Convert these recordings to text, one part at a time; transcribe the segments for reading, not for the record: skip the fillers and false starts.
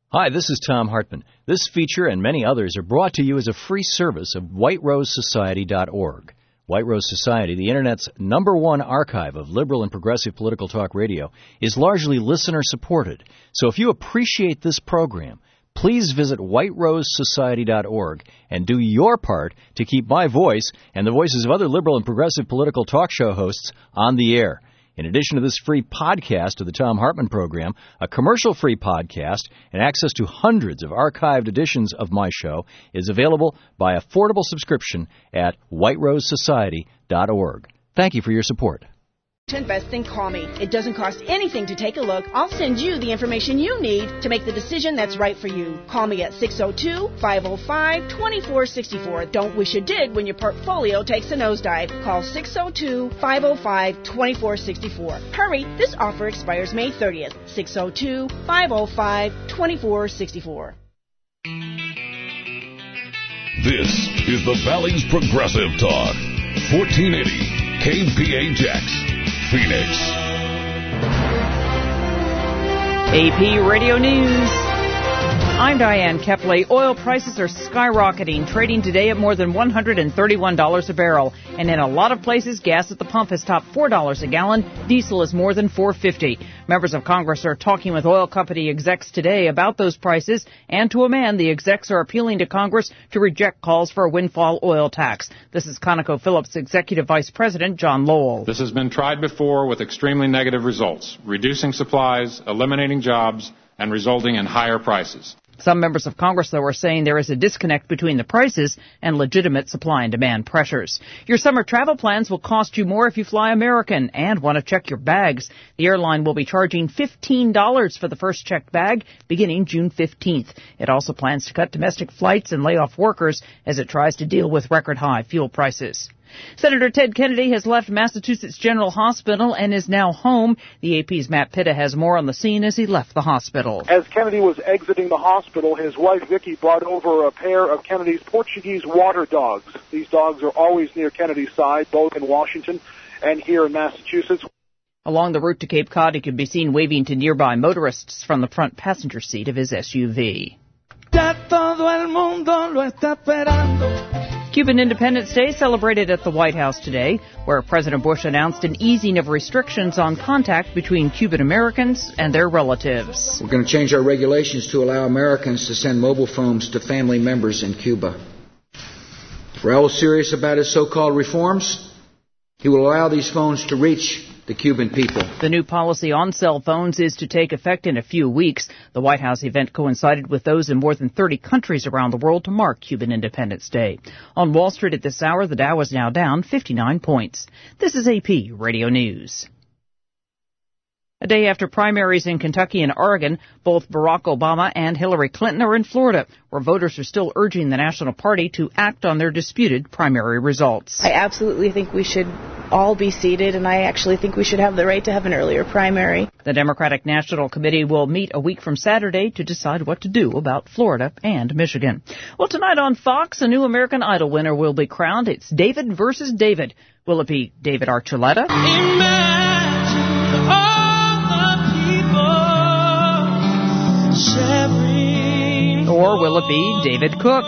Hi, this is Tom Hartman. This feature and many others are brought to you as a free service of whiterosesociety.org. White Rose Society, the Internet's #1 archive of liberal and progressive political talk radio, is largely listener-supported. So if you appreciate this program, please visit whiterosesociety.org and do your part to keep my voice and the voices of other liberal and progressive political talk show hosts on the air. In addition to this free podcast of the Tom Hartman program, a commercial-free podcast and access to hundreds of archived editions of my show is available by affordable subscription at whiterosesociety.org. Thank you for your support. To invest, then call me. It doesn't cost anything to take a look. I'll send you the information you need to make the decision that's right for you. Call me at 602-505-2464. Don't wish you did when your portfolio takes a nosedive. Call 602-505-2464. Hurry, this offer expires May 30th. 602-505-2464. This is the Valley's Progressive Talk. 1480 KPHX. Phoenix. AP Radio News. I'm Diane Kepley. Oil prices are skyrocketing, trading today at more than $131 a barrel. And in a lot of places, gas at the pump has topped $4 a gallon. Diesel is more than $4.50. Members of Congress are talking with oil company execs today about those prices. And to a man, the execs are appealing to Congress to reject calls for a windfall oil tax. This is ConocoPhillips Executive Vice President John Lowell. This has been tried before with extremely negative results, reducing supplies, eliminating jobs, and resulting in higher prices. Some members of Congress, though, are saying there is a disconnect between the prices and legitimate supply and demand pressures. Your summer travel plans will cost you more if you fly American and want to check your bags. The airline will be charging $15 for the first checked bag beginning June 15th. It also plans to cut domestic flights and lay off workers as it tries to deal with record-high fuel prices. Senator Ted Kennedy has left Massachusetts General Hospital and is now home. The AP's Matt Pitta has more on the scene as he left the hospital. As Kennedy was exiting the hospital, his wife Vicki brought over a pair of Kennedy's Portuguese water dogs. These dogs are always near Kennedy's side, both in Washington and here in Massachusetts. Along the route to Cape Cod, he could be seen waving to nearby motorists from the front passenger seat of his SUV. Cuban Independence Day celebrated at the White House today, where President Bush announced an easing of restrictions on contact between Cuban Americans and their relatives. We're going to change our regulations to allow Americans to send mobile phones to family members in Cuba. Raul's serious about his so-called reforms. He will allow these phones to reach the Cuban people. The new policy on cell phones is to take effect in a few weeks. The White House event coincided with those in more than 30 countries around the world to mark Cuban Independence Day. On Wall Street at this hour, the Dow is now down 59 points. This is AP Radio News. A day after primaries in Kentucky and Oregon, both Barack Obama and Hillary Clinton are in Florida, where voters are still urging the National Party to act on their disputed primary results. I absolutely think we should all be seated, and I actually think we should have the right to have an earlier primary. The Democratic National Committee will meet a week from Saturday to decide what to do about Florida and Michigan. Well, tonight on Fox, a new American Idol winner will be crowned. It's David versus David. Will it be David Archuleta? Or will it be David Cook?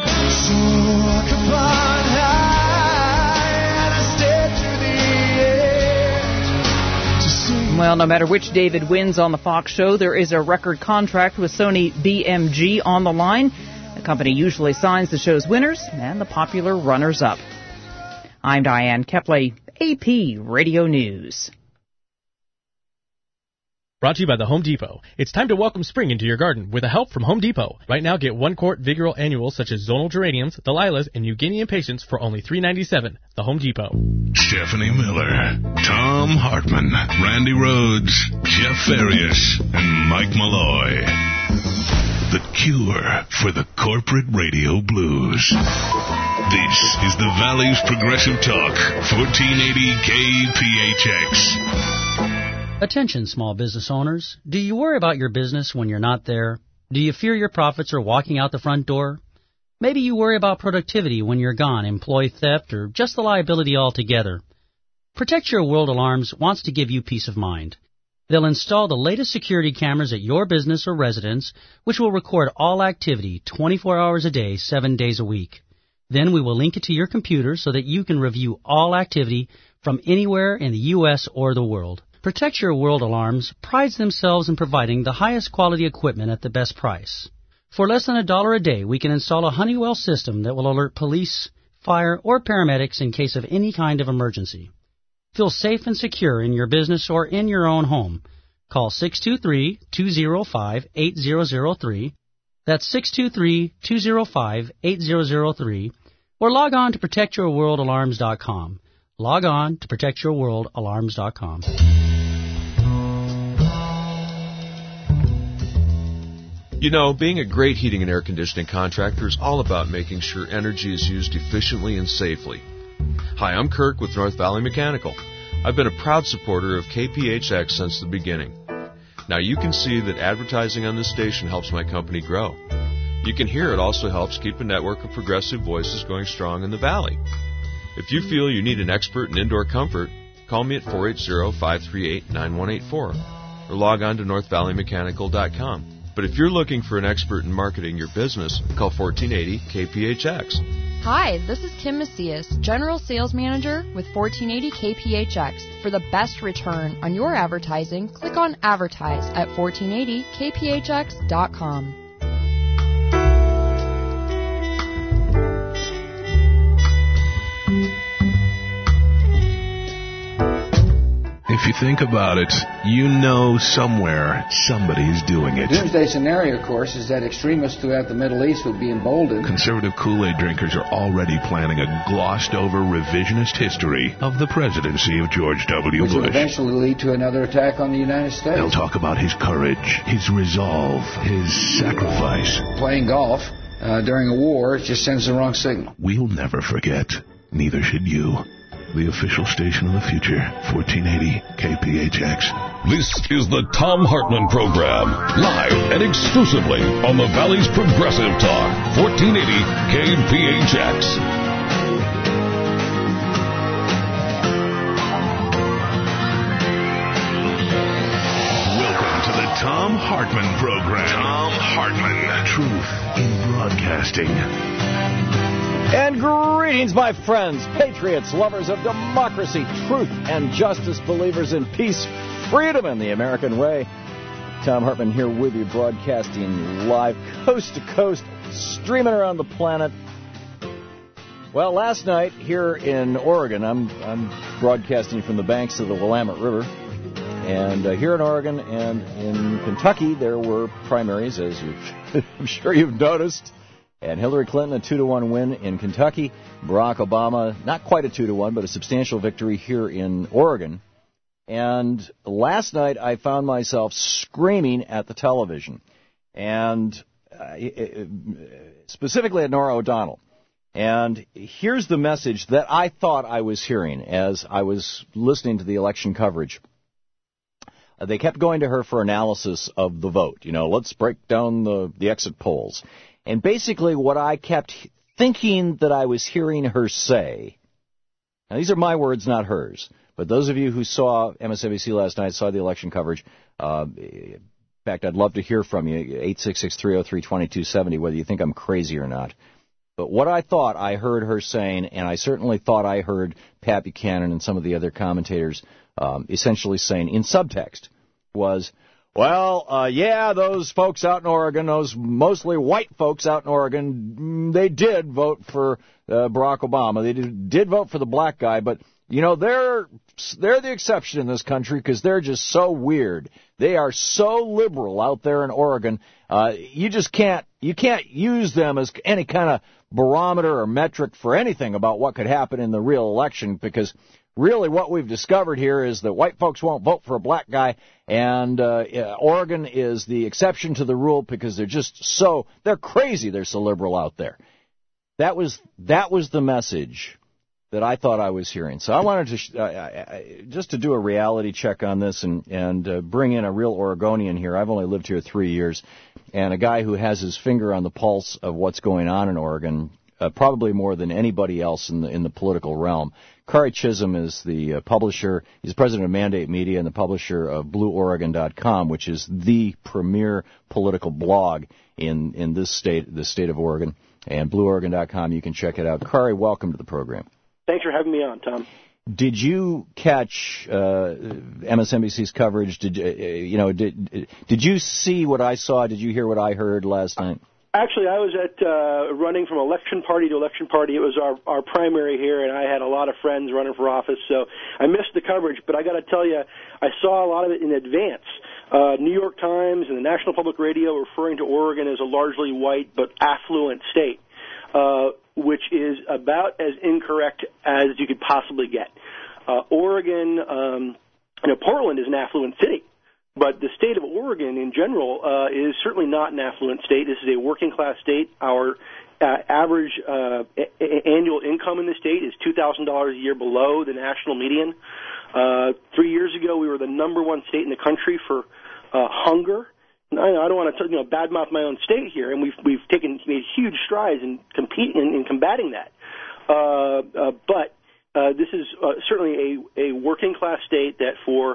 Well, no matter which David wins on the Fox show, there is a record contract with Sony BMG on the line. The company usually signs the show's winners and the popular runners-up. I'm Diane Kepley, AP Radio News. Brought to you by the Home Depot. It's time to welcome spring into your garden with the help from Home Depot. Right now, get 1-quart Vigoro annuals such as zonal geraniums, the lilas, and Eugenia impatiens for only $3.97. The Home Depot. Stephanie Miller, Tom Hartman, Randy Rhodes, Jeff Farias, and Mike Malloy. The cure for the corporate radio blues. This is the Valley's Progressive Talk, 1480 KPHX. Attention, small business owners. Do you worry about your business when you're not there? Do you fear your profits are walking out the front door? Maybe you worry about productivity when you're gone, employee theft, or just the liability altogether. Protect Your World Alarms wants to give you peace of mind. They'll install the latest security cameras at your business or residence, which will record all activity 24 hours a day, 7 days a week. Then we will link it to your computer so that you can review all activity from anywhere in the U.S. or the world. Protect Your World Alarms prides themselves in providing the highest quality equipment at the best price. For less than $1 a day, we can install a Honeywell system that will alert police, fire, or paramedics in case of any kind of emergency. Feel safe and secure in your business or in your own home. Call 623-205-8003. That's 623-205-8003. Or log on to ProtectYourWorldAlarms.com. Log on to ProtectYourWorldAlarms.com. You know, being a great heating and air conditioning contractor is all about making sure energy is used efficiently and safely. Hi, I'm Kirk with North Valley Mechanical. I've been a proud supporter of KPHX since the beginning. Now you can see that advertising on this station helps my company grow. You can hear it also helps keep a network of progressive voices going strong in the Valley. If you feel you need an expert in indoor comfort, call me at 480-538-9184 or log on to northvalleymechanical.com. But if you're looking for an expert in marketing your business, call 1480-KPHX. Hi, this is Kim Macias, General Sales Manager with 1480 KPHX. For the best return on your advertising, click on Advertise at 1480kphx.com. If you think about it, you know somewhere somebody's doing it. Doomsday scenario, of course, is that extremists throughout the Middle East would be emboldened. Conservative Kool-Aid drinkers are already planning a glossed-over revisionist history of the presidency of George W. Which Bush. will eventually lead to another attack on the United States. They'll talk about his courage, his resolve, his sacrifice. Playing golf during a war just sends the wrong signal. We'll never forget. Neither should you. The official station of the future, 1480 KPHX. This is the Thom Hartmann Program, live and exclusively on the Valley's Progressive Talk, 1480 KPHX. Welcome to the Thom Hartmann Program. Thom Hartmann. Truth in broadcasting. And greetings, my friends, patriots, lovers of democracy, truth, and justice, believers in peace, freedom, and the American way. Thom Hartmann here with you, broadcasting live, coast to coast, streaming around the planet. Well, last night here in Oregon, I'm broadcasting from the banks of the Willamette River. And here in Oregon and in Kentucky, there were primaries, as I'm sure you've noticed. And Hillary Clinton, a 2-1 win in Kentucky. Barack Obama, not quite a 2-1, but a substantial victory here in Oregon. And last night I found myself screaming at the television, and specifically at Norah O'Donnell. And here's the message that I thought I was hearing as I was listening to the election coverage. They kept going to her for analysis of the vote. You know, let's break down the exit polls. And basically what I kept thinking that I was hearing her say, now these are my words, not hers, but those of you who saw MSNBC last night, saw the election coverage, in fact, I'd love to hear from you, 866-303-2270, whether you think I'm crazy or not. But what I thought I heard her saying, and I certainly thought I heard Pat Buchanan and some of the other commentators essentially saying in subtext, was, well, yeah, those folks out in Oregon, those mostly white folks out in Oregon, they did vote for Barack Obama. They did vote for the black guy, but, you know, they're the exception in this country because they're just so weird. They are so liberal out there in Oregon. You can't use them as any kind of barometer or metric for anything about what could happen in the real election, because really what we've discovered here is that white folks won't vote for a black guy, and Oregon is the exception to the rule because they're crazy, they're so liberal out there. That was the message that I thought I was hearing. So I wanted to just to do a reality check on this and bring in a real Oregonian here. I've only lived here 3 years, and a guy who has his finger on the pulse of what's going on in Oregon. probably more than anybody else in the political realm. Kari Chisholm is the publisher. He's president of Mandate Media and the publisher of BlueOregon.com, which is the premier political blog in this state, the state of Oregon. And BlueOregon.com, you can check it out. Kari, welcome to the program. Thanks for having me on, Tom. Did you catch MSNBC's coverage? Did you see what I saw? Did you hear what I heard last night? Actually, I was at running from election party to election party. It was our primary here, and I had a lot of friends running for office, so I missed the coverage. But I got to tell you, I saw a lot of it in advance. New York Times and the National Public Radio referring to Oregon as a largely white but affluent state, which is about as incorrect as you could possibly get. Oregon, Portland is an affluent city. But the state of Oregon in general is certainly not an affluent state. This is a working-class state. Our average annual income in the state is $2,000 a year below the national median. 3 years ago, we were the number one state in the country for hunger. I don't want to badmouth my own state here, and we've made huge strides in combating that. But this is certainly a working-class state that for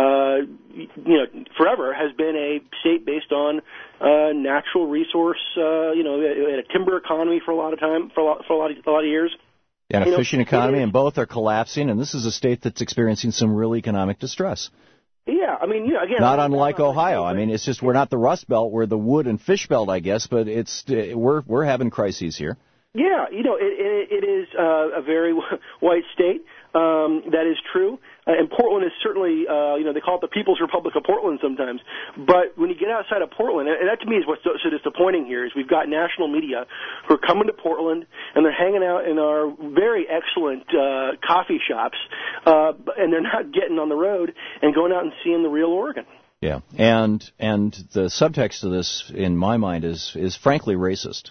forever has been a state based on natural resource. A timber economy for a lot of time, for a lot of years. And a fishing economy, and both are collapsing. And this is a state that's experiencing some real economic distress. Yeah, again, not unlike Ohio. It's just we're not the Rust Belt, we're the wood and fish belt, I guess. But we're having crises here. Yeah, it is a very white state. That is true. And Portland is certainly, they call it the People's Republic of Portland sometimes. But when you get outside of Portland, and that to me is what's so disappointing here, is we've got national media who are coming to Portland, and they're hanging out in our very excellent coffee shops, and they're not getting on the road and going out and seeing the real Oregon. Yeah, and the subtext of this, in my mind, is frankly racist.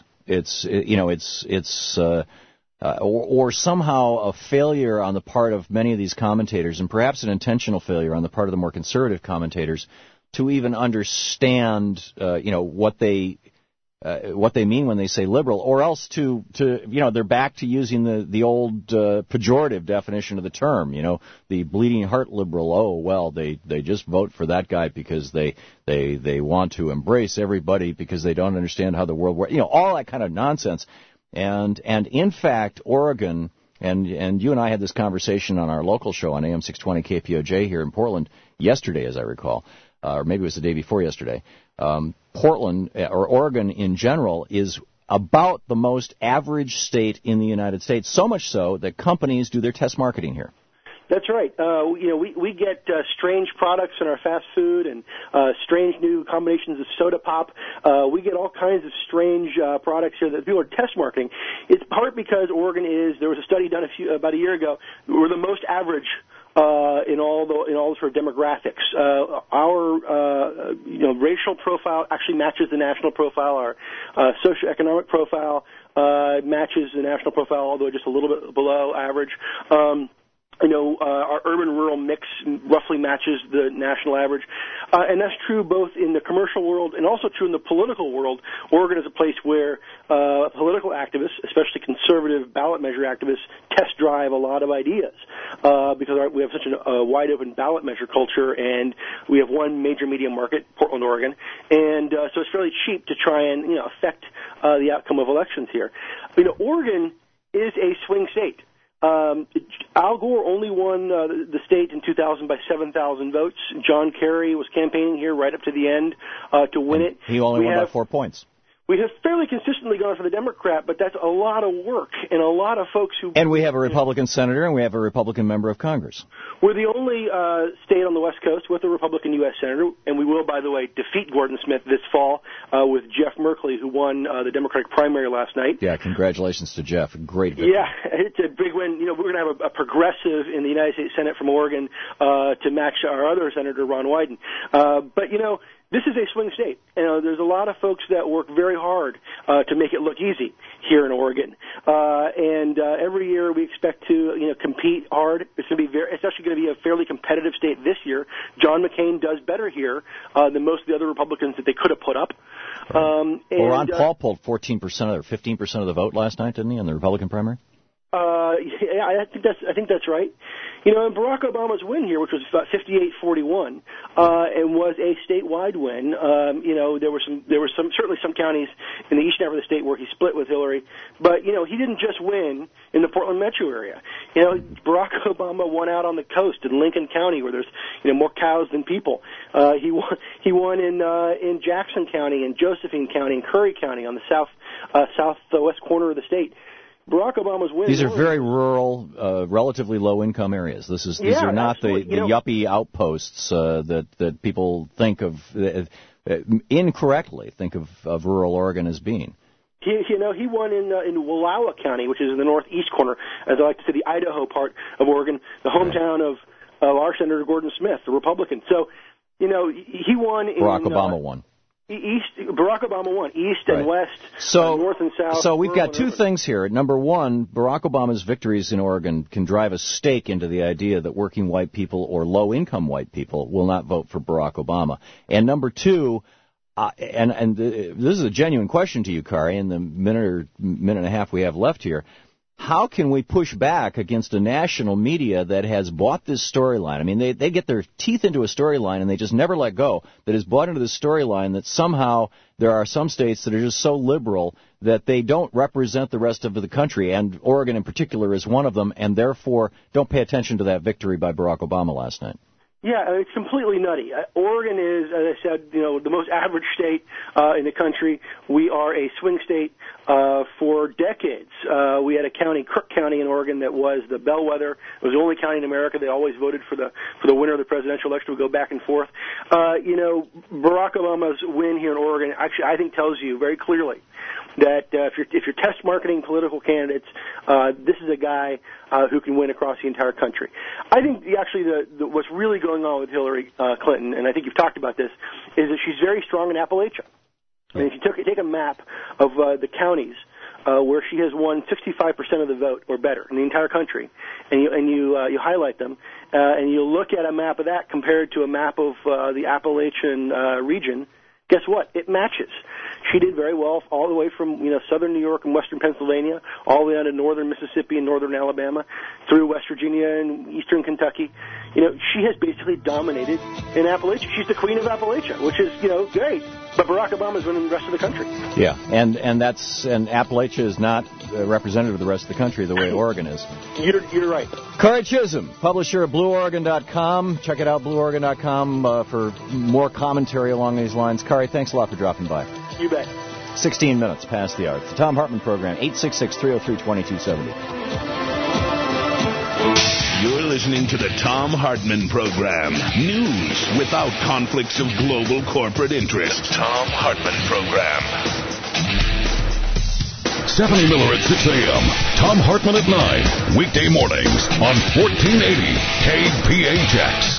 Or somehow a failure on the part of many of these commentators, and perhaps an intentional failure on the part of the more conservative commentators, to even understand, what they mean when they say liberal, or else they're back to using the old pejorative definition of the term, the bleeding heart liberal. Oh, well, they just vote for that guy because they want to embrace everybody because they don't understand how the world works. All that kind of nonsense. And in fact, Oregon, and you and I had this conversation on our local show on AM 620 KPOJ here in Portland yesterday, as I recall, or maybe it was the day before yesterday. Portland, or Oregon in general, is about the most average state in the United States, so much so that companies do their test marketing here. That's right. We get strange products in our fast food and strange new combinations of soda pop. We get all kinds of strange products here that people are test marketing. It's part because Oregon there was a study done about a year ago. We're the most average in all sort of demographics. Our racial profile actually matches the national profile. Our socioeconomic profile matches the national profile, although just a little bit below average. Our urban-rural mix roughly matches the national average. And that's true both in the commercial world and also true in the political world. Oregon is a place where political activists, especially conservative ballot measure activists, test drive a lot of ideas because we have such a wide-open ballot measure culture, and we have one major media market, Portland, Oregon. And so it's fairly cheap to try and affect the outcome of elections here. Oregon is a swing state. Al Gore only won the state in 2000 by 7,000 votes. John Kerry was campaigning here right up to the end to win it. He only won by 4 points. We have fairly consistently gone for the Democrat, but that's a lot of work and a lot of folks who... And we have a Republican senator and we have a Republican member of Congress. We're the only state on the West Coast with a Republican U.S. senator, and we will, by the way, defeat Gordon Smith this fall with Jeff Merkley, who won the Democratic primary last night. Yeah, congratulations to Jeff. Great victory. Yeah, it's a big win. We're going to have a progressive in the United States Senate from Oregon to match our other senator, Ron Wyden. But, this is a swing state. There's a lot of folks that work very hard to make it look easy here in Oregon, and every year we expect to compete hard. It's actually going to be a fairly competitive state this year. John McCain does better here than most of the other Republicans that they could have put up. Right. Ron Paul pulled 14% or 15% of the vote last night, didn't he, in the Republican primary? Yeah, I think that's right. And Barack Obama's win here, which was about 58-41, and was a statewide win. There were certainly some counties in the eastern half of the state where he split with Hillary, but he didn't just win in the Portland metro area. Barack Obama won out on the coast in Lincoln County, where there's more cows than people. He won in Jackson County, and Josephine County, and Curry County on the southwest corner of the state. Barack Obama's win. These are very rural, relatively low-income areas. These are not the yuppie outposts that people think of incorrectly think of rural Oregon as being. He won in Wallowa County, which is in the northeast corner, as I like to say, the Idaho part of Oregon, the hometown of our Senator Gordon Smith, the Republican. So, he won. Barack Obama won. Barack Obama won east and west, north and south. So we've got two things here. Number one, Barack Obama's victories in Oregon can drive a stake into the idea that working white people or low-income white people will not vote for Barack Obama. And number two, and this is a genuine question to you, Kari, in the minute and a half we have left here. How can we push back against a national media that has bought this storyline? I mean, they get their teeth into a storyline and they just never let go, that has bought into this storyline that somehow there are some states that are just so liberal that they don't represent the rest of the country, and Oregon in particular is one of them, and therefore don't pay attention to that victory by Barack Obama last night. Yeah, it's completely nutty. Oregon is, as I said, the most average state in the country. We are a swing state for decades. We had a county, Crook County in Oregon, that was the bellwether. It was the only county in America that always voted for the winner of the presidential election. We go back and forth. Barack Obama's win here in Oregon actually, I think, tells you very clearly that if you're test marketing political candidates, this is a guy who can win across the entire country. I think actually what's really going on with Hillary Clinton, and I think you've talked about this, is that she's very strong in Appalachia. And if you take a map of the counties where she has won 65% of the vote or better in the entire country, and you highlight them, and you look at a map of that compared to a map of the Appalachian region, guess what? It matches. She did very well all the way from southern New York and western Pennsylvania, all the way down to northern Mississippi and northern Alabama, through West Virginia and eastern Kentucky. She has basically dominated in Appalachia. She's the queen of Appalachia, which is great. But Barack Obama's winning the rest of the country. Yeah, and Appalachia is not representative of the rest of the country the way Oregon is. You're right. Kari Chisholm, publisher at BlueOregon.com. Check it out, BlueOregon.com, for more commentary along these lines. Kari, thanks a lot for dropping by. You bet. 16 minutes past the hour. It's the Tom Hartman Program, 866-303-2270. You're listening to the Tom Hartman Program. News without conflicts of global corporate interest. Tom Hartman Program. Stephanie Miller at 6 a.m. Tom Hartman at 9. Weekday mornings on 1480 KPHX.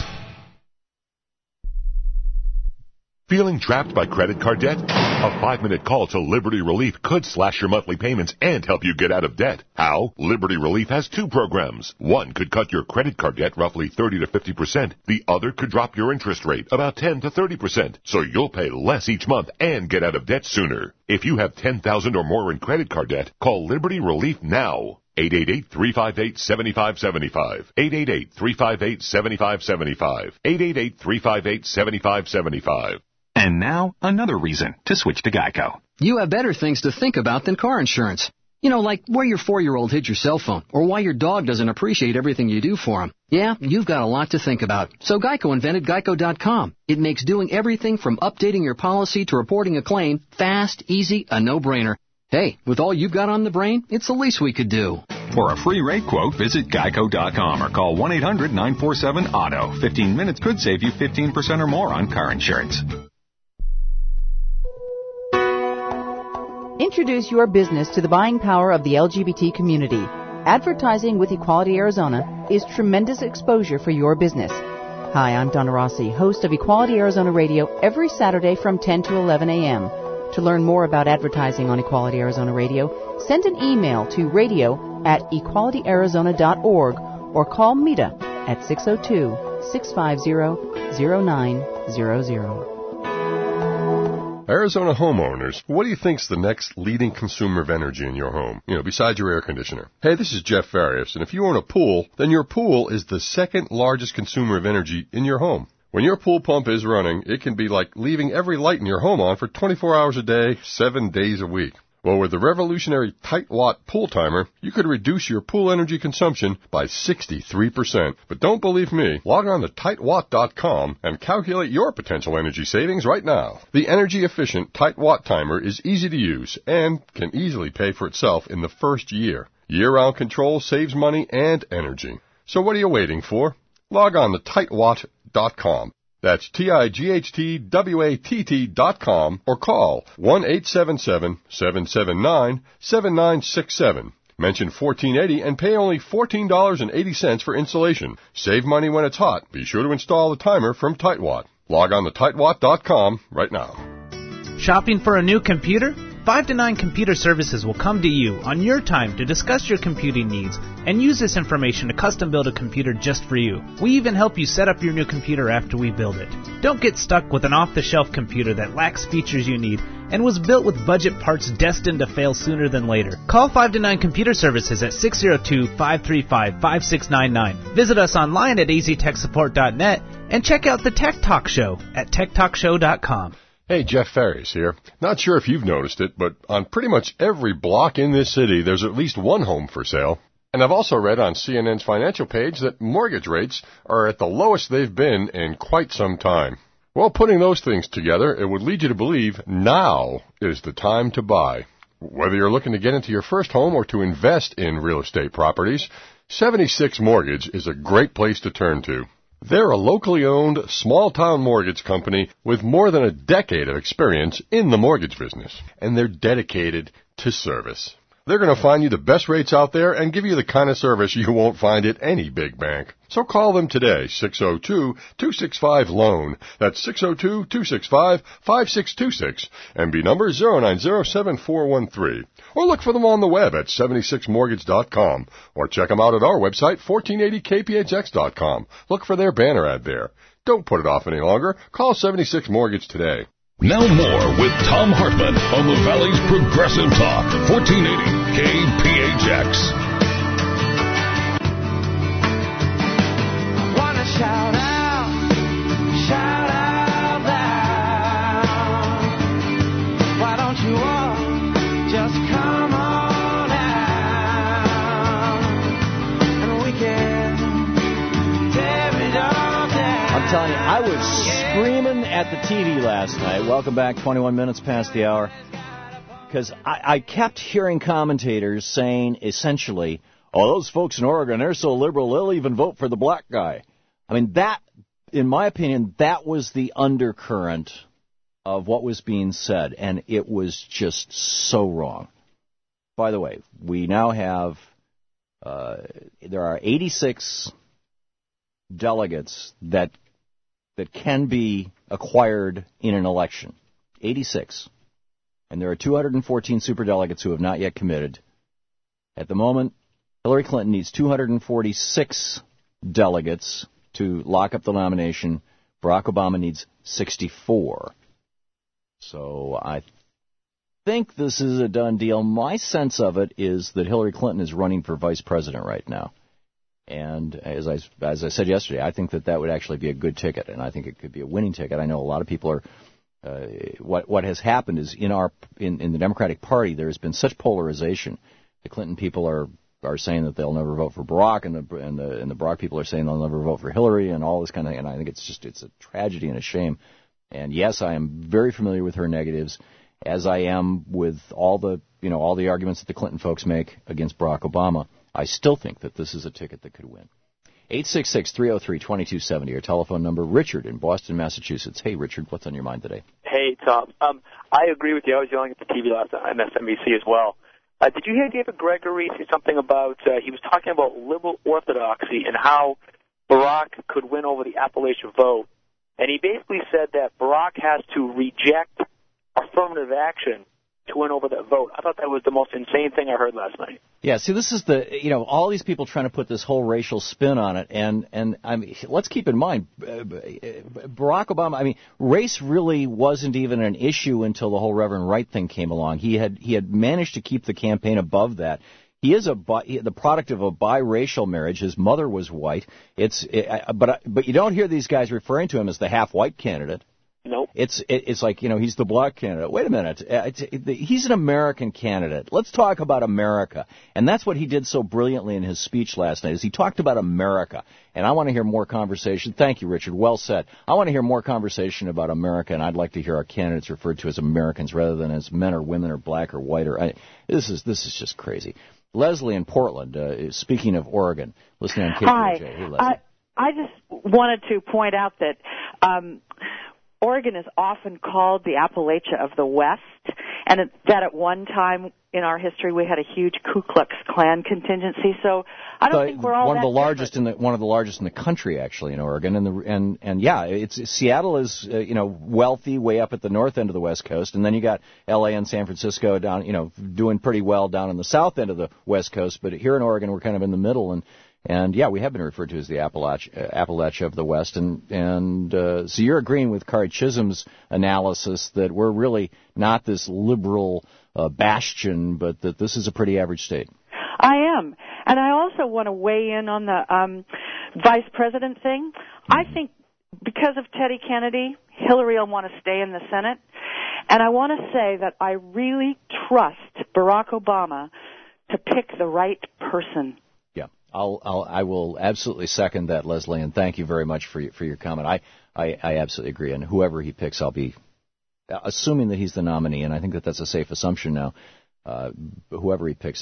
Feeling trapped by credit card debt? A 5-minute call to Liberty Relief could slash your monthly payments and help you get out of debt. How? Liberty Relief has 2 programs. One could cut your credit card debt roughly 30 to 50%. The other could drop your interest rate about 10 to 30%. So you'll pay less each month and get out of debt sooner. If you have $10,000 or more in credit card debt, call Liberty Relief now. 888-358-7575. 888-358-7575. 888-358-7575. And now, another reason to switch to Geico. You have better things to think about than car insurance. Like where your 4-year-old hid your cell phone, or why your dog doesn't appreciate everything you do for him. Yeah, you've got a lot to think about. So Geico invented Geico.com. It makes doing everything from updating your policy to reporting a claim fast, easy, a no-brainer. Hey, with all you've got on the brain, it's the least we could do. For a free rate quote, visit Geico.com or call 1-800-947-AUTO. 15 minutes could save you 15% or more on car insurance. Introduce your business to the buying power of the LGBT community. Advertising with Equality Arizona is tremendous exposure for your business. Hi, I'm Donna Rossi, host of Equality Arizona Radio every Saturday from 10 to 11 a.m. To learn more about advertising on Equality Arizona Radio, send an email to radio@equalityarizona.org or call Mita at 602-650-0900. Arizona homeowners, what do you think's the next leading consumer of energy in your home? Besides your air conditioner. Hey, this is Jeff Farias, and if you own a pool, then your pool is the second largest consumer of energy in your home. When your pool pump is running, it can be like leaving every light in your home on for 24 hours a day, 7 days a week. Well, with the revolutionary Tightwatt pool timer, you could reduce your pool energy consumption by 63%. But don't believe me. Log on to Tightwatt.com and calculate your potential energy savings right now. The energy-efficient Tightwatt timer is easy to use and can easily pay for itself in the first year. Year-round control saves money and energy. So what are you waiting for? Log on to Tightwatt.com. That's TIGHTWATT.com or call 1-877-779-7967. Mention 1480 and pay only $14.80 for installation. Save money when it's hot. Be sure to install the timer from Tightwatt. Log on to Tightwatt.com right now. Shopping for a new computer? 5 to 9 Computer Services will come to you on your time to discuss your computing needs and use this information to custom build a computer just for you. We even help you set up your new computer after we build it. Don't get stuck with an off-the-shelf computer that lacks features you need and was built with budget parts destined to fail sooner than later. Call 5 to 9 Computer Services at 602-535-5699. Visit us online at aztechsupport.net and check out the Tech Talk Show at techtalkshow.com. Hey, Jeff Farias here. Not sure if you've noticed it, but on pretty much every block in this city, there's at least one home for sale. And I've also read on CNN's financial page that mortgage rates are at the lowest they've been in quite some time. Well, putting those things together, it would lead you to believe now is the time to buy. Whether you're looking to get into your first home or to invest in real estate properties, 76 Mortgage is a great place to turn to. They're a locally owned, small-town mortgage company with more than a decade of experience in the mortgage business. And they're dedicated to service. They're going to find you the best rates out there and give you the kind of service you won't find at any big bank. So call them today, 602-265-LOAN. That's 602-265-5626. MB number 0907413. Or look for them on the web at 76mortgage.com. Or check them out at our website, 1480kphx.com. Look for their banner ad there. Don't put it off any longer. Call 76 Mortgage today. Now more with Tom Hartman on the Valley's Progressive Talk, 1480 KPHX. I want to shout out loud. Why don't you all just come on out and we can tear it all down. I'm telling you, I was screaming at the TV last night. Welcome back, 21 minutes past the hour. Because I kept hearing commentators saying, essentially, oh, those folks in Oregon, they're so liberal, they'll even vote for the black guy. I mean, that, in my opinion, that was the undercurrent of what was being said, and it was just so wrong. By the way, we now have, there are 86 delegates that can be acquired in an election. 86. And there are 214 superdelegates who have not yet committed. At the moment, Hillary Clinton needs 246 delegates to lock up the nomination. Barack Obama needs 64. So I think this is a done deal. My sense of it is that Hillary Clinton is running for vice president right now. And as I said yesterday, I think that would actually be a good ticket, and I think it could be a winning ticket. I know a lot of people are. What has happened is in the Democratic Party there has been such polarization. The Clinton people are saying that they'll never vote for Barack, and the Barack people are saying they'll never vote for Hillary, and all this kind of thing. And I think it's a tragedy and a shame. And yes, I am very familiar with her negatives, as I am with all the arguments that the Clinton folks make against Barack Obama. I still think that this is a ticket that could win. 866-303-2270, our telephone number. Richard in Boston, Massachusetts. Hey, Richard, what's on your mind today? Hey, Tom. I agree with you. I was yelling at the TV last night on MSNBC as well. Did you hear David Gregory say something about, he was talking about liberal orthodoxy and how Barack could win over the Appalachia vote. And he basically said that Barack has to reject affirmative action to win over that vote. I thought that was the most insane thing I heard last night. Yeah, see, this is all these people trying to put this whole racial spin on it, and I mean, let's keep in mind, Barack Obama, I mean, race really wasn't even an issue until the whole Reverend Wright thing came along. He had managed to keep the campaign above that. He is the product of a biracial marriage. His mother was white. But you don't hear these guys referring to him as the half-white candidate. Nope. It's like, he's the black candidate. Wait a minute. He's an American candidate. Let's talk about America. And that's what he did so brilliantly in his speech last night, is he talked about America. And I want to hear more conversation. Thank you, Richard. Well said. I want to hear more conversation about America, and I'd like to hear our candidates referred to as Americans rather than as men or women or black or white. This is just crazy. Leslie in Portland, speaking of Oregon, listening on KPJ. Hi. Hey, Leslie. I just wanted to point out that Oregon is often called the Appalachia of the West, and that at one time in our history we had a huge Ku Klux Klan contingency. So I don't think we're all one of the largest different. one of the largest in the country, actually, in Oregon. And yeah, Seattle is wealthy, way up at the north end of the West Coast, and then you got L.A. and San Francisco down, doing pretty well down in the south end of the West Coast. But here in Oregon, we're kind of in the middle, and yeah, we have been referred to as the Appalachia of the West. And so you're agreeing with Kari Chisholm's analysis that we're really not this liberal bastion, but that this is a pretty average state. I am. And I also want to weigh in on the vice president thing. I think because of Teddy Kennedy, Hillary will want to stay in the Senate. And I want to say that I really trust Barack Obama to pick the right person. I will absolutely second that, Leslie, and thank you very much for your comment. I absolutely agree, and whoever he picks, I'll be assuming that he's the nominee, and I think that that's a safe assumption now. Whoever he picks,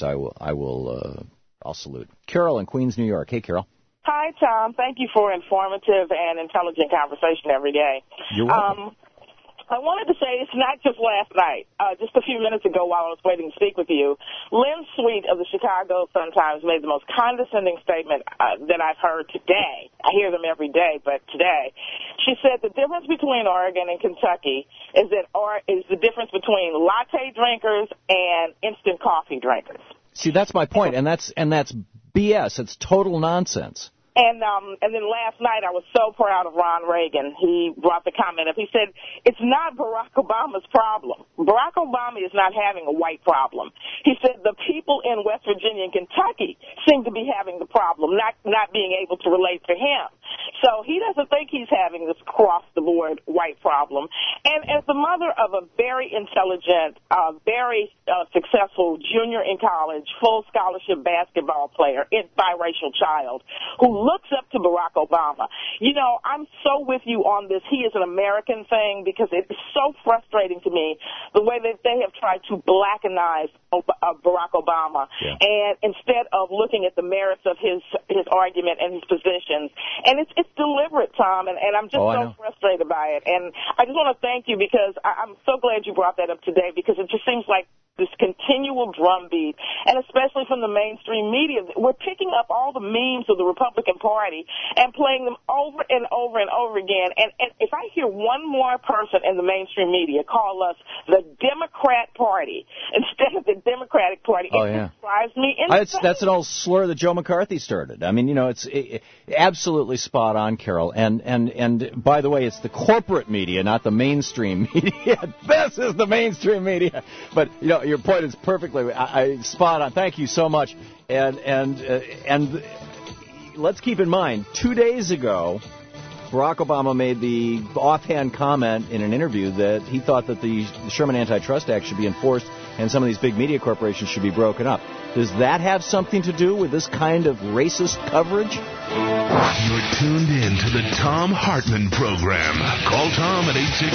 I'll salute. Carol in Queens, New York. Hey, Carol. Hi, Tom. Thank you for informative and intelligent conversation every day. You're welcome. I wanted to say it's not just last night. Just a few minutes ago while I was waiting to speak with you, Lynn Sweet of the Chicago Sun-Times made the most condescending statement that I've heard today. I hear them every day, but today. She said the difference between Oregon and Kentucky is the difference between latte drinkers and instant coffee drinkers. See, that's my point, and that's BS. It's total nonsense. And then last night I was so proud of Ron Reagan. He brought the comment up. He said, it's not Barack Obama's problem. Barack Obama is not having a white problem. He said the people in West Virginia and Kentucky seem to be having the problem, not being able to relate to him. So he doesn't think he's having this across-the-board white problem. And as the mother of a very intelligent, very successful junior in college, full scholarship basketball player, biracial child, who looks up to Barack Obama. I'm so with you on this. He is an American thing because it's so frustrating to me the way that they have tried to blackenize Barack Obama, and instead of looking at the merits of his argument and his positions. And it's deliberate, Tom, and I'm just so frustrated by it. And I just want to thank you because I'm so glad you brought that up today, because it just seems like this continual drumbeat, and especially from the mainstream media, we're picking up all the memes of the Republican Party and playing them over and over and over again. And if I hear one more person in the mainstream media call us the Democrat Party instead of the Democratic Party, it drives me insane. That's an old slur that Joe McCarthy started. I mean, it's absolutely spot on, Carol. And by the way, it's the corporate media, not the mainstream media. This is the mainstream media. But your point is perfectly spot on. Thank you so much. And let's keep in mind, 2 days ago, Barack Obama made the offhand comment in an interview that he thought that the Sherman Antitrust Act should be enforced and some of these big media corporations should be broken up. Does that have something to do with this kind of racist coverage? You're tuned in to the Tom Hartman Program. Call Tom at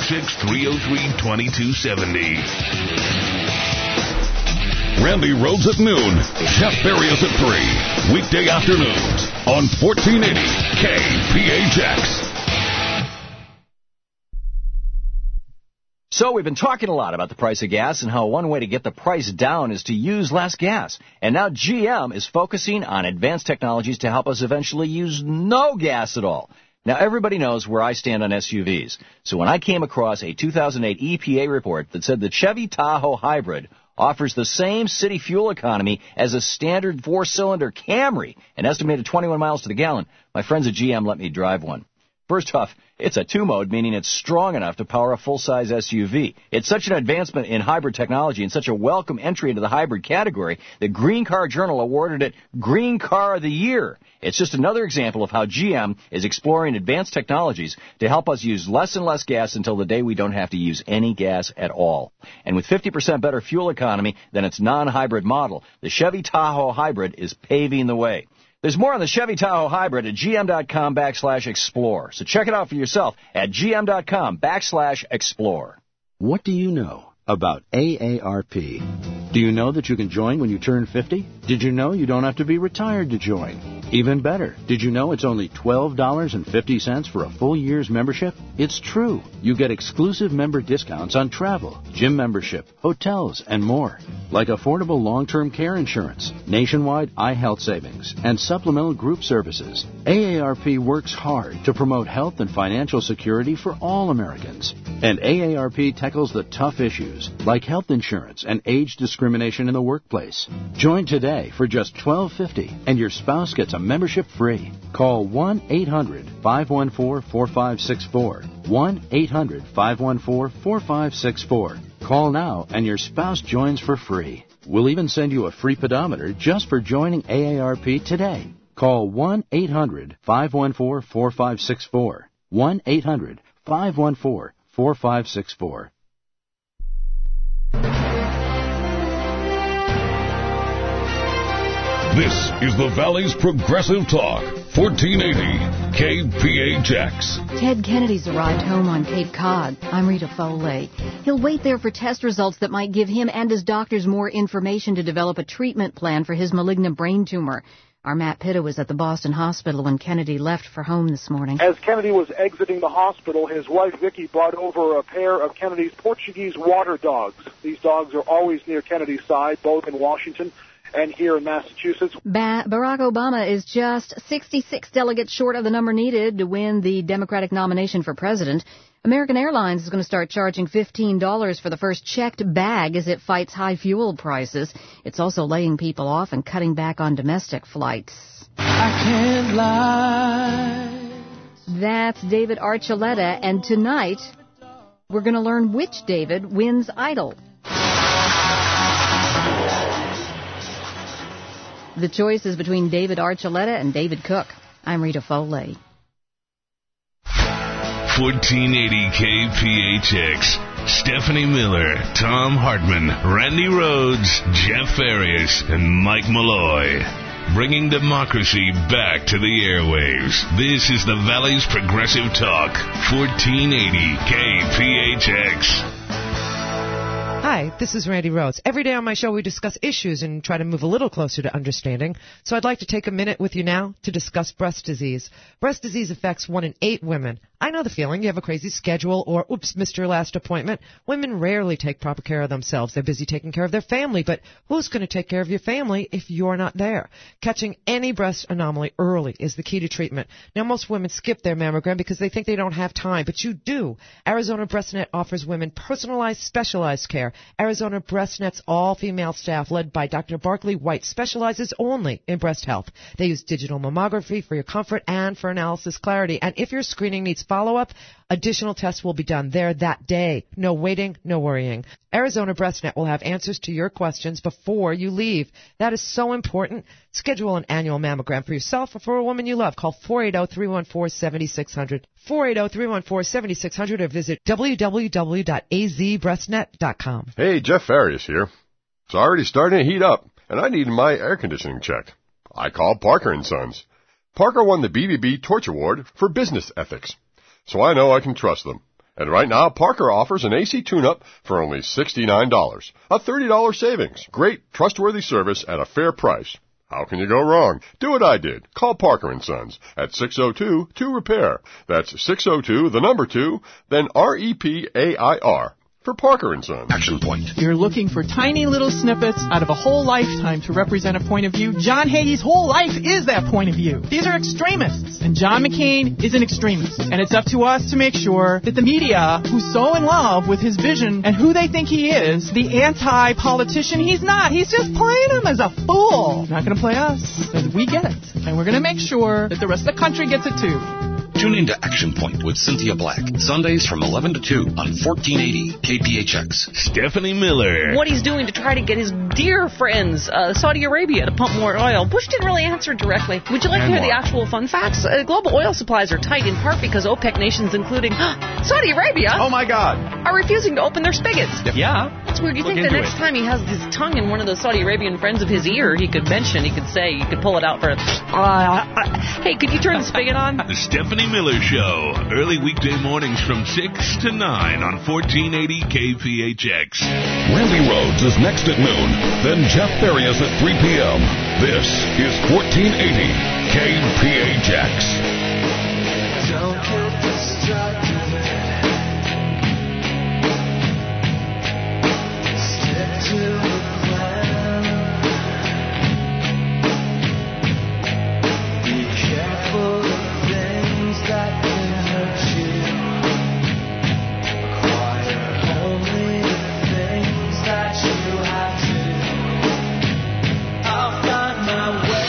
866-303-2270. Randy Rhodes at noon, Jeff Farias at 3. Weekday afternoons on 1480 KPHX. So we've been talking a lot about the price of gas and how one way to get the price down is to use less gas. And now GM is focusing on advanced technologies to help us eventually use no gas at all. Now, everybody knows where I stand on SUVs. So when I came across a 2008 EPA report that said the Chevy Tahoe Hybrid offers the same city fuel economy as a standard four-cylinder Camry, an estimated 21 miles to the gallon, my friends at GM let me drive one. First off, it's a two-mode, meaning it's strong enough to power a full-size SUV. It's such an advancement in hybrid technology and such a welcome entry into the hybrid category that Green Car Journal awarded it Green Car of the Year. It's just another example of how GM is exploring advanced technologies to help us use less and less gas until the day we don't have to use any gas at all. And with 50% better fuel economy than its non-hybrid model, the Chevy Tahoe Hybrid is paving the way. There's more on the Chevy Tahoe Hybrid at gm.com/explore. So check it out for yourself at gm.com/explore. What do you know about AARP? Do you know that you can join when you turn 50? Did you know you don't have to be retired to join? Even better, did you know it's only $12.50 for a full year's membership? It's true. You get exclusive member discounts on travel, gym membership, hotels, and more. Like affordable long-term care insurance, nationwide eye health savings, and supplemental group services. AARP works hard to promote health and financial security for all Americans. And AARP tackles the tough issues like health insurance and age discrimination in the workplace. Join today for just $12.50 and your spouse gets a membership free. Call 1-800-514-4564. 1-800-514-4564. Call now and your spouse joins for free. We'll even send you a free pedometer just for joining AARP today. Call 1-800-514-4564. 1-800-514-4564. This is the Valley's Progressive Talk, 1480 KPHX. Ted Kennedy's arrived home on Cape Cod. I'm Rita Foley. He'll wait there for test results that might give him and his doctors more information to develop a treatment plan for his malignant brain tumor. Our Matt Pitta was at the Boston Hospital when Kennedy left for home this morning. As Kennedy was exiting the hospital, his wife Vicki brought over a pair of Kennedy's Portuguese water dogs. These dogs are always near Kennedy's side, both in Washington and here in Massachusetts. Barack Obama is just 66 delegates short of the number needed to win the Democratic nomination for president. American Airlines is going to start charging $15 for the first checked bag as it fights high fuel prices. It's also laying people off and cutting back on domestic flights. I can't lie. That's David Archuleta, and tonight we're going to learn which David wins Idol. The choice is between David Archuleta and David Cook. I'm Rita Foley. 1480 KPHX. Stephanie Miller, Tom Hartman, Randy Rhodes, Jeff Farias, and Mike Malloy. Bringing democracy back to the airwaves. This is the Valley's Progressive Talk. 1480 KPHX. Hi, this is Randy Rhodes. Every day on my show we discuss issues and try to move a little closer to understanding. So I'd like to take a minute with you now to discuss breast disease. Breast disease affects 1 in 8 women. I know the feeling. You have a crazy schedule or, oops, missed your last appointment. Women rarely take proper care of themselves. They're busy taking care of their family, but who's going to take care of your family if you're not there? Catching any breast anomaly early is the key to treatment. Now, most women skip their mammogram because they think they don't have time, but you do. Arizona BreastNet offers women personalized, specialized care. Arizona BreastNet's all-female staff, led by Dr. Barkley White, specializes only in breast health. They use digital mammography for your comfort and for analysis clarity. And if your screening needs follow-up, additional tests will be done there that day. No waiting, no worrying. Arizona BreastNet will have answers to your questions before you leave. That is so important. Schedule an annual mammogram for yourself or for a woman you love. Call 480-314-7600. 480-314-7600 or visit www.azbreastnet.com. Hey, Jeff Farias here. It's already starting to heat up, and I need my air conditioning checked. I called Parker & Sons. Parker won the BBB Torch Award for business ethics, so I know I can trust them. And right now, Parker offers an AC tune-up for only $69, a $30 savings. Great, trustworthy service at a fair price. How can you go wrong? Do what I did. Call Parker & Sons at 602-2-REPAIR. That's 602, the number 2, then REPAIR. for Parker & Son. Action Point. You're looking for tiny little snippets out of a whole lifetime to represent a point of view. John Hagee's whole life is that point of view. These are extremists, and John McCain is an extremist. And it's up to us to make sure that the media, who's so in love with his vision and who they think he is, the anti-politician, he's not. He's just playing him as a fool. He's not going to play us. We get it. And we're going to make sure that the rest of the country gets it too. Tune in to Action Point with Cynthia Black, Sundays from 11 to 2 on 1480 KPHX. Stephanie Miller. What he's doing to try to get his dear friends, Saudi Arabia, to pump more oil. Bush didn't really answer directly. Would you like to hear the actual fun facts? Global oil supplies are tight in part because OPEC nations, including Saudi Arabia, oh my God, are refusing to open their spigots. Yeah. That's weird. You think the next time he has his tongue in one of those Saudi Arabian friends of his ear, he could mention, he could say, he could pull it out for hey, could you turn the spigot on? The Stephanie Miller Show, early weekday mornings from 6 to 9 on 1480 KPHX. Randy Rhodes is next at noon, then Jeff Farias at 3 p.m. This is 1480 KPHX. Don't get distracted. Stick to the plan. Be careful of things that can hurt you. Acquire only the things that you have to. I'll find my way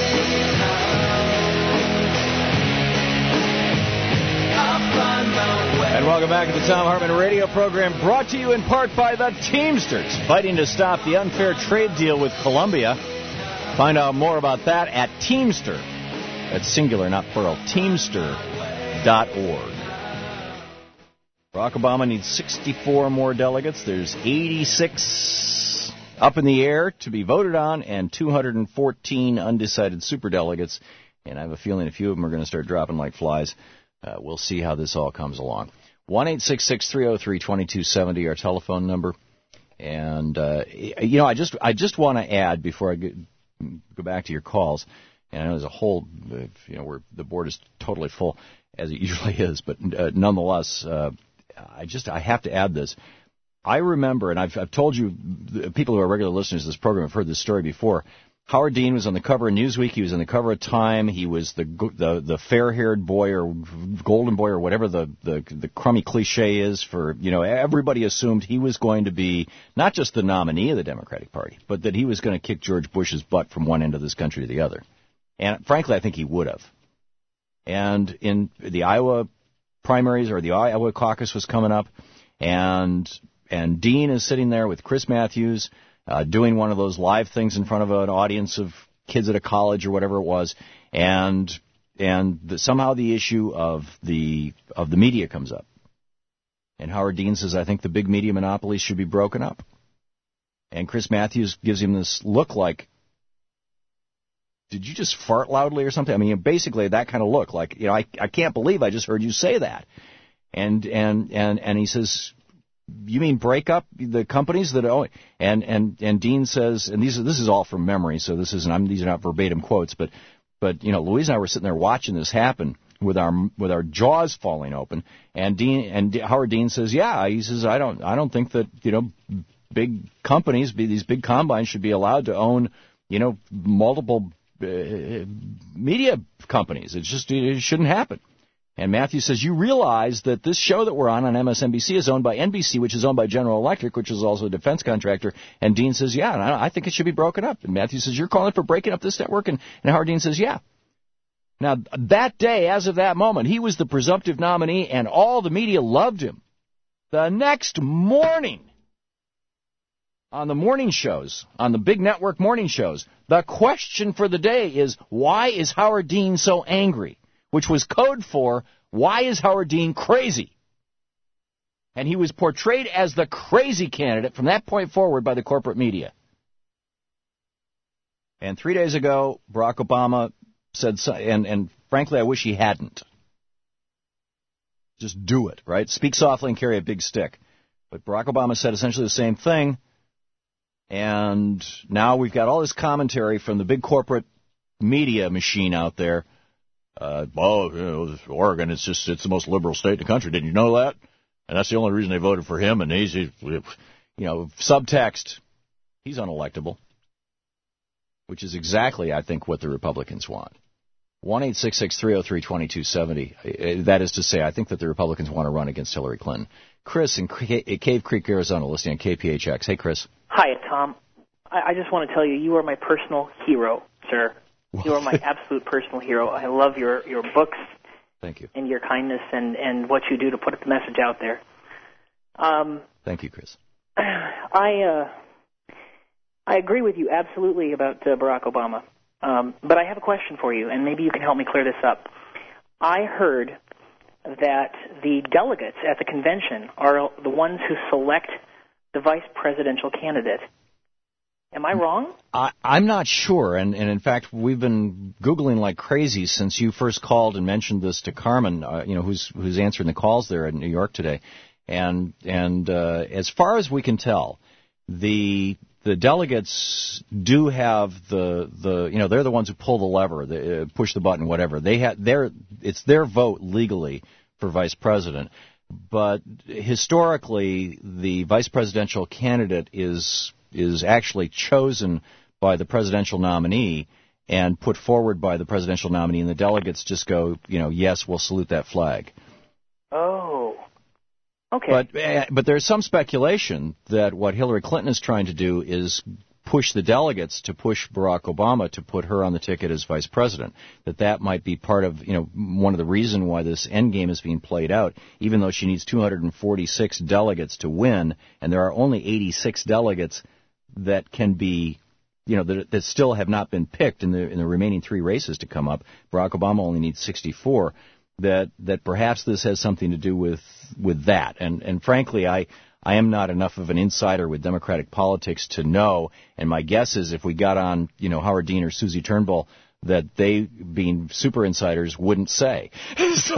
And welcome back to the Thom Hartmann radio program, brought to you in part by the Teamsters, fighting to stop the unfair trade deal with Colombia. Find out more about that at Teamster. That's singular, not plural. Teamster.org. Barack Obama needs 64 more delegates. There's 86 up in the air to be voted on and 214 undecided superdelegates. And I have a feeling a few of them are going to start dropping like flies. We'll see how this all comes along. 1-866-303-2270, our telephone number. And, I just want to add, before I go back to your calls, and I know there's a whole, where the board is totally full, as it usually is, but nonetheless, I have to add this. I remember, and I've told you, people who are regular listeners to this program have heard this story before. Howard Dean was on the cover of Newsweek. He was on the cover of Time. He was the fair-haired boy or golden boy or whatever the crummy cliche is for, everybody assumed he was going to be not just the nominee of the Democratic Party, but that he was going to kick George Bush's butt from one end of this country to the other. And frankly, I think he would have. And in the Iowa primaries, or the Iowa caucus was coming up, and Dean is sitting there with Chris Matthews, doing one of those live things in front of an audience of kids at a college or whatever it was, and somehow the issue of the media comes up. And Howard Dean says, I think the big media monopolies should be broken up. And Chris Matthews gives him this look like, did you just fart loudly or something? I mean, basically that kind of look, like, I can't believe I just heard you say that. And he says, you mean break up the companies that own? And Dean says, and this is all from memory, so these are not verbatim quotes, but Louise and I were sitting there watching this happen with our jaws falling open, and Howard Dean says, yeah, he says, I don't think that big companies, these big combines, should be allowed to own multiple media companies. It shouldn't happen. And Matthews says, you realize that this show that we're on MSNBC is owned by NBC, which is owned by General Electric, which is also a defense contractor. And Dean says, yeah, and I think it should be broken up. And Matthews says, you're calling for breaking up this network? And Howard Dean says, yeah. Now, that day, as of that moment, he was the presumptive nominee, and all the media loved him. The next morning, on the morning shows, on the big network morning shows, the question for the day is, why is Howard Dean so angry? Which was code for, why is Howard Dean crazy? And he was portrayed as the crazy candidate from that point forward by the corporate media. And 3 days ago, Barack Obama said, and frankly, I wish he hadn't. Just do it, right? Speak softly and carry a big stick. But Barack Obama said essentially the same thing. And now we've got all this commentary from the big corporate media machine out there. Oregon, it's the most liberal state in the country. Didn't you know that? and that's the only reason they voted for him, and he's subtext, he's unelectable, which is exactly, I think, what the Republicans want. 1-866-303-2270. That is to say, I think that the Republicans want to run against Hillary Clinton. Chris in Cave Creek, Arizona, listening on KPHX. Hey, Chris. Hi, Tom. I just want to tell you, you are my personal hero, sir. You are my absolute personal hero. I love your books. Thank you. And your kindness and what you do to put the message out there. Thank you, Chris. I agree with you absolutely about Barack Obama. But I have a question for you, and maybe you can help me clear this up. I heard that the delegates at the convention are the ones who select the vice presidential candidate. Am I wrong? I'm not sure, and in fact, we've been Googling like crazy since you first called and mentioned this to Carmen, who's answering the calls there in New York today. And as far as we can tell, the delegates do have they're the ones who pull the lever, they push the button, whatever. It's their vote legally for vice president. But historically, the vice presidential candidate is actually chosen by the presidential nominee and put forward by the presidential nominee, and the delegates just go, yes, we'll salute that flag. Oh, okay. But there's some speculation that what Hillary Clinton is trying to do is push the delegates to push Barack Obama to put her on the ticket as vice president. That might be part of, one of the reasons why this endgame is being played out, even though she needs 246 delegates to win, and there are only 86 delegates that can be, that still have not been picked in the remaining three races to come up. Barack Obama only needs 64. That perhaps this has something to do with that. And frankly, I am not enough of an insider with Democratic politics to know. And my guess is if we got on, Howard Dean or Susie Turnbull, that they, being super insiders, wouldn't say. So,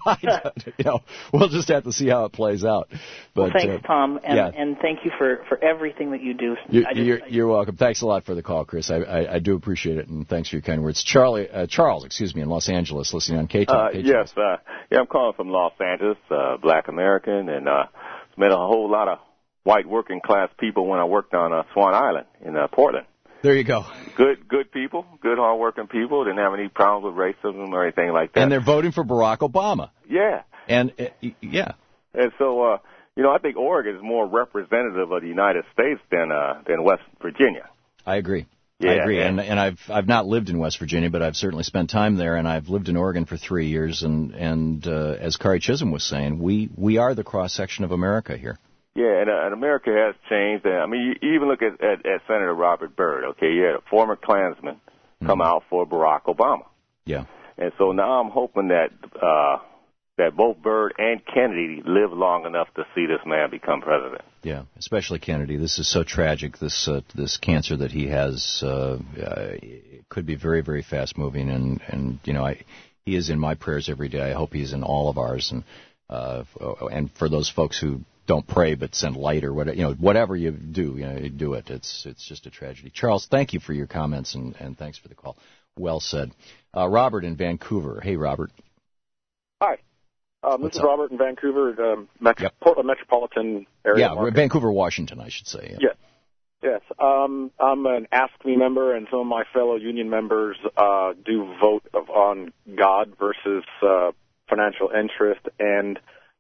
we'll just have to see how it plays out. But, well, thanks, Tom, and thank you for everything that you do. You're welcome. Thanks a lot for the call, Chris. I do appreciate it, and thanks for your kind words. Charles, in Los Angeles, listening on KTOP. Yes, I'm calling from Los Angeles, black American, and met a whole lot of white working class people when I worked on Swan Island in Portland. There you go. Good people, good hard-working people. Didn't have any problems with racism or anything like that. And they're voting for Barack Obama. Yeah. And, yeah. And so, I think Oregon is more representative of the United States than West Virginia. I agree. Yeah, I agree. And I've not lived in West Virginia, but I've certainly spent time there, and I've lived in Oregon for 3 years. And as Kari Chisholm was saying, we are the cross-section of America here. Yeah, and America has changed. I mean, you even look at Senator Robert Byrd, okay? You had a former Klansman come out for Barack Obama. Yeah. And so now I'm hoping that both Byrd and Kennedy live long enough to see this man become president. Yeah, especially Kennedy. This is so tragic, this cancer that he has. It could be very, very fast-moving, and he is in my prayers every day. I hope he's in all of ours. And for those folks who don't pray but send light or whatever, whatever you do, you do it. It's just a tragedy. Charles, thank you for your comments and thanks for the call. Well said. Robert in Vancouver. Hey, Robert. Hi. This is Robert in Vancouver, Portland metropolitan area. Yeah, market. Vancouver, Washington, I should say. Yeah. Yes. I'm an Ask Me member, and some of my fellow union members do vote on God versus financial interest, and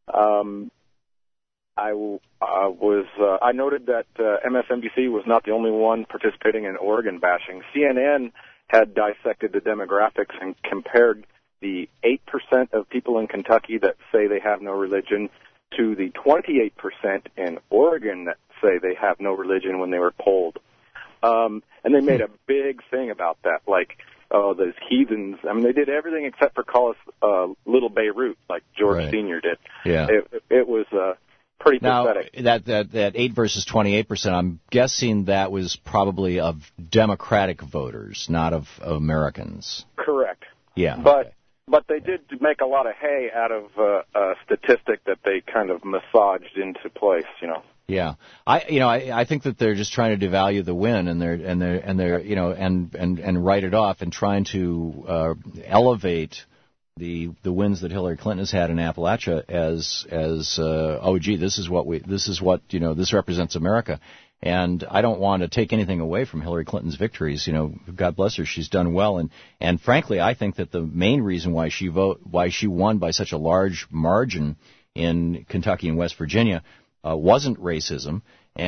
I noted that MSNBC was not the only one participating in Oregon bashing. CNN had dissected the demographics and compared the 8% of people in Kentucky that say they have no religion to the 28% in Oregon that say they have no religion when they were polled. And they made a big thing about that, like, oh, those heathens. I mean, they did everything except for call us Little Beirut, like George Sr. did. Yeah. It was pretty pathetic. Now, that 8 versus 28%, I'm guessing that was probably of Democratic voters, not of Americans. Correct. Yeah. But they did make a lot of hay out of a statistic that they kind of massaged into place, Yeah, I think that they're just trying to devalue the win, and they're and write it off, and trying to elevate the wins that Hillary Clinton has had in Appalachia as this represents America. And I don't want to take anything away from Hillary Clinton's victories. God bless her, she's done well. And frankly, I think that the main reason why she won by such a large margin in Kentucky and West Virginia wasn't racism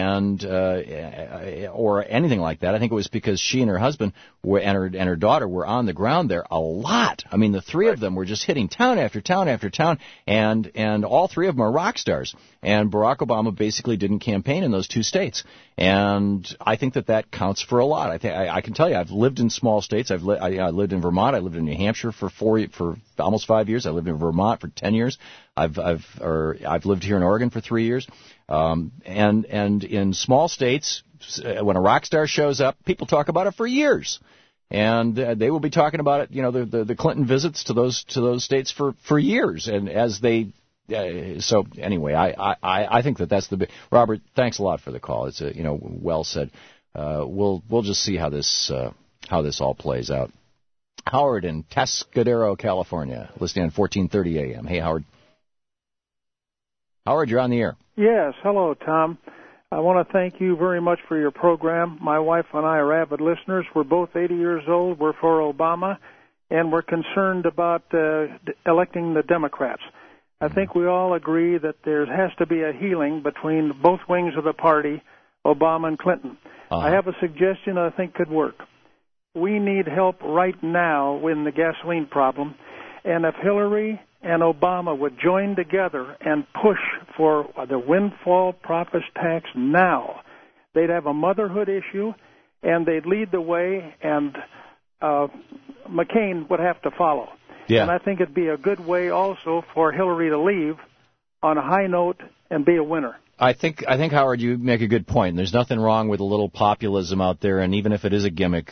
or anything like that. I think it was because she and her husband and her daughter were on the ground there a lot. I mean, the three of them were just hitting town after town after town, and all three of them are rock stars. And Barack Obama basically didn't campaign in those two states, and I think that counts for a lot. I can tell you, I've lived in small states. I lived in Vermont. I lived in New Hampshire for almost 5 years. I lived in Vermont for 10 years. I've lived here in Oregon for 3 years. And in small states, when a rock star shows up, people talk about it for years, and they will be talking about it. The Clinton visits to those states for years, and as they. So anyway, I think that's the big. Robert, thanks a lot for the call. It's well said. We'll just see how this all plays out. Howard in Tascadero, California, listening on 1430 AM. Hey, Howard. Howard, you're on the air. Yes. Hello, Tom. I want to thank you very much for your program. My wife and I are avid listeners. We're both 80 years old. We're for Obama, and we're concerned about electing the Democrats. I think we all agree that there has to be a healing between both wings of the party, Obama and Clinton. I have a suggestion that I think could work. We need help right now in the gasoline problem, and if Hillary and Obama would join together and push for the windfall profits tax now, they'd have a motherhood issue, and they'd lead the way, and McCain would have to follow. Yeah. And I think it'd be a good way also for Hillary to leave on a high note and be a winner. I think Howard, you make a good point. There's nothing wrong with a little populism out there, and even if it is a gimmick,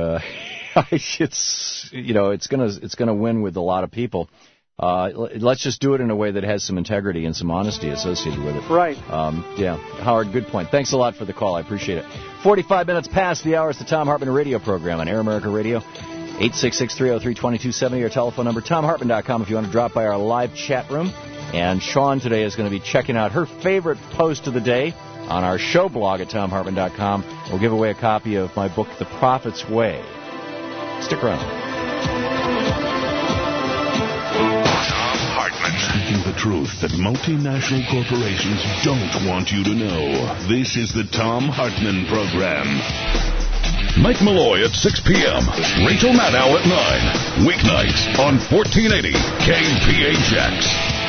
it's gonna win with a lot of people. Let's just do it in a way that has some integrity and some honesty associated with it. Right. Yeah, Howard, good point. Thanks a lot for the call. I appreciate it. 45 minutes past the hour. It's the Thom Hartmann radio program on Air America Radio. 866-303-2270, our telephone number. TomHartmann.com if you want to drop by our live chat room. And Sean today is going to be checking out her favorite post of the day on our show blog at TomHartmann.com. We'll give away a copy of my book, The Prophet's Way. Stick around. Speaking the truth that multinational corporations don't want you to know. This is the Thom Hartmann Program. Mike Malloy at 6 p.m. Rachel Maddow at 9. Weeknights on 1480 KPHX.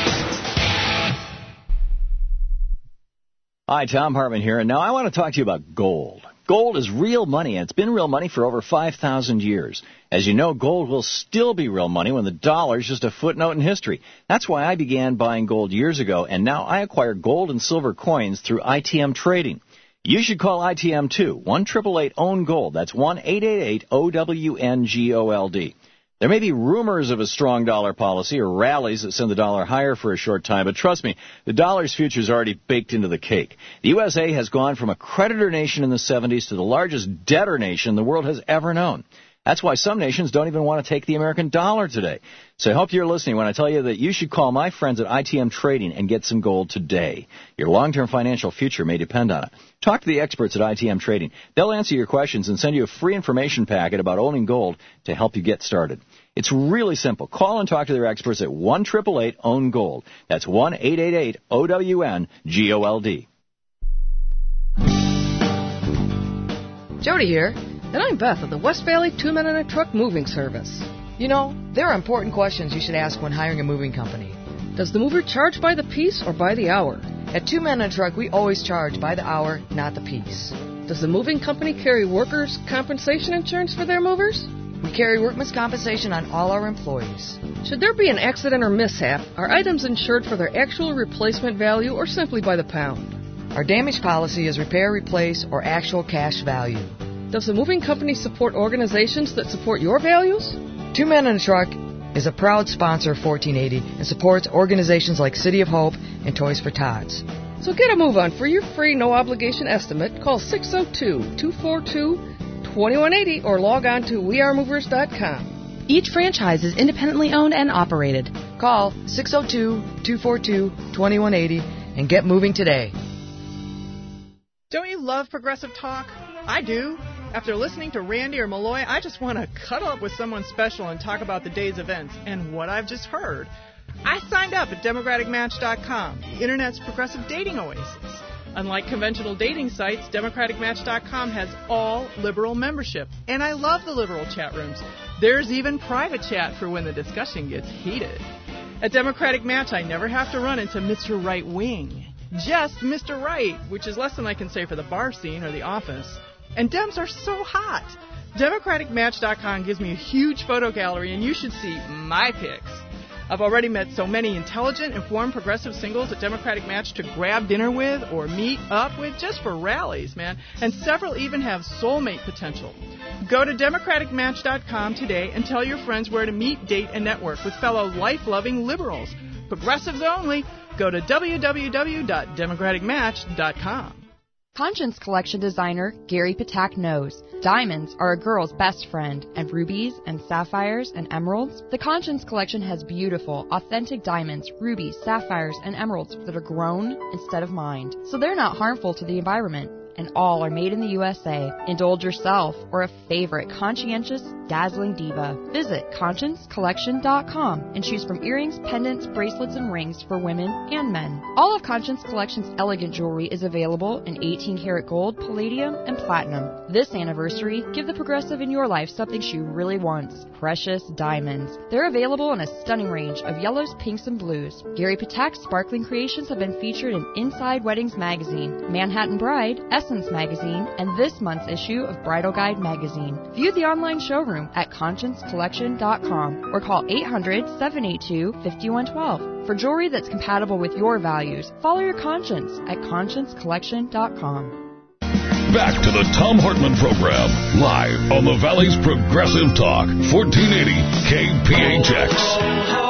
Hi, Thom Hartmann here, and now I want to talk to you about gold. Gold is real money, and it's been real money for over 5,000 years. As you know, gold will still be real money when the dollar is just a footnote in history. That's why I began buying gold years ago, and now I acquire gold and silver coins through ITM Trading. You should call ITM too. 1-888-OWN-GOLD. That's 1-888-OWN-GOLD. There may be rumors of a strong dollar policy or rallies that send the dollar higher for a short time, but trust me, the dollar's future is already baked into the cake. The USA has gone from a creditor nation in the 70s to the largest debtor nation the world has ever known. That's why some nations don't even want to take the American dollar today. So I hope you're listening when I tell you that you should call my friends at ITM Trading and get some gold today. Your long-term financial future may depend on it. Talk to the experts at ITM Trading. They'll answer your questions and send you a free information packet about owning gold to help you get started. It's really simple. Call and talk to their experts at 1-888-OWN-GOLD. That's 1-888-OWN-GOLD. Jody here. And I'm Beth of the West Valley 2 Men and a Truck Moving Service. You know, there are important questions you should ask when hiring a moving company. Does the mover charge by the piece or by the hour? At 2 Men and a Truck, we always charge by the hour, not the piece. Does the moving company carry workers' compensation insurance for their movers? We carry workman's compensation on all our employees. Should there be an accident or mishap, are items insured for their actual replacement value or simply by the pound? Our damage policy is repair, replace, or actual cash value. Does the moving company support organizations that support your values? 2 Men and a Truck is a proud sponsor of 1480 and supports organizations like City of Hope and Toys for Tots. So get a move on. For your free, no-obligation estimate, call 602-242-2180 or log on to wearemovers.com. Each franchise is independently owned and operated. Call 602-242-2180 and get moving today. Don't you love progressive talk? I do. After listening to Randy or Malloy, I just want to cuddle up with someone special and talk about the day's events and what I've just heard. I signed up at DemocraticMatch.com, the Internet's progressive dating oasis. Unlike conventional dating sites, DemocraticMatch.com has all liberal membership. And I love the liberal chat rooms. There's even private chat for when the discussion gets heated. At Democratic Match, I never have to run into Mr. Right Wing. Just Mr. Right, which is less than I can say for the bar scene or the office. And Dems are so hot. DemocraticMatch.com gives me a huge photo gallery, and you should see my pics. I've already met so many intelligent, informed progressive singles at Democratic Match to grab dinner with or meet up with just for rallies, man. And several even have soulmate potential. Go to DemocraticMatch.com today and tell your friends where to meet, date, and network with fellow life-loving liberals. Progressives only. Go to www.democraticmatch.com. Conscience Collection designer Gary Patak knows diamonds are a girl's best friend, and rubies and sapphires and emeralds. The Conscience Collection has beautiful, authentic diamonds, rubies, sapphires, and emeralds that are grown instead of mined, so they're not harmful to the environment. And all are made in the USA. Indulge yourself or a favorite conscientious, dazzling diva. Visit ConscienceCollection.com and choose from earrings, pendants, bracelets, and rings for women and men. All of Conscience Collection's elegant jewelry is available in 18-karat gold, palladium, and platinum. This anniversary, give the progressive in your life something she really wants: precious diamonds. They're available in a stunning range of yellows, pinks, and blues. Gary Patak's sparkling creations have been featured in Inside Weddings magazine, Manhattan Bride, Essence magazine, and this month's issue of Bridal Guide magazine. View the online showroom at ConscienceCollection.com or call 800-782-5112 for jewelry that's compatible with your values. Follow your conscience at ConscienceCollection.com. Back to the Thom Hartmann Program, live on the Valley's Progressive Talk, 1480 KPHX.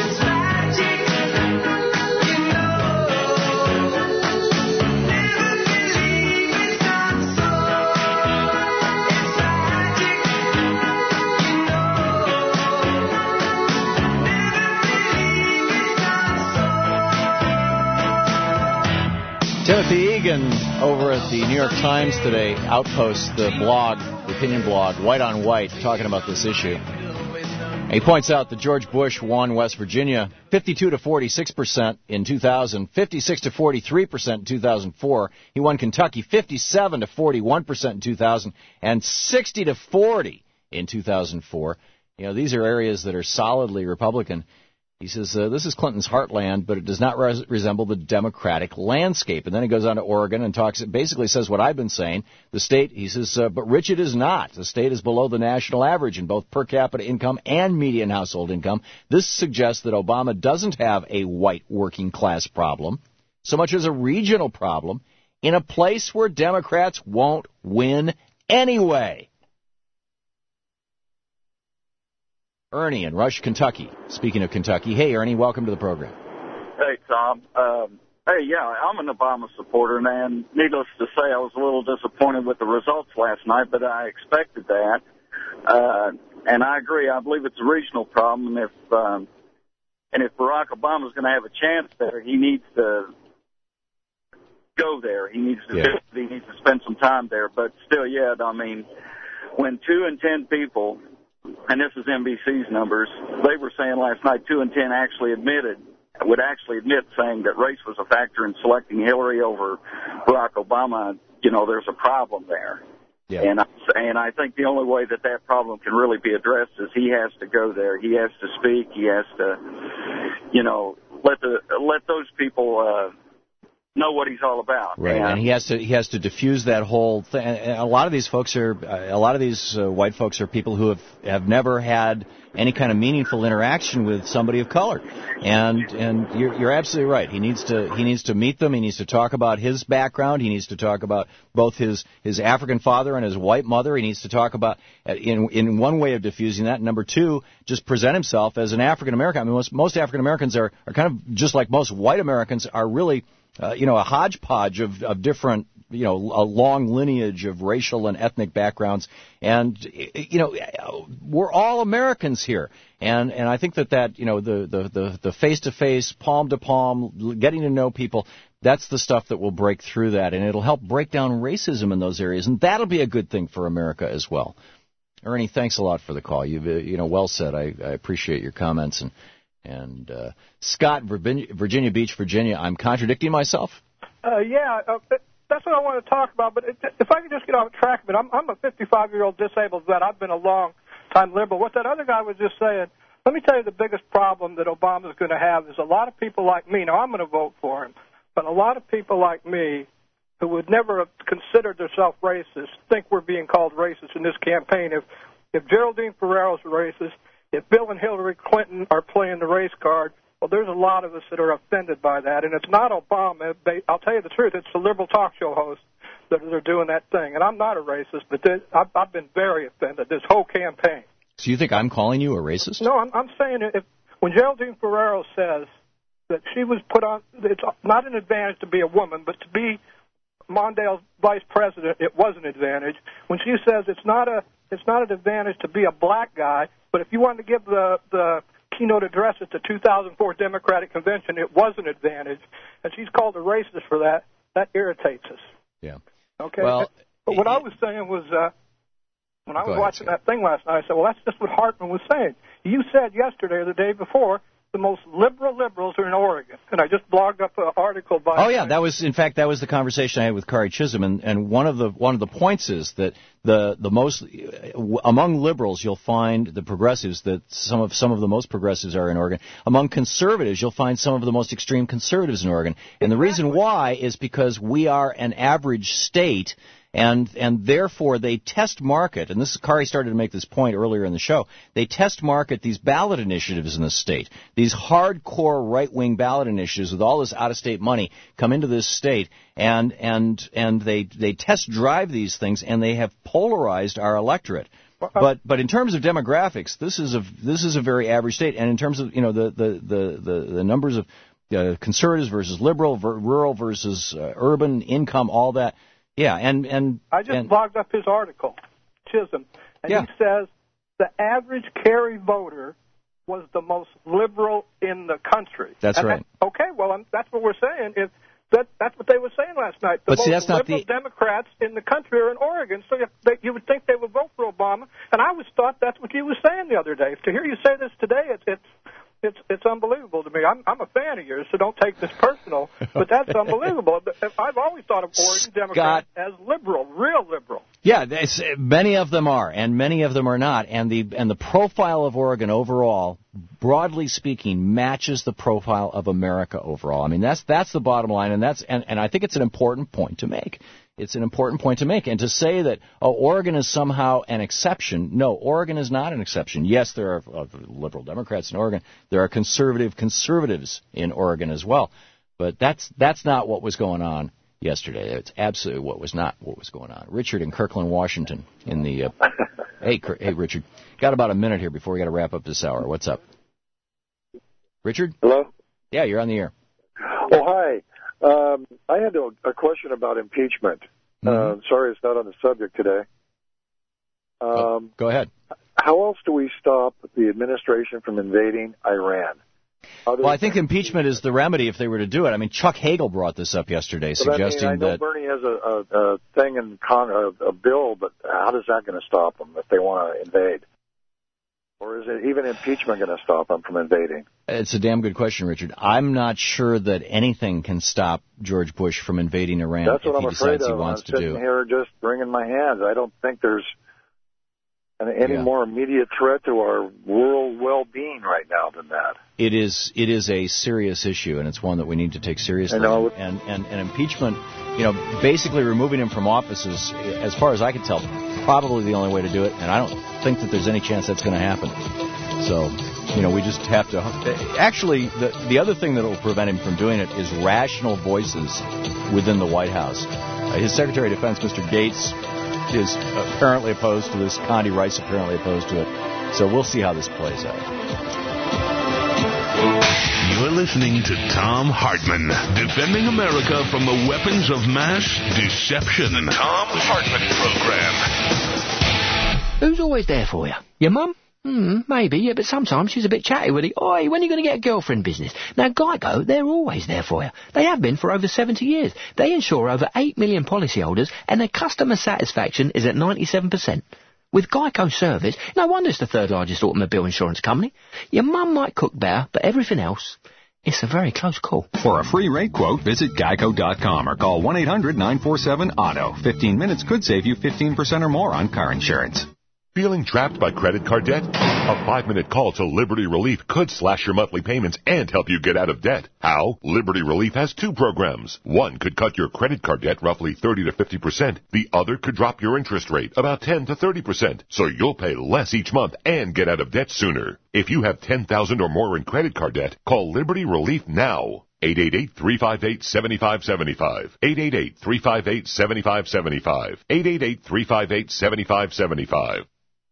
Timothy Egan over at the New York Times today outposts the blog, the opinion blog, White on White, talking about this issue. And he points out that George Bush won West Virginia 52 to 46% in 2000, 56 to 43% in 2004. He won Kentucky 57 to 41% in 2000, and 60 to 40 in 2004. You know, these are areas that are solidly Republican. He says, this is Clinton's heartland, but it does not resemble the Democratic landscape. And then he goes on to Oregon and basically says what I've been saying. The state, he says, but rich it is not. The state is below the national average in both per capita income and median household income. This suggests that Obama doesn't have a white working class problem so much as a regional problem in a place where Democrats won't win anyway. Ernie in Rush, Kentucky. Speaking of Kentucky, hey, Ernie, welcome to the program. Hey, Tom. I'm an Obama supporter, and needless to say, I was a little disappointed with the results last night, but I expected that. And I agree. I believe it's a regional problem. And if Barack Obama is going to have a chance there, he needs to go there. He needs to he needs to spend some time there. But still, when 2 in 10 people, and this is NBC's numbers, they were saying last night 2 in 10 would actually admit saying that race was a factor in selecting Hillary over Barack Obama. There's a problem there. Yeah. And I think the only way that problem can really be addressed is he has to go there. He has to speak. He has to, let those people know what he's all about. Right, and he has to diffuse that whole thing. And a lot of these white folks are people who have never had any kind of meaningful interaction with somebody of color. And you're absolutely right. He needs to meet them. He needs to talk about his background. He needs to talk about both his African father and his white mother. He needs to talk about in one way of diffusing that. And number two, just present himself as an African American. I mean, most African Americans are kind of just like most white Americans are really a hodgepodge of different a long lineage of racial and ethnic backgrounds, and we're all Americans here, and I think that the face-to-face, palm-to-palm, getting to know people, that's the stuff that will break through that, and it'll help break down racism in those areas, and that'll be a good thing for America as well. Ernie, thanks a lot for the call. You've well said. I appreciate your comments. And Scott, Virginia Beach, Virginia. I'm contradicting myself. That's what I want to talk about. But if I could just get off track a bit, I'm a 55-year-old disabled vet. I've been a long-time liberal. What that other guy was just saying. Let me tell you the biggest problem that Obama's going to have is a lot of people like me. Now I'm going to vote for him, but a lot of people like me who would never have considered themselves racist think we're being called racist in this campaign. If Geraldine Ferrero's racist, if Bill and Hillary Clinton are playing the race card, well, there's a lot of us that are offended by that. And it's not Obama. I'll tell you the truth. It's the liberal talk show hosts that are doing that thing. And I'm not a racist, but I've been very offended this whole campaign. So you think I'm calling you a racist? No, I'm saying when Geraldine Ferrero says that she was put on, it's not an advantage to be a woman, but to be Mondale's vice president, it was an advantage. When she says it's not an advantage to be a black guy, but if you wanted to give the keynote address at the 2004 Democratic Convention, it was an advantage, and she's called a racist for that. That irritates us. Yeah. Okay. Well, but what I was saying was, when I was watching that thing last night, I said, well, that's just what Hartman was saying. You said yesterday or the day before the most liberals are in Oregon, and I just blogged up an article by. Oh yeah, that was the conversation I had with Kari Chisholm, and one of the points is that the most among liberals you'll find the progressives that some of the most progressives are in Oregon. Among conservatives you'll find some of the most extreme conservatives in Oregon, and the reason why is because we are an average state. And therefore they test market, and Kari started to make this point earlier in the show, they test market these ballot initiatives in the state. These hardcore right-wing ballot initiatives with all this out-of-state money come into this state, and they test drive these things, and they have polarized our electorate. But in terms of demographics, this is a very average state, and in terms of the numbers of conservatives versus liberal, rural versus urban, income, all that. Yeah, and I just blogged up his article, Chisholm, and he says the average Kerry voter was the most liberal in the country. That's right. Okay, well, that's what we're saying. That's what they were saying last night. The most liberal Democrats in the country are in Oregon, so you would think they would vote for Obama. And I always thought that's what you were saying the other day. To hear you say this today, it's unbelievable to me. I'm a fan of yours, so don't take this personal, but that's unbelievable. I've always thought of Oregon Democrats as liberal, real liberal. Yeah, many of them are, and many of them are not. And the profile of Oregon overall, broadly speaking, matches the profile of America overall. I mean, that's the bottom line, and I think it's an important point to make. It's an important point to make. And to say that, Oregon is somehow an exception, no, Oregon is not an exception. Yes, there are liberal Democrats in Oregon. There are conservatives in Oregon as well. But that's not what was going on yesterday. It's absolutely what was going on. Richard in Kirkland, Washington in the Hey, Richard. Got about a minute here before we got to wrap up this hour. What's up? Richard? Hello? Yeah, you're on the air. Oh, hi. I had a question about impeachment. Sorry it's not on the subject today. Go ahead. How else do we stop the administration from invading Iran? Well, I think impeachment is the remedy if they were to do it. I mean, Chuck Hagel brought this up yesterday, suggesting I know Bernie has a thing in a bill, but how is that going to stop them if they want to invade? Or is it even impeachment going to stop them from invading? It's a damn good question, Richard. I'm not sure that anything can stop George Bush from invading Iran if he decides he wants to do. I'm sitting here just wringing my hands. I don't think there's any more immediate threat to our world well-being right now than that. It is a serious issue, and it's one that we need to take seriously. And impeachment, basically removing him from office is, as far as I can tell, probably the only way to do it, and I don't think that there's any chance that's going to happen. So, we just have to... Actually, the other thing that will prevent him from doing it is rational voices within the White House. His Secretary of Defense, Mr. Gates, is apparently opposed to this. Condi Rice apparently opposed to it. So we'll see how this plays out. You're listening to Thom Hartmann, defending America from the weapons of mass deception. The Thom Hartmann Program. Who's always there for you? Your mum? Maybe, yeah, but sometimes she's a bit chatty with it. Oi, when are you going to get a girlfriend business? Now, Geico, they're always there for you. They have been for over 70 years. They insure over 8 million policyholders, and their customer satisfaction is at 97%. With Geico Service, no wonder it's the third largest automobile insurance company. Your mum might cook better, but everything else, it's a very close call. For a free rate quote, visit geico.com or call 1-800-947-AUTO. 15 minutes could save you 15% or more on car insurance. Feeling trapped by credit card debt? A 5-minute call to Liberty Relief could slash your monthly payments and help you get out of debt. How? Liberty Relief has 2 programs. One could cut your credit card debt roughly 30 to 50%. The other could drop your interest rate about 10 to 30%. So you'll pay less each month and get out of debt sooner. If you have $10,000 or more in credit card debt, call Liberty Relief now. 888-358-7575. 888-358-7575. 888-358-7575.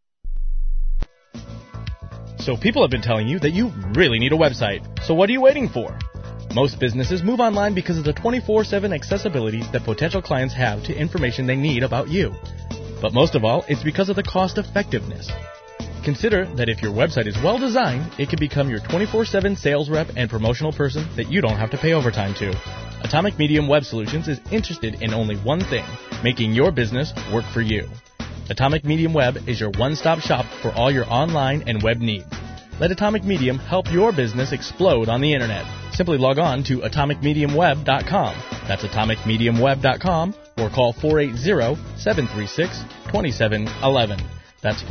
So people have been telling you that you really need a website. So what are you waiting for? Most businesses move online because of the 24/7 accessibility that potential clients have to information they need about you. But most of all, it's because of the cost effectiveness. Consider that if your website is well designed, it can become your 24/7 sales rep and promotional person that you don't have to pay overtime to. Atomic Medium Web Solutions is interested in only one thing, making your business work for you. Atomic Medium Web is your one-stop shop for all your online and web needs. Let Atomic Medium help your business explode on the internet. Simply log on to atomicmediumweb.com. That's atomicmediumweb.com or call 480-736-2711. That's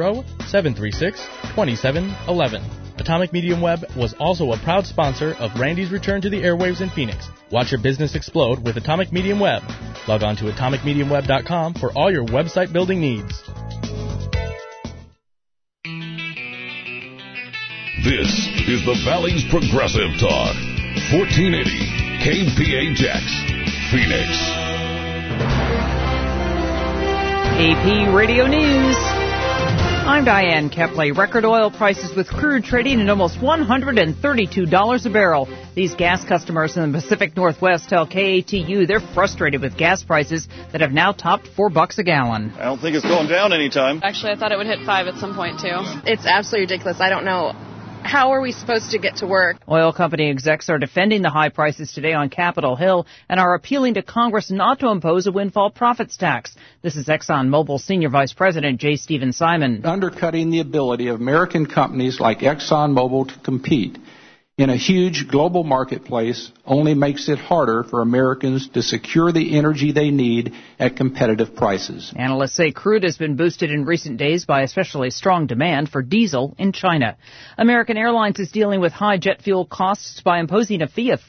480-736-2711. Atomic Medium Web was also a proud sponsor of Randy's return to the airwaves in Phoenix. Watch your business explode with Atomic Medium Web. Log on to atomicmediumweb.com for all your website building needs. This is the Valley's Progressive Talk. 1480 KPHX, Phoenix. AP Radio News. I'm Diane Kepley. Record oil prices with crude trading at almost $132 a barrel. These gas customers in the Pacific Northwest tell KATU they're frustrated with gas prices that have now topped $4 a gallon. I don't think it's going down anytime. Actually, I thought it would hit 5 at some point, too. It's absolutely ridiculous. I don't know. How are we supposed to get to work? Oil company execs are defending the high prices today on Capitol Hill and are appealing to Congress not to impose a windfall profits tax. This is ExxonMobil Senior Vice President J. Stephen Simon. Undercutting the ability of American companies like ExxonMobil to compete in a huge global marketplace only makes it harder for Americans to secure the energy they need at competitive prices. Analysts say crude has been boosted in recent days by especially strong demand for diesel in China. American Airlines is dealing with high jet fuel costs by imposing a fee of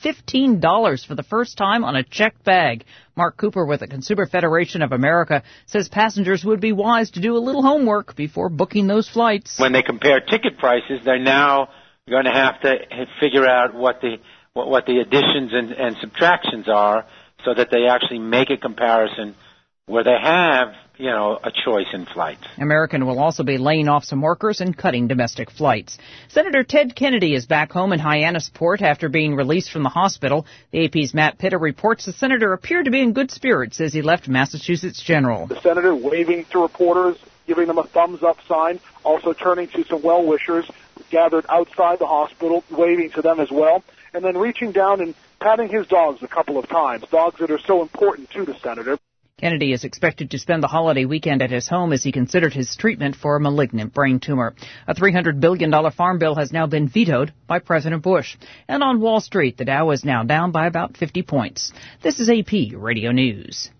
$15 for the first time on a checked bag. Mark Cooper with the Consumer Federation of America says passengers would be wise to do a little homework before booking those flights. When they compare ticket prices, they're now going to have to figure out what the additions and subtractions are so that they actually make a comparison where they have, a choice in flights. American will also be laying off some workers and cutting domestic flights. Senator Ted Kennedy is back home in Hyannisport after being released from the hospital. The AP's Matt Pitta reports the senator appeared to be in good spirits as he left Massachusetts General. The senator waving to reporters, giving them a thumbs-up sign, also turning to some well-wishers gathered outside the hospital, waving to them as well, and then reaching down and patting his dogs a couple of times, dogs that are so important to the senator. Kennedy is expected to spend the holiday weekend at his home as he considered his treatment for a malignant brain tumor. A $300 billion farm bill has now been vetoed by President Bush. And on Wall Street, the Dow is now down by about 50 points. This is AP Radio News.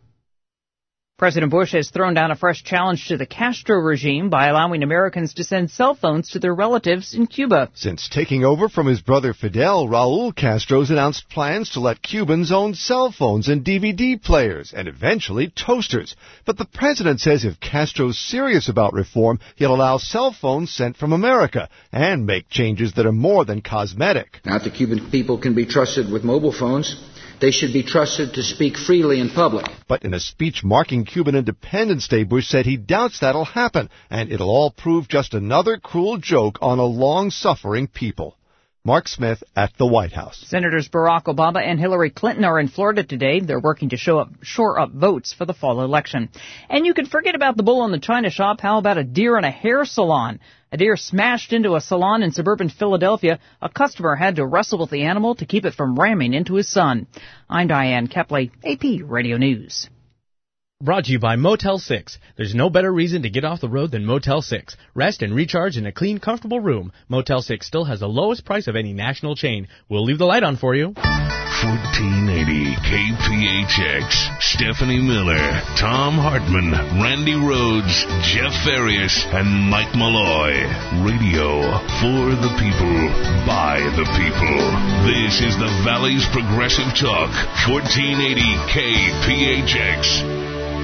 President Bush has thrown down a fresh challenge to the Castro regime by allowing Americans to send cell phones to their relatives in Cuba. Since taking over from his brother Fidel, Raul Castro's announced plans to let Cubans own cell phones and DVD players, and eventually toasters. But the president says if Castro's serious about reform, he'll allow cell phones sent from America and make changes that are more than cosmetic. Now, if the Cuban people can be trusted with mobile phones, they should be trusted to speak freely in public. But in a speech marking Cuban Independence Day, Bush said he doubts that'll happen, and it'll all prove just another cruel joke on a long-suffering people. Mark Smith at the White House. Senators Barack Obama and Hillary Clinton are in Florida today. They're working to shore up votes for the fall election. And you could forget about the bull in the china shop. How about a deer in a hair salon? A deer smashed into a salon in suburban Philadelphia. A customer had to wrestle with the animal to keep it from ramming into his son. I'm Diane Kepley, AP Radio News. Brought to you by Motel 6. There's no better reason to get off the road than Motel 6. Rest and recharge in a clean, comfortable room. Motel 6 still has the lowest price of any national chain. We'll leave the light on for you. 1480 KPHX, Stephanie Miller, Tom Hartman, Randy Rhodes, Jeff Farias, and Mike Malloy. Radio for the people, by the people. This is the Valley's Progressive Talk, 1480 KPHX.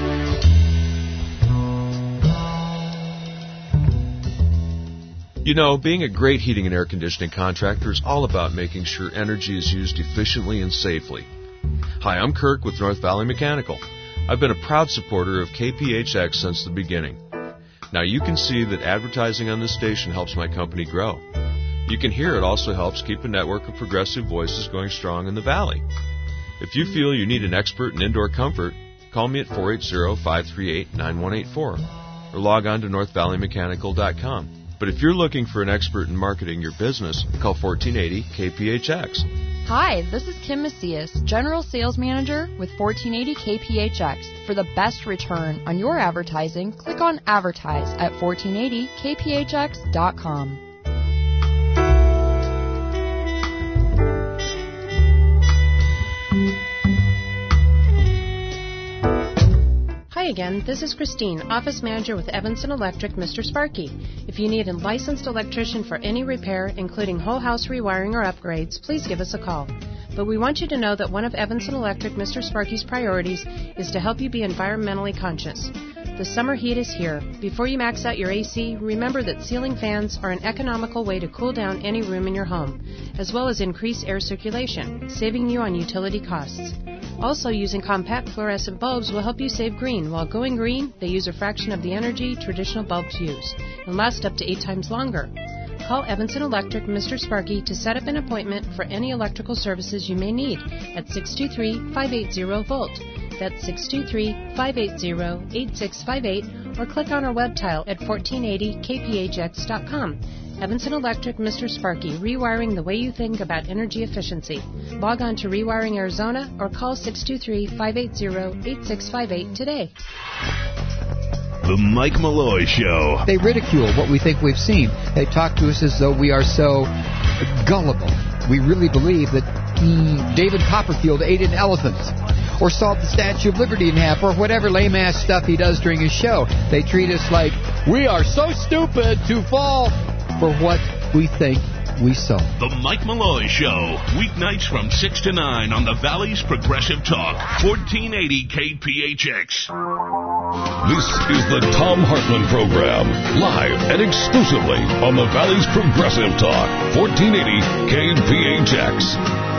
You know, being a great heating and air conditioning contractor is all about making sure energy is used efficiently and safely. Hi, I'm Kirk with North Valley Mechanical. I've been a proud supporter of KPHX since the beginning. Now you can see that advertising on this station helps my company grow. You can hear it also helps keep a network of progressive voices going strong in the Valley. If you feel you need an expert in indoor comfort, call me at 480-538-9184 or log on to northvalleymechanical.com. But if you're looking for an expert in marketing your business, call 1480 KPHX. Hi, this is Kim Macias, General Sales Manager with 1480 KPHX. For the best return on your advertising, click on Advertise at 1480kphx.com. Hi again, this is Christine, Office Manager with Evanston Electric, Mr. Sparky. If you need a licensed electrician for any repair, including whole house rewiring or upgrades, please give us a call. But we want you to know that one of Evanston Electric, Mr. Sparky's priorities is to help you be environmentally conscious. The summer heat is here. Before you max out your AC, remember that ceiling fans are an economical way to cool down any room in your home, as well as increase air circulation, saving you on utility costs. Also, using compact fluorescent bulbs will help you save green. While going green, they use a fraction of the energy traditional bulbs use and last up to 8 times longer. Call Evanston Electric, Mr. Sparky, to set up an appointment for any electrical services you may need at 623-580-VOLT. That's 623-580-8658, or click on our web tile at 1480kphx.com. Evanston Electric, Mr. Sparky, rewiring the way you think about energy efficiency. Log on to Rewiring Arizona or call 623-580-8658 today. The Mike Malloy Show. They ridicule what we think we've seen. They talk to us as though we are so gullible. We really believe that David Copperfield ate an elephant or sawed the Statue of Liberty in half or whatever lame-ass stuff he does during his show. They treat us like we are so stupid to fall for what we think we saw. The Mike Malloy Show, weeknights from 6 to 9 on the Valley's Progressive Talk, 1480 KPHX. This is the Tom Hartman Program, live and exclusively on the Valley's Progressive Talk, 1480 KPHX.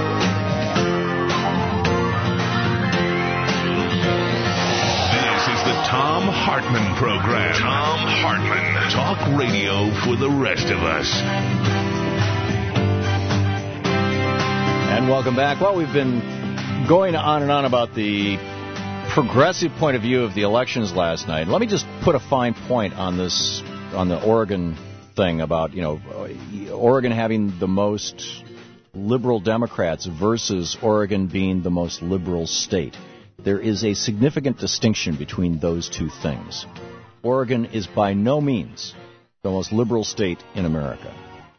Tom Hartman Program. Tom Hartman. Talk radio for the rest of us. And welcome back. Well, we've been going on and on about the progressive point of view of the elections last night. Let me just put a fine point on this, on the Oregon thing about, Oregon having the most liberal Democrats versus Oregon being the most liberal state. There is a significant distinction between those two things. Oregon is by no means the most liberal state in America.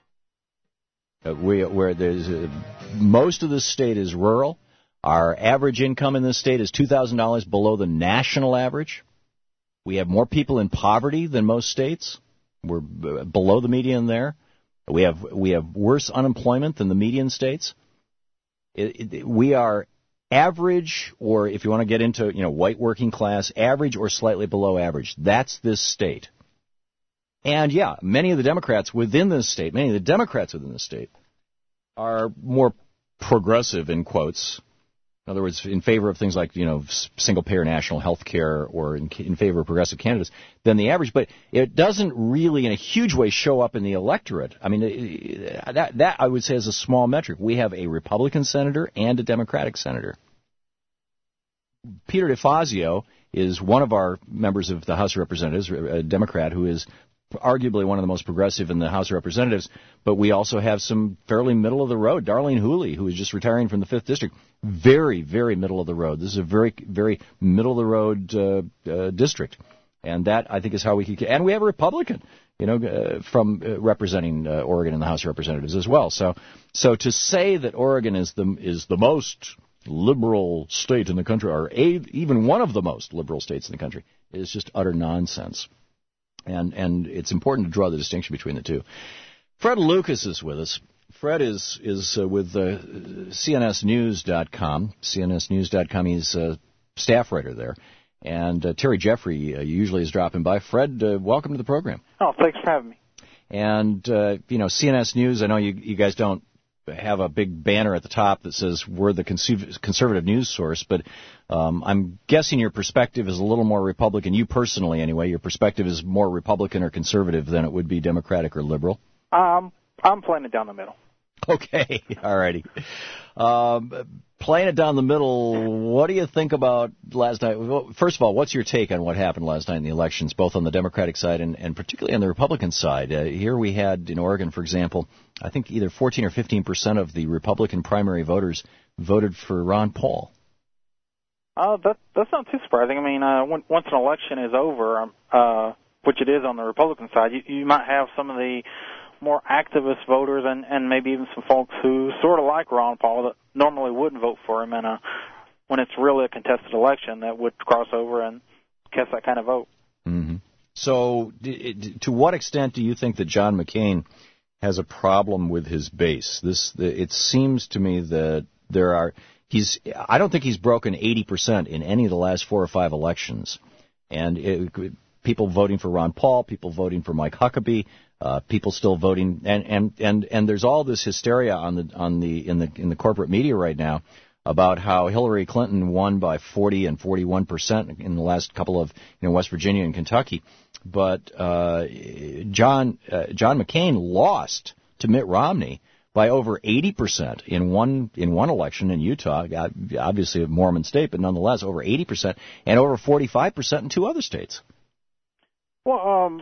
Most of the state is rural. Our average income in this state is $2,000 below the national average. We have more people in poverty than most states. We're below the median there. We have worse unemployment than the median states. We are average, or if you want to get into, white working class, average or slightly below average. That's this state. And yeah, many of the Democrats within this state are more progressive, in quotes, In other words, in favor of things like, single-payer national health care or in favor of progressive candidates than the average. But it doesn't really, in a huge way, show up in the electorate. I mean, that I would say is a small metric. We have a Republican senator and a Democratic senator. Peter DeFazio is one of our members of the House of Representatives, a Democrat who is arguably one of the most progressive in the House of Representatives, but we also have some fairly middle-of-the-road. Darlene Hooley, who is just retiring from the 5th District, very, very middle-of-the-road. This is a very, very middle-of-the-road district, and that, I think, is how we can... And we have a Republican, from representing Oregon in the House of Representatives as well. So to say that Oregon is the most liberal state in the country, or even one of the most liberal states in the country, is just utter nonsense. And it's important to draw the distinction between the two. Fred Lucas is with us. Fred is with CNSNews.com. CNSNews.com. He's a staff writer there. And Terry Jeffrey usually is dropping by. Fred, welcome to the program. Oh, thanks for having me. And, CNS News, I know you guys don't have a big banner at the top that says we're the conservative news source, but I'm guessing your perspective is a little more Republican. You personally, anyway, your perspective is more Republican or conservative than it would be Democratic or liberal. I'm playing it down the middle. Okay, all righty. Playing it down the middle, what do you think about last night? Well, first of all, what's your take on what happened last night in the elections, both on the Democratic side and particularly on the Republican side? Here we had, in Oregon, for example, I think either 14 or 15% of the Republican primary voters voted for Ron Paul. That's not too surprising. I mean, once an election is over, which it is on the Republican side, you might have some of the more activist voters and maybe even some folks who sort of like Ron Paul that normally wouldn't vote for him when it's really a contested election that would cross over and cast that kind of vote. Mm-hmm. So to what extent do you think that John McCain has a problem with his base? It seems to me that I don't think he's broken 80% in any of the last 4 or 5 elections. And people voting for Ron Paul, people voting for Mike Huckabee, people still voting, and there's all this hysteria in the corporate media right now about how Hillary Clinton won by 40 and 41% in the last couple of West Virginia and Kentucky, but John McCain lost to Mitt Romney by over 80% in one election in Utah, obviously a Mormon state, but nonetheless over 80%, and over 45% in 2 other states. Well,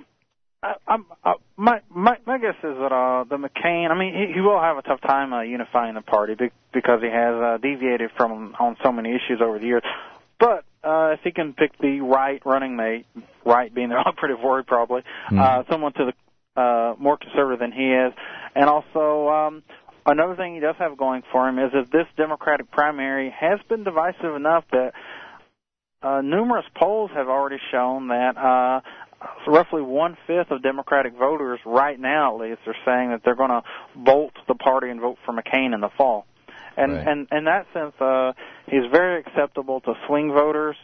my guess is that the McCain, I mean, he will have a tough time unifying the party because he has deviated on so many issues over the years. But if he can pick the right running mate, right being the operative word probably, someone to the more conservative than he is, and also another thing he does have going for him is that this Democratic primary has been divisive enough that numerous polls have already shown that roughly 1/5 of Democratic voters right now, at least, are saying that they're going to bolt the party and vote for McCain in the fall. And right. and in that sense, he's very acceptable to swing voters.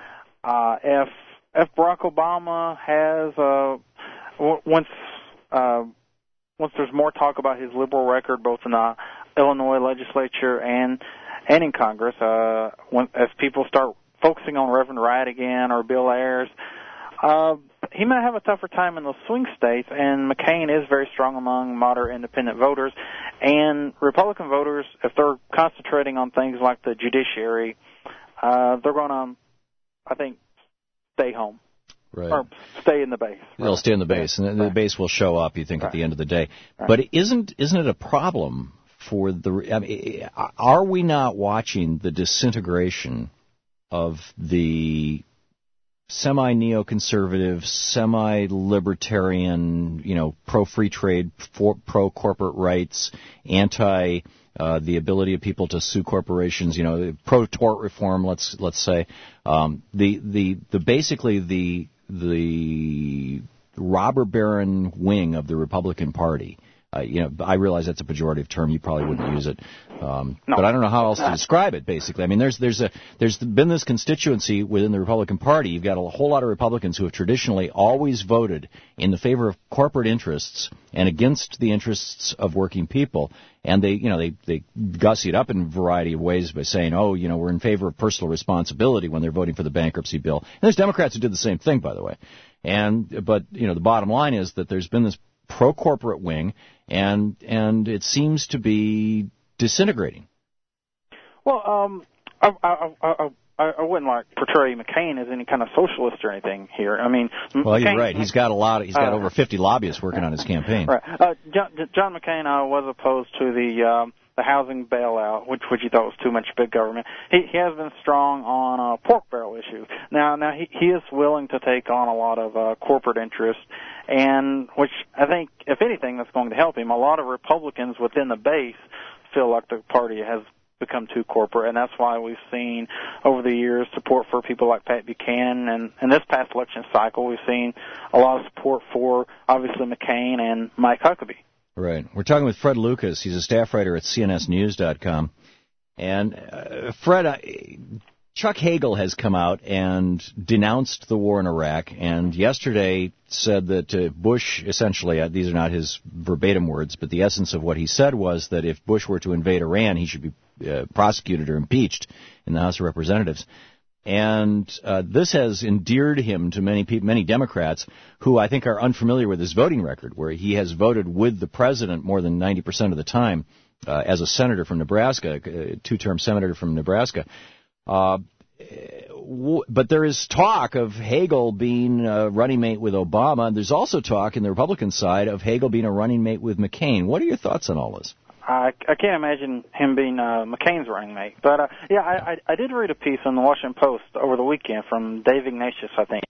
If Barack Obama has once there's more talk about his liberal record, both in the Illinois legislature and in Congress, as people start focusing on Reverend Wright again or Bill Ayers, he might have a tougher time in those swing states, and McCain is very strong among moderate independent voters. And Republican voters, if they're concentrating on things like the judiciary, they're going to, I think, stay home. Right. Or stay in the base. They'll stay in the base, and the base will show up, you think, at the end of the day. Right. But isn't it a problem for are we not watching the disintegration of the semi-neoconservative, semi-libertarian, pro-free trade, pro-corporate rights, anti the ability of people to sue corporations, pro-tort reform, let's say, basically the robber baron wing of the Republican Party, I realize that's a pejorative term. You probably wouldn't use it. But I don't know how else to describe it, basically. I mean, there's been this constituency within the Republican Party. You've got a whole lot of Republicans who have traditionally always voted in the favor of corporate interests and against the interests of working people. And they gussy it up in a variety of ways by saying, we're in favor of personal responsibility when they're voting for the bankruptcy bill. And there's Democrats who did the same thing, by the way. But the bottom line is that there's been this pro-corporate wing, and it seems to be disintegrating. Well, I wouldn't portray McCain as any kind of socialist or anything here. I mean, well, McCain, you're right. He's got over 50 lobbyists working on his campaign. Right. John McCain was opposed to the housing bailout, which he thought was too much big government. He has been strong on pork barrel issue. Now he is willing to take on a lot of corporate interests, and which I think, if anything, that's going to help him. A lot of Republicans within the base feel like the party has become too corporate, and that's why we've seen over the years support for people like Pat Buchanan, and in this past election cycle we've seen a lot of support for, obviously, McCain and Mike Huckabee. Right. We're talking with Fred Lucas. He's a staff writer at CNSNews.com. And, Fred, Chuck Hagel has come out and denounced the war in Iraq, and yesterday said that Bush, essentially, these are not his verbatim words, but the essence of what he said was that if Bush were to invade Iran, he should be prosecuted or impeached in the House of Representatives. And this has endeared him to many Democrats who I think are unfamiliar with his voting record, where he has voted with the president more than 90% of the time as a senator from Nebraska, a two-term senator from Nebraska. But there is talk of Hagel being a running mate with Obama. There's also talk in the Republican side of Hagel being a running mate with McCain. What are your thoughts on all this? I can't imagine him being McCain's running mate. But, I did read a piece in the Washington Post over the weekend from Dave Ignatius, I think,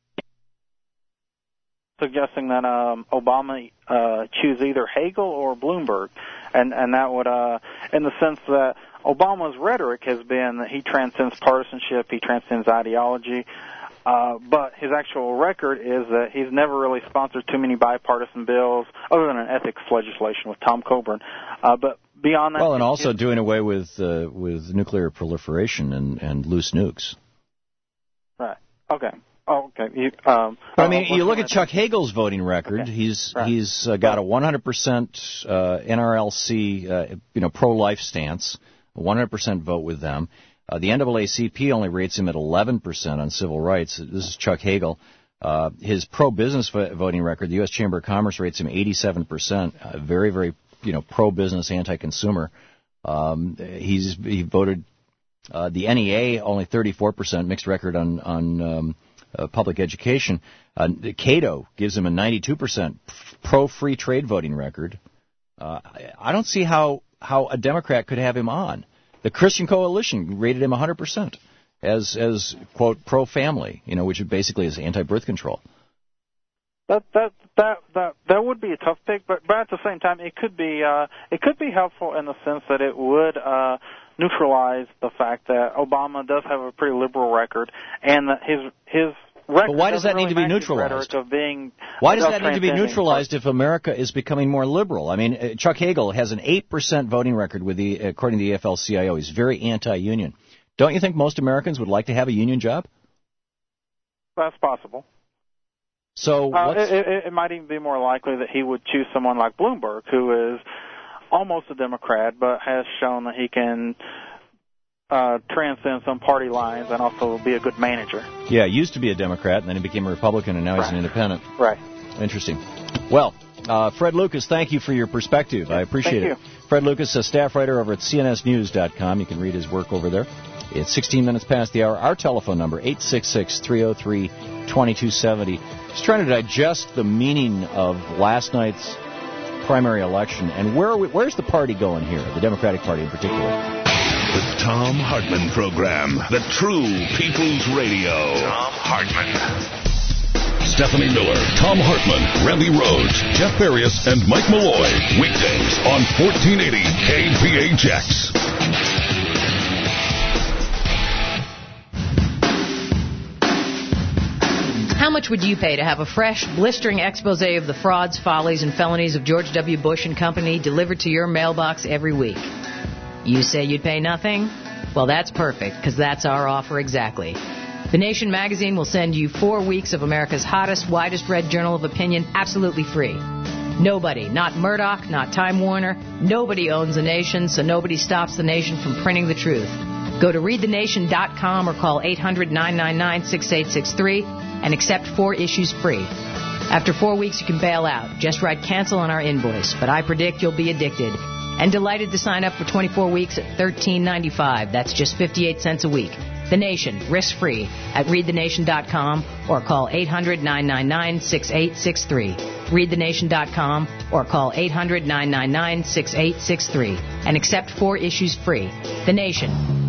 suggesting that Obama choose either Hagel or Bloomberg. And that would, in the sense that Obama's rhetoric has been that he transcends partisanship, he transcends ideology, but his actual record is that he's never really sponsored too many bipartisan bills, other than an ethics legislation with Tom Coburn. But beyond that, well, and also doing away with nuclear proliferation and loose nukes. Right. Okay. Oh, okay. You look at Chuck Hagel's voting record. Okay. He's got a 100% NRLC, pro-life stance, a 100% vote with them. The NAACP only rates him at 11% on civil rights. This is Chuck Hagel. His pro-business voting record, the U.S. Chamber of Commerce rates him 87%. Very, very, pro-business, anti-consumer. He voted the NEA only 34%, mixed record on public education. Cato gives him a 92% pro-free trade voting record. I don't see how a Democrat could have him on. The Christian Coalition rated him 100% as quote pro-family, which basically is anti-birth control. That would be a tough pick, but at the same time, it could be helpful in the sense that it would neutralize the fact that Obama does have a pretty liberal record, and that his record. But why does that need to be neutralized? Why does that need to be neutralized if America is becoming more liberal? I mean, Chuck Hagel has an 8% voting record according to the AFL-CIO. He's very anti-union. Don't you think most Americans would like to have a union job? That's possible. So it might even be more likely that he would choose someone like Bloomberg, who is almost a Democrat, but has shown that he can transcend some party lines and also be a good manager. Yeah, he used to be a Democrat, and then he became a Republican, and now he's an independent. Right. Interesting. Well, Fred Lucas, thank you for your perspective. I appreciate it. Fred Lucas, a staff writer over at CNSNews.com. You can read his work over there. It's 16 minutes past the hour. Our telephone number, 866-303-2270. Just trying to digest the meaning of last night's primary election, and where's the party going here, the Democratic Party in particular? The Thom Hartmann Program, the true people's radio. Thom Hartmann. Stephanie Miller, Thom Hartmann, Randy Rhodes, Jeff Farias, and Mike Malloy. Weekdays on 1480 KPHX. How much would you pay to have a fresh, blistering expose of the frauds, follies, and felonies of George W. Bush and Company delivered to your mailbox every week? You say you'd pay nothing? Well, that's perfect, because that's our offer exactly. The Nation magazine will send you 4 weeks of America's hottest, widest read journal of opinion absolutely free. Nobody, not Murdoch, not Time Warner, nobody owns the Nation, so nobody stops the Nation from printing the truth. Go to readthenation.com or call 800-999-6863 and accept 4 issues free. After 4 weeks, you can bail out. Just write cancel on our invoice, but I predict you'll be addicted. And delighted to sign up for 24 weeks at $13.95. That's just 58 cents a week. The Nation, risk-free, at readthenation.com or call 800-999-6863. readthenation.com or call 800-999-6863 and accept 4 issues free. The Nation.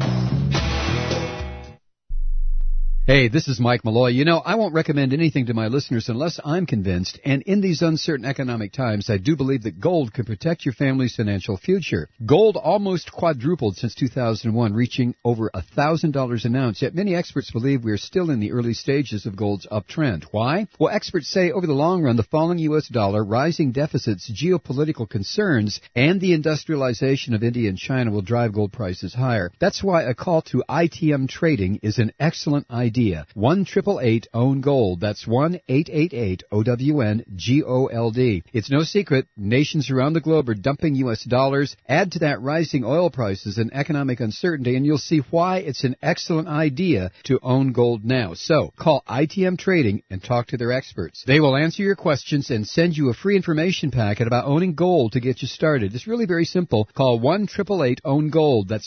Hey, this is Mike Malloy. You know, I won't recommend anything to my listeners unless I'm convinced, and in these uncertain economic times, I do believe that gold can protect your family's financial future. Gold almost quadrupled since 2001, reaching over $1,000 an ounce, yet many experts believe we are still in the early stages of gold's uptrend. Why? Well, experts say over the long run, the falling U.S. dollar, rising deficits, geopolitical concerns, and the industrialization of India and China will drive gold prices higher. That's why a call to ITM trading is an excellent idea. 1-888-OWN-GOLD. That's 1-888-OWN-GOLD. It's no secret, nations around the globe are dumping U.S. dollars. Add to that rising oil prices and economic uncertainty, and you'll see why it's an excellent idea to own gold now. So, call ITM Trading and talk to their experts. They will answer your questions and send you a free information packet about owning gold to get you started. It's really very simple. Call 1-888-OWN-GOLD. That's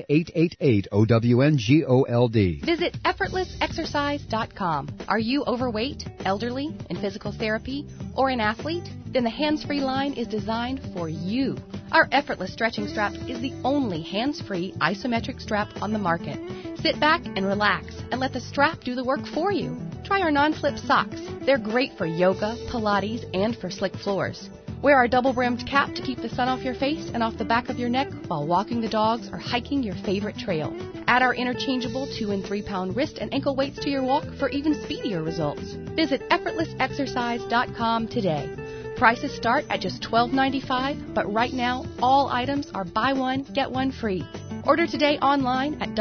1-888-OWN-GOLD. Visit effortlessexercise.com. Are you overweight, elderly, in physical therapy, or an athlete? Then the hands-free line is designed for you. Our Effortless Stretching Strap is the only hands-free isometric strap on the market. Sit back and relax and let the strap do the work for you. Try our non-slip socks. They're great for yoga, Pilates, and for slick floors. Wear our double-brimmed cap to keep the sun off your face and off the back of your neck while walking the dogs or hiking your favorite trail. Add our interchangeable 2- and 3-pound wrist and ankle weights to your walk for even speedier results. Visit effortlessexercise.com today. Prices start at just $12.95, but right now, all items are buy one, get one free. Order today online at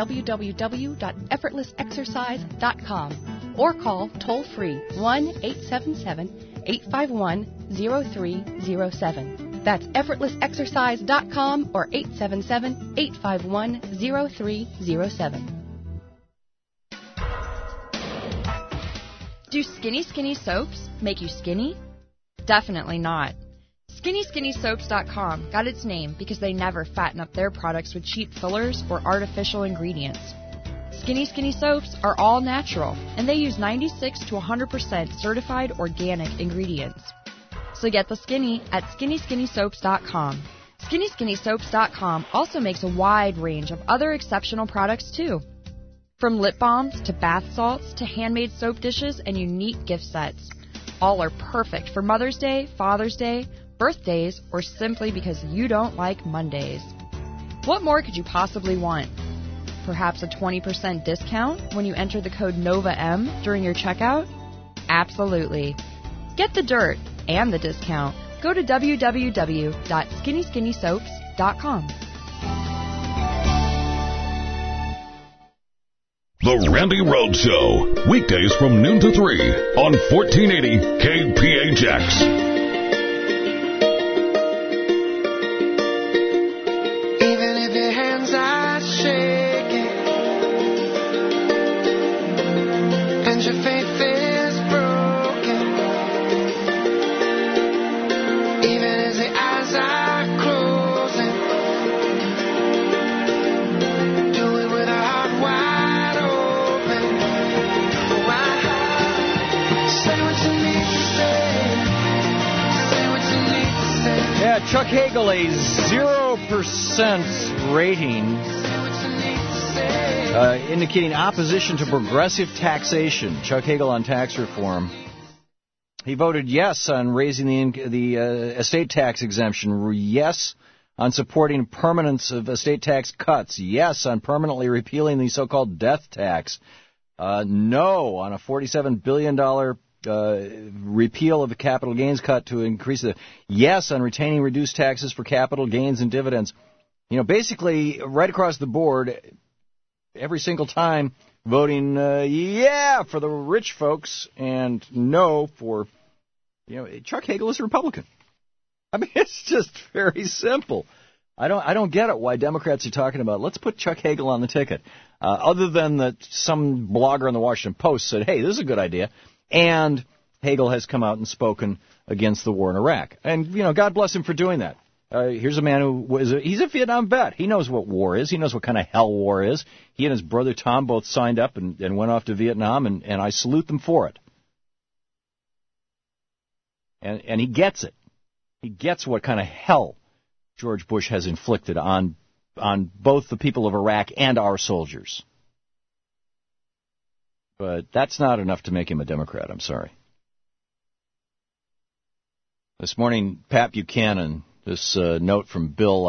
www.effortlessexercise.com or call toll-free 1-877-851-0307. That's effortlessexercise.com or 877-851-0307. Do skinny soaps make you skinny? Definitely not. SkinnySkinnySoaps.com got its name because they never fatten up their products with cheap fillers or artificial ingredients. Skinny Soaps are all natural, and they use 96 to 100% certified organic ingredients. So get the skinny at SkinnySkinnySoaps.com. SkinnySkinnySoaps.com also makes a wide range of other exceptional products too. From lip balms to bath salts to handmade soap dishes and unique gift sets. All are perfect for Mother's Day, Father's Day, birthdays, or simply because you don't like Mondays. What more could you possibly want? Perhaps a 20% discount when you enter the code NOVAM during your checkout? Absolutely. Get the dirt and the discount. Go to www.SkinnySkinnySoaps.com. The Randy Rhodes Show, weekdays from noon to 3 on 1480 KPHX. Even if your hands are shaking and your faith is broken, even as the eyes are closing, do it with a heart wide. Yeah, Chuck Hagel, a 0% rating, indicating opposition to progressive taxation. Chuck Hagel on tax reform. He voted yes on raising the estate tax exemption, yes on supporting permanence of estate tax cuts, yes on permanently repealing the so-called death tax. No on a $47 billion repeal of the capital gains cut to increase the yes on retaining reduced taxes for capital gains and dividends. Basically, right across the board, every single time voting yeah for the rich folks and no for, Chuck Hagel is a Republican. I mean, it's just very simple. I don't get it why Democrats are talking about let's put Chuck Hagel on the ticket, other than that some blogger in the Washington Post said, hey, this is a good idea, and Hagel has come out and spoken against the war in Iraq. And, God bless him for doing that. Here's a man he's a Vietnam vet. He knows what war is. He knows what kind of hell war is. He and his brother Tom both signed up and went off to Vietnam, and I salute them for it. And he gets it. He gets what kind of hell George Bush has inflicted on both the people of Iraq and our soldiers. But that's not enough to make him a Democrat, I'm sorry. This morning, Pat Buchanan, this note from Bill,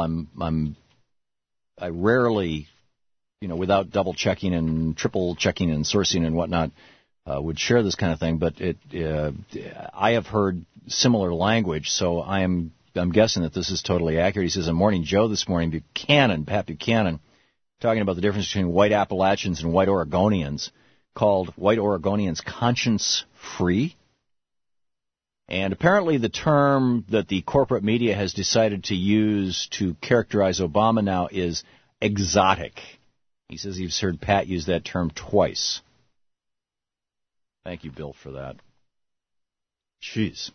I rarely, without double checking and triple checking and sourcing and whatnot, would share this kind of thing. But I have heard similar language, so I'm guessing that this is totally accurate. He says, in Morning Joe this morning, Pat Buchanan, talking about the difference between white Appalachians and white Oregonians, called white Oregonians conscience-free. And apparently the term that the corporate media has decided to use to characterize Obama now is exotic. He says he's heard Pat use that term twice. Thank you, Bill, for that. Jeez.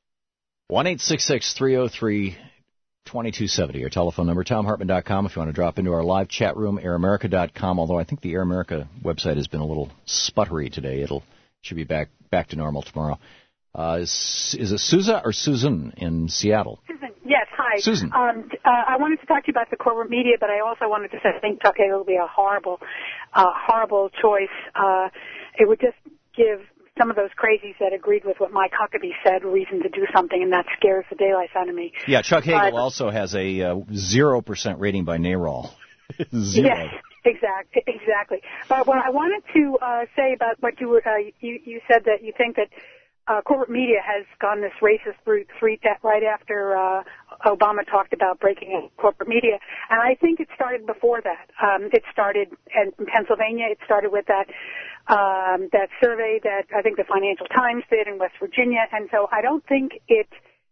1-866-303-2270, our telephone number, TomHartman.com if you want to drop into our live chat room, AirAmerica.com, although I think the Air America website has been a little sputtery today. Should be back to normal tomorrow. Is it Sousa or Susan in Seattle? Susan, yes, hi. Susan. I wanted to talk to you about the corporate media, but I also wanted to say I think Chuck Hagel will be a horrible choice. It would just give some of those crazies that agreed with what Mike Huckabee said reason to do something, and that scares the daylights out of me. Yeah, Chuck Hagel also has a 0% rating by NARAL. Zero. Yes, exactly. But what I wanted to say about what you said, that you think that corporate media has gone this racist route right after Obama talked about breaking in corporate media. And I think it started before that. It started in Pennsylvania. It started with that survey that I think the Financial Times did in West Virginia. And so I don't think it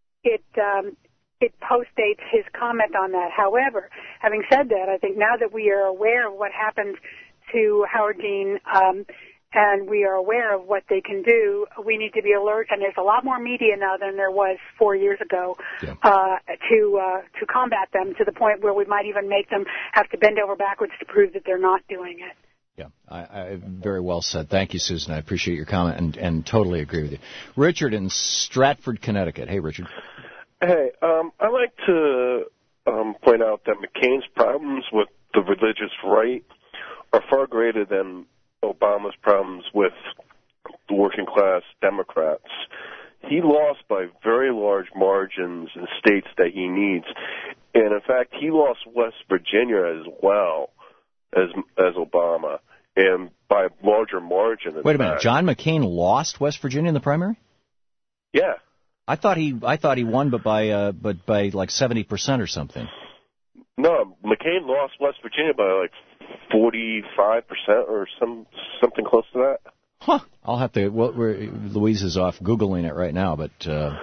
postdates his comment on that. However, having said that, I think now that we are aware of what happened to Howard Dean, and we are aware of what they can do, we need to be alert, and there's a lot more media now than there was 4 years ago to combat them, to the point where we might even make them have to bend over backwards to prove that they're not doing it. Yeah, I very well said. Thank you, Susan. I appreciate your comment and totally agree with you. Richard in Stratford, Connecticut. Hey, Richard. Hey, I'd like to point out that McCain's problems with the religious right are far greater than Obama's problems with the working class Democrats. He lost by very large margins in states that he needs. And in fact, he lost West Virginia as well as Obama, and by a larger margin. Wait a minute, John McCain lost West Virginia in the primary? Yeah. I thought he won, but by like 70% or something. No, McCain lost West Virginia by like 45% or something close to that. Huh. I'll have to. Well, Louise is off Googling it right now, but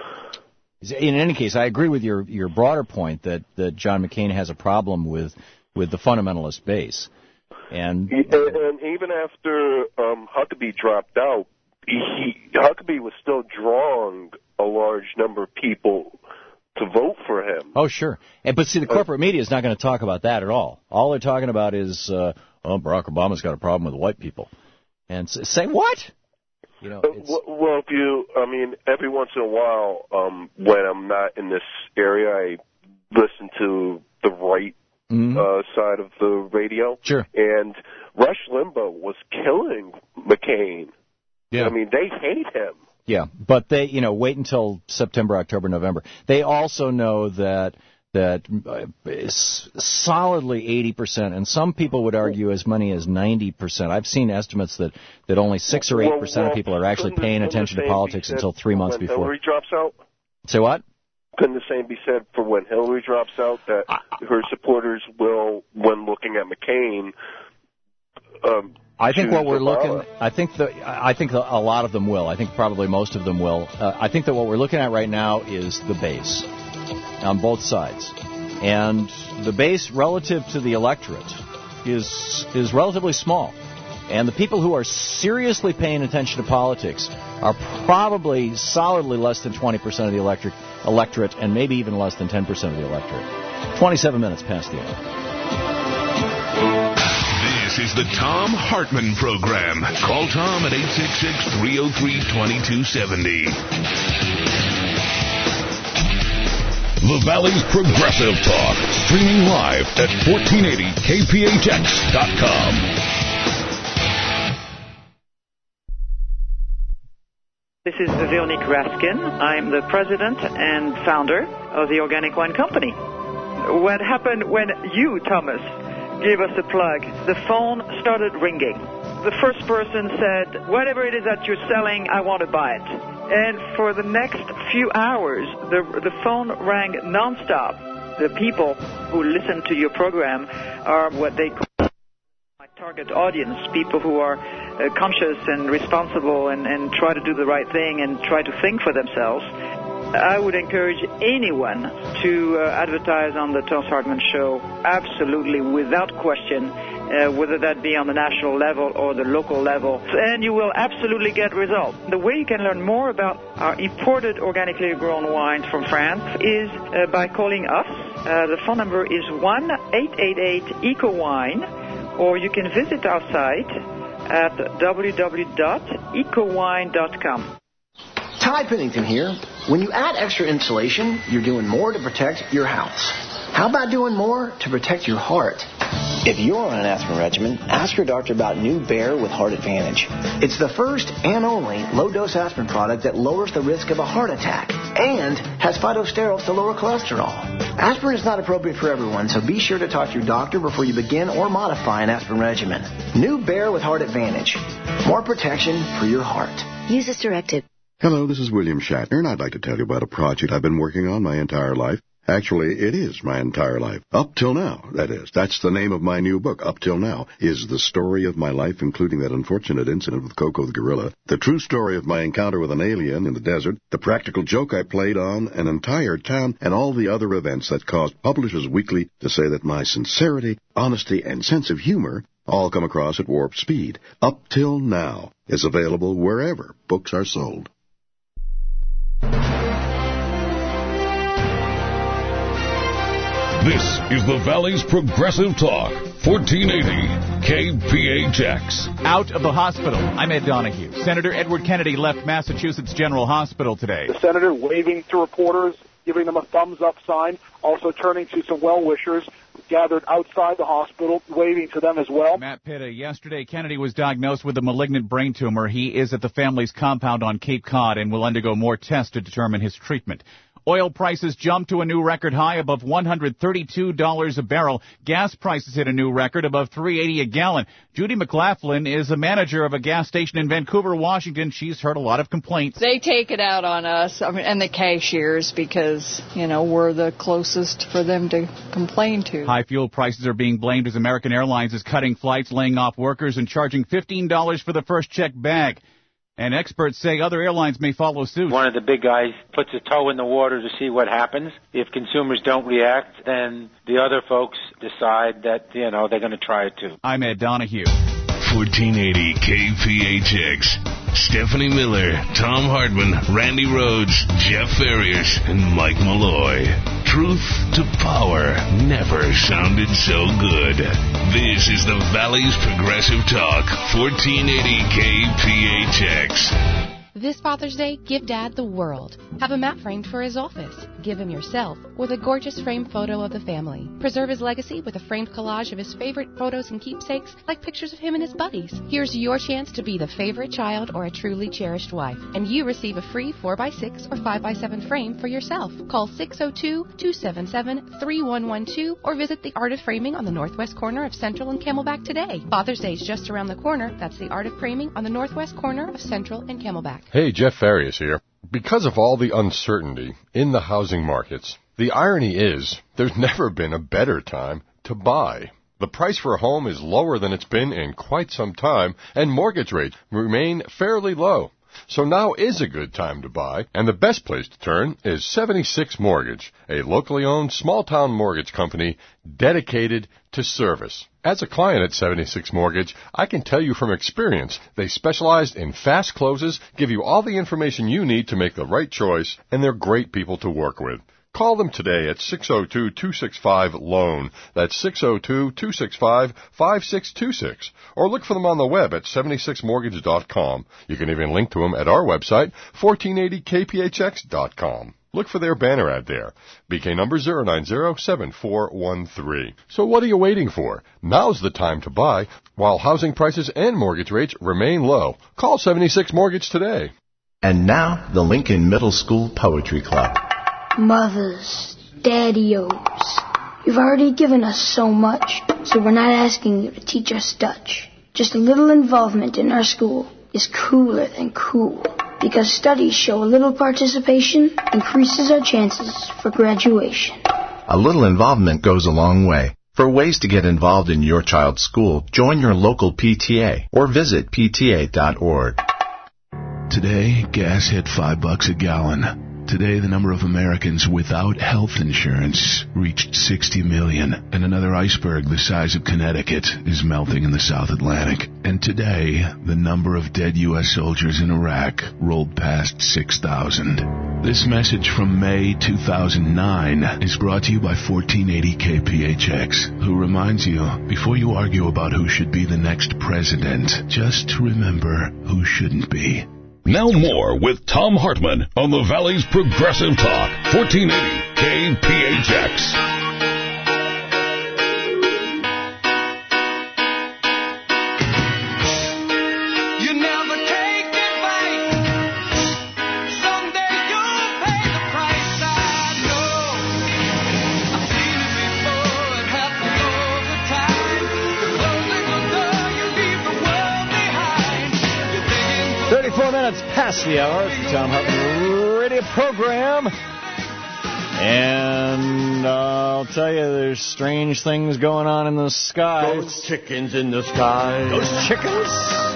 in any case, I agree with your broader point that John McCain has a problem with the fundamentalist base, and even after Huckabee dropped out, Huckabee was still drawing a large number of people to vote for him. Oh, sure. But see, the corporate media is not going to talk about that at all. All they're talking about is, Barack Obama's got a problem with white people. And say what? Well, every once in a while, when I'm not in this area, I listen to the right side of the radio. Sure. And Rush Limbaugh was killing McCain. Yeah. I mean, they hate him. Yeah, but they, wait until September, October, November. They also know that that is solidly 80%, and some people would argue as many as 90%. I've seen estimates that only 6 or 8% of people are actually paying attention to politics until 3 months before. Hillary drops out? Say what? Couldn't the same be said for when Hillary drops out, that her supporters will, when looking at McCain, I think what we're looking, I think a lot of them will. I think probably most of them will. I think that what we're looking at right now is the base on both sides, and the base relative to the electorate is relatively small. And the people who are seriously paying attention to politics are probably solidly less than 20% of the electorate, and maybe even less than 10% of the electorate. 27 minutes past the hour. This is the Thom Hartmann Program. Call Tom at 866-303-2270. The Valley's Progressive Talk, streaming live at 1480kphx.com. This is Veronique Raskin. I'm the president and founder of the Organic Wine Company. What happened when you, Thomas, gave us a plug? The phone started ringing. The first person said, whatever it is that you're selling, I want to buy it. And for the next few hours, the phone rang nonstop. The people who listen to your program are what they call my target audience, people who are conscious and responsible and try to do the right thing and try to think for themselves. I would encourage anyone to advertise on the Thom Hartmann Show, absolutely, without question, whether that be on the national level or the local level, and you will absolutely get results. The way you can learn more about our imported organically grown wines from France is by calling us. The phone number is 1-888-ECO-WINE, or you can visit our site at www.ecowine.com. Ty Pennington here. When you add extra insulation, you're doing more to protect your house. How about doing more to protect your heart? If you're on an aspirin regimen, ask your doctor about New Bayer with Heart Advantage. It's the first and only low-dose aspirin product that lowers the risk of a heart attack and has phytosterols to lower cholesterol. Aspirin is not appropriate for everyone, so be sure to talk to your doctor before you begin or modify an aspirin regimen. New Bayer with Heart Advantage. More protection for your heart. Use as directed. Hello, this is William Shatner, and I'd like to tell you about a project I've been working on my entire life. Actually, it is my entire life. Up Till Now, that is. That's the name of my new book. Up Till Now is the story of my life, including that unfortunate incident with Coco the gorilla, the true story of my encounter with an alien in the desert, the practical joke I played on an entire town, and all the other events that caused Publishers Weekly to say that my sincerity, honesty, and sense of humor all come across at warp speed. Up Till Now is available wherever books are sold. This is the Valley's Progressive Talk, 1480 KPHX. Out of the hospital, I'm Ed Donahue. Senator Edward Kennedy left Massachusetts General Hospital today. The senator waving to reporters, giving them a thumbs-up sign, also turning to some well-wishers gathered outside the hospital, waving to them as well. Matt Pitta, yesterday Kennedy was diagnosed with a malignant brain tumor. He is at the family's compound on Cape Cod and will undergo more tests to determine his treatment. Oil prices jumped to a new record high above $132 a barrel. Gas prices hit a new record above $3.80 a gallon. Judy McLaughlin is a manager of a gas station in Vancouver, Washington. She's heard a lot of complaints. They take it out on us, and the cashiers, because, we're the closest for them to complain to. High fuel prices are being blamed as American Airlines is cutting flights, laying off workers, and charging $15 for the first check bag. And experts say other airlines may follow suit. One of the big guys puts a toe in the water to see what happens. If consumers don't react, then the other folks decide that, they're going to try it too. I'm Ed Donahue. 1480 KPHX. Stephanie Miller, Thom Hartmann, Randy Rhodes, Jeff Farias, and Mike Malloy. Truth to power never sounded so good. This is the Valley's Progressive Talk, 1480 KPHX. This Father's Day, give Dad the world. Have a map framed for his office. Give him yourself with a gorgeous framed photo of the family. Preserve his legacy with a framed collage of his favorite photos and keepsakes, like pictures of him and his buddies. Here's your chance to be the favorite child or a truly cherished wife, and you receive a free 4x6 or 5x7 frame for yourself. Call 602-277-3112 or visit the Art of Framing on the northwest corner of Central and Camelback today. Father's Day is just around the corner. That's the Art of Framing on the northwest corner of Central and Camelback. Hey, Jeff Farias here. Because of all the uncertainty in the housing markets, the irony is there's never been a better time to buy. The price for a home is lower than it's been in quite some time, and mortgage rates remain fairly low. So now is a good time to buy, and the best place to turn is 76 Mortgage, a locally owned small-town mortgage company dedicated to service. As a client at 76 Mortgage, I can tell you from experience, they specialize in fast closes, give you all the information you need to make the right choice, and they're great people to work with. Call them today at 602-265-LOAN. That's 602-265-5626. Or look for them on the web at 76mortgage.com. You can even link to them at our website, 1480kphx.com. Look for their banner ad there. BK number 0907413. So what are you waiting for? Now's the time to buy while housing prices and mortgage rates remain low. Call 76 Mortgage today. And now, the Lincoln Middle School Poetry Club. Mothers, daddy-os, you've already given us so much, so we're not asking you to teach us Dutch. Just a little involvement in our school is cooler than cool, because studies show a little participation increases our chances for graduation. A little involvement goes a long way. For ways to get involved in your child's school, join your local PTA or visit pta.org. Today, gas hit $5 a gallon. Today, the number of Americans without health insurance reached 60 million, and another iceberg the size of Connecticut is melting in the South Atlantic. And today, the number of dead U.S. soldiers in Iraq rolled past 6,000. This message from May 2009 is brought to you by 1480 KPHX, who reminds you, before you argue about who should be the next president, just remember who shouldn't be. Now more with Tom Hartman on the Valley's Progressive Talk, 1480 KPHX. Minutes past the hour, the Tom Hartman radio program. And I'll tell you, there's strange things going on in the sky. Ghost chickens in the sky. Ghost chickens?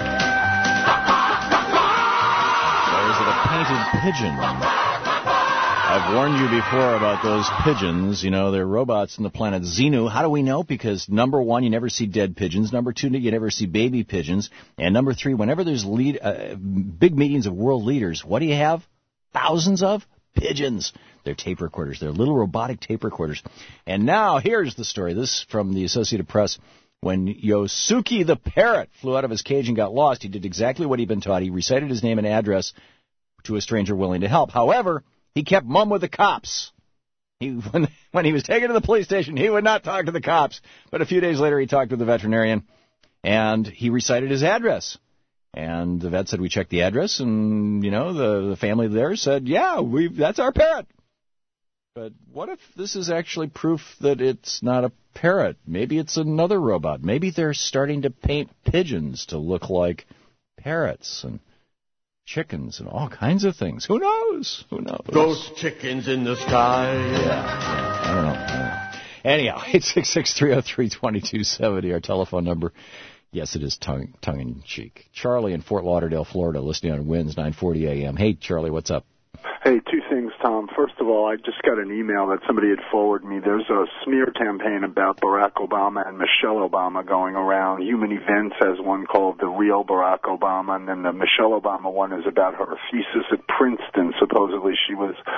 Or is it a painted pigeon? I've warned you before about those pigeons. You know, they're robots on the planet Xenu. How do we know? Because, number one, you never see dead pigeons. Number two, you never see baby pigeons. And number three, whenever there's big meetings of world leaders, what do you have? Thousands of pigeons. They're tape recorders. They're little robotic tape recorders. And now, here's the story. This from the Associated Press. When Yosuke the parrot flew out of his cage and got lost, he did exactly what he'd been taught. He recited his name and address to a stranger willing to help. However, he kept mum with the cops. When he was taken to the police station, he would not talk to the cops. But a few days later, he talked to the veterinarian, and he recited his address. And the vet said, we checked the address, and, you know, the family there said, yeah, that's our parrot. But what if this is actually proof that it's not a parrot? Maybe it's another robot. Maybe they're starting to paint pigeons to look like parrots and chickens and all kinds of things. Who knows? Who knows? Ghost chickens in the sky. Yeah. I don't know. Anyhow, 866-303-2270, our telephone number. Yes, it is tongue-in-cheek. Charlie in Fort Lauderdale, Florida, listening on Winds 940 AM. Hey, Charlie, what's up? Hey, two things, Tom. First of all, I just got an email that somebody had forwarded me. There's a smear campaign about Barack Obama and Michelle Obama going around. Human Events has one called The Real Barack Obama, and then the Michelle Obama one is about her thesis at Princeton. Supposedly she was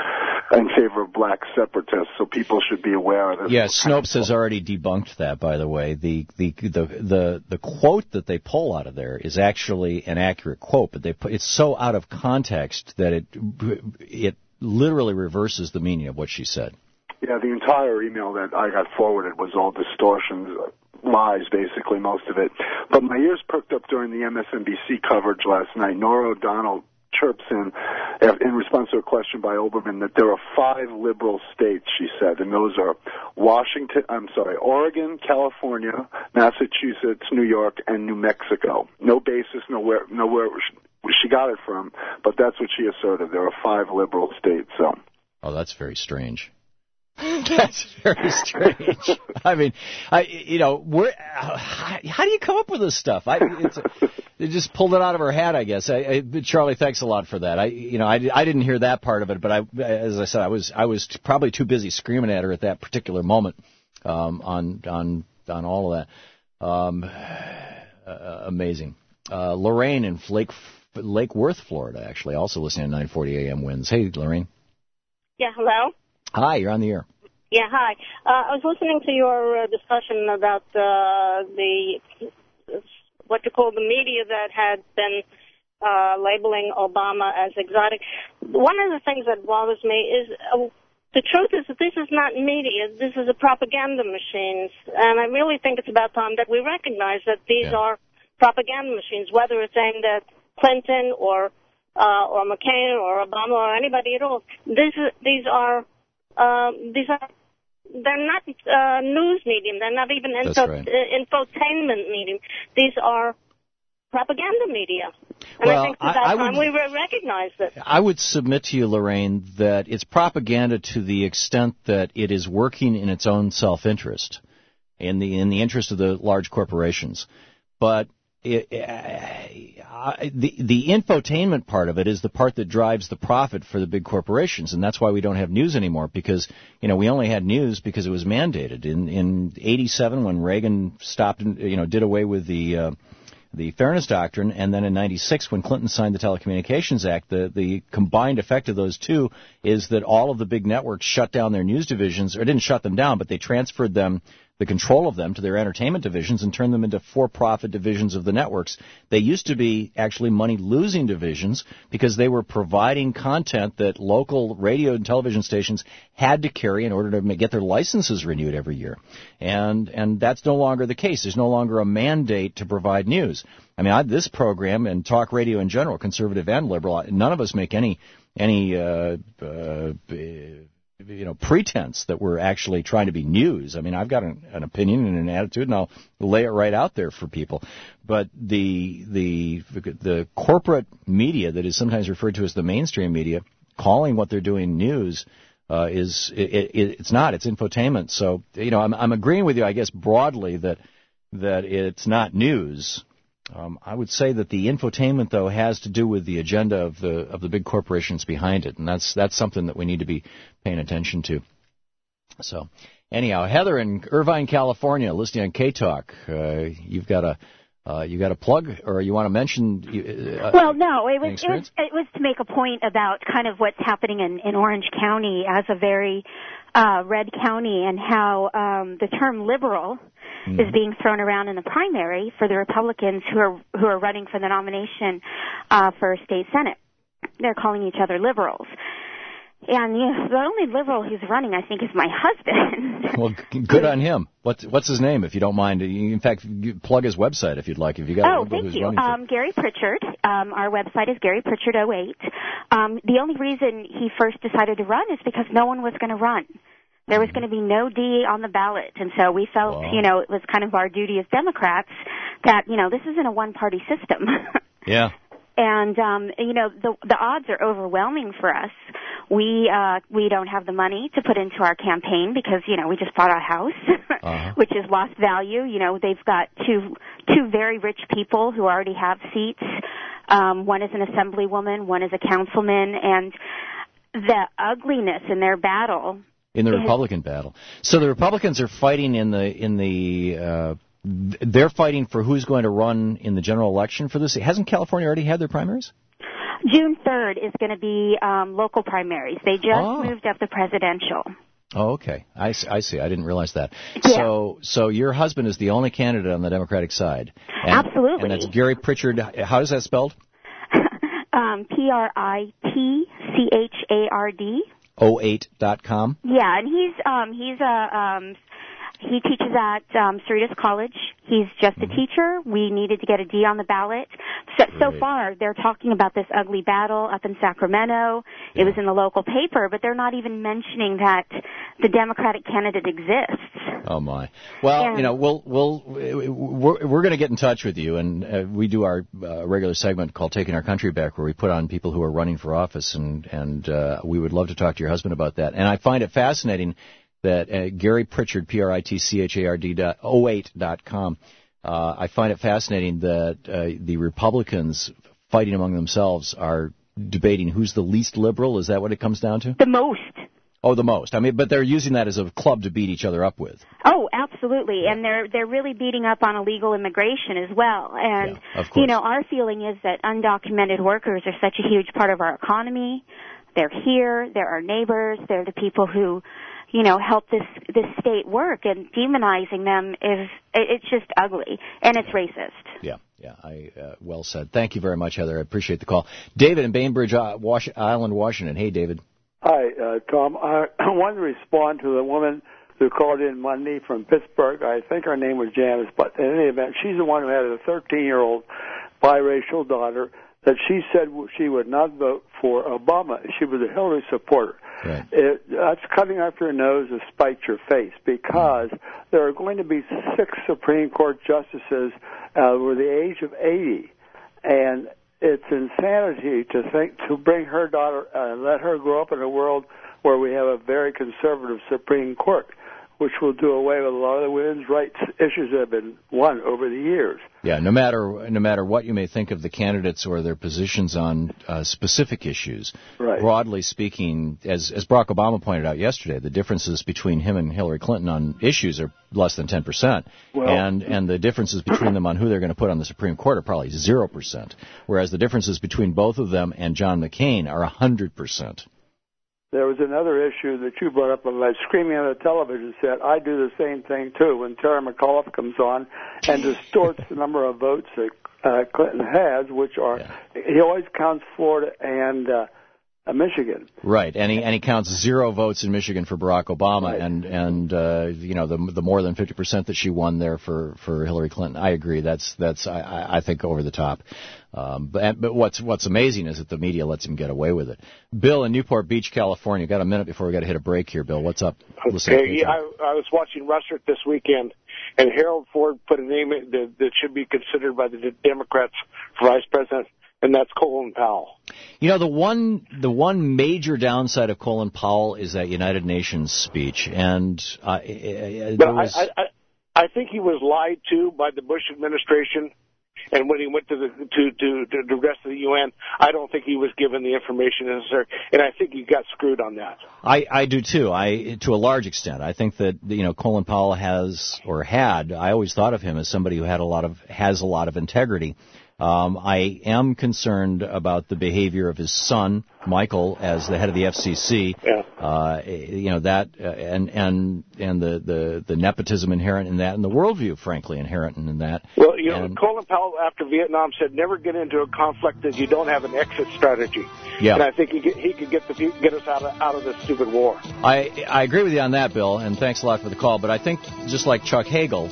in favor of black separatists, so people should be aware of this. Yeah, Snopes has already debunked that, by the way. The quote that they pull out of there is actually an accurate quote, but it's so out of context that it literally reverses the meaning of what she said. Yeah, the entire email that I got forwarded was all distortions, lies, basically, most of it. But my ears perked up during the MSNBC coverage last night. Nora O'Donnell chirps in response to a question by Oberman that there are 5 liberal states, she said, and those are Oregon, California, Massachusetts, New York, and New Mexico. No basis, nowhere she got it from, but that's what she asserted. There are 5 liberal states. So. Oh, that's very strange. That's very strange. I mean, how do you come up with this stuff? They just pulled it out of her hat, I guess. Charlie, thanks a lot for that. I didn't hear that part of it, but as I said, I was probably too busy screaming at her at that particular moment on all of that. Amazing. Lorraine in Lake Worth, Florida, actually, also listening to 940 AM Wins. Hey, Lorraine. Yeah, hello. Hi, you're on the air. Yeah, hi. I was listening to your discussion about the media that had been labeling Obama as exotic. One of the things that bothers me is the truth is that this is not media. This is a propaganda machine. And I really think it's about time that we recognize that these are propaganda machines, whether it's aimed at Clinton or McCain or Obama or anybody at all. These are they're not news medium. They're not even infotainment medium. These are propaganda media. And I think it's about time we recognize it. I would submit to you, Lorraine, that it's propaganda to the extent that it is working in its own self-interest, in the interest of the large corporations. But the infotainment part of it is the part that drives the profit for the big corporations, and that's why we don't have news anymore, because we only had news because it was mandated. In 87, when Reagan stopped and did away with the Fairness Doctrine, and then in 96, when Clinton signed the Telecommunications Act, the combined effect of those two is that all of the big networks shut down their news divisions, or didn't shut them down, but they transferred the control of them to their entertainment divisions and turned them into for-profit divisions of the networks. They used to be actually money-losing divisions because they were providing content that local radio and television stations had to carry in order to get their licenses renewed every year. And that's no longer the case. There's no longer a mandate to provide news. I mean, this program and talk radio in general, conservative and liberal, none of us make any pretense that we're actually trying to be news. I mean, I've got an opinion and an attitude, and I'll lay it right out there for people. But the corporate media that is sometimes referred to as the mainstream media, calling what they're doing news, it's not. It's infotainment. So I'm agreeing with you, I guess, broadly that it's not news. I would say that the infotainment, though, has to do with the agenda of the big corporations behind it, and that's something that we need to be paying attention to. So, anyhow, Heather in Irvine, California, listening on K-Talk. You've got a plug, or you want to mention? Well, no, it was to make a point about kind of what's happening in Orange County as a very red county, and how the term liberal is being thrown around in the primary for the Republicans who are running for the nomination for state senate. They're calling each other liberals. And the only liberal who's running, I think, is my husband. Well, good on him. What's his name, if you don't mind? In fact, plug his website if you'd like. If you got thank you. Gary Pritchard. Our website is Gary Pritchard 08. The only reason he first decided to run is because no one was going to run. There was going to be no D on the ballot, and so we felt, it was kind of our duty as Democrats that, this isn't a one-party system. Yeah. And, the odds are overwhelming for us. We don't have the money to put into our campaign because, we just bought our house, which has lost value. They've got two very rich people who already have seats. One is an assemblywoman, one is a councilman, and the ugliness in their battle. In the Republican battle. So the Republicans are fighting they're fighting for who's going to run in the general election for this. Hasn't California already had their primaries? June 3rd is going to be local primaries. They just moved up the presidential. Oh, okay. I see. I didn't realize that. Yeah. So your husband is the only candidate on the Democratic side. Absolutely. And that's Gary Pritchard. How is that spelled? Pritchard. 08.com. Yeah, and he teaches at Cerritos College. He's just a teacher. We needed to get a D on the ballot. So far, they're talking about this ugly battle up in Sacramento. It was in the local paper, but they're not even mentioning that the Democratic candidate exists. Oh my! Well, we're going to get in touch with you, and we do our regular segment called "Taking Our Country Back," where we put on people who are running for office, and we would love to talk to your husband about that. And I find it fascinating that Gary Pritchard, Pritchard.08.com. I find it fascinating that the Republicans fighting among themselves are debating who's the least liberal. Is that what it comes down to? The most. Oh, the most. I mean, but they're using that as a club to beat each other up with. Oh, absolutely. And they're really beating up on illegal immigration as well. And, our feeling is that undocumented workers are such a huge part of our economy. They're here. They're our neighbors. They're the people who, help this state work, and demonizing them it's just ugly, and it's racist. Yeah, well said. Thank you very much, Heather. I appreciate the call. David in Bainbridge Island, Washington. Hey, David. Hi, Tom. I wanted to respond to the woman who called in Monday from Pittsburgh. I think her name was Janice, but in any event, she's the one who had a 13-year-old biracial daughter that she said she would not vote for Obama. She was a Hillary supporter. Right. That's cutting off your nose to spite your face, because there are going to be 6 Supreme Court justices over the age of 80, and it's insanity to bring her daughter and let her grow up in a world where we have a very conservative Supreme Court, which will do away with a lot of the women's rights issues that have been won over the years. Yeah, no matter what you may think of the candidates or their positions on specific issues, broadly speaking, as Barack Obama pointed out yesterday, the differences between him and Hillary Clinton on issues are less than 10%, and the differences between them on who they're going to put on the Supreme Court are probably 0%, whereas the differences between both of them and John McCain are 100%. There was another issue that you brought up, like screaming on the television set. I do the same thing, too, when Terry McAuliffe comes on and distorts the number of votes that Clinton has, which are, he always counts Florida and Michigan. Right, and he counts 0 votes in Michigan for Barack Obama, and the more than 50% that she won there for Hillary Clinton. I agree. That's I think over the top. But what's amazing is that the media lets him get away with it. Bill in Newport Beach, California. Got a minute before we got to hit a break here. Bill, what's up? Okay, I was watching Russert this weekend, and Harold Ford put a name that should be considered by the Democrats for vice president, and that's Colin Powell. The one major downside of Colin Powell is that United Nations speech, and I think he was lied to by the Bush administration. And when he went to the rest of the UN, I don't think he was given the information necessary, and I think he got screwed on that. I do too. To a large extent, I think that Colin Powell had. I always thought of him as somebody who has a lot of integrity. I am concerned about the behavior of his son, Michael, as the head of the FCC. Yeah. And the nepotism inherent in that, and the worldview, frankly, inherent in that. Well, Colin Powell, after Vietnam, said never get into a conflict if you don't have an exit strategy. Yeah. And I think he could get us out of this stupid war. I agree with you on that, Bill, and thanks a lot for the call. But I think just like Chuck Hagel,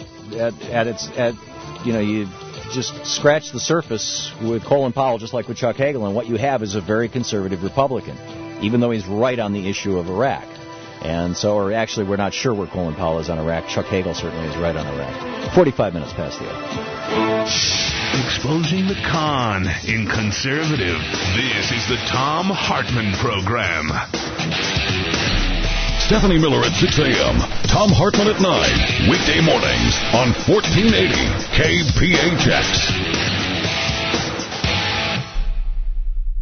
you just scratch the surface with Colin Powell, just like with Chuck Hagel, and what you have is a very conservative Republican, even though he's right on the issue of Iraq. And so, or actually, we're not sure where Colin Powell is on Iraq. Chuck Hagel certainly is right on Iraq. 45 minutes past the hour. Exposing the con in conservative. This is the Thom Hartmann Program. Stephanie Miller at 6 a.m. Thom Hartmann at 9. Weekday mornings on 1480 KPHX.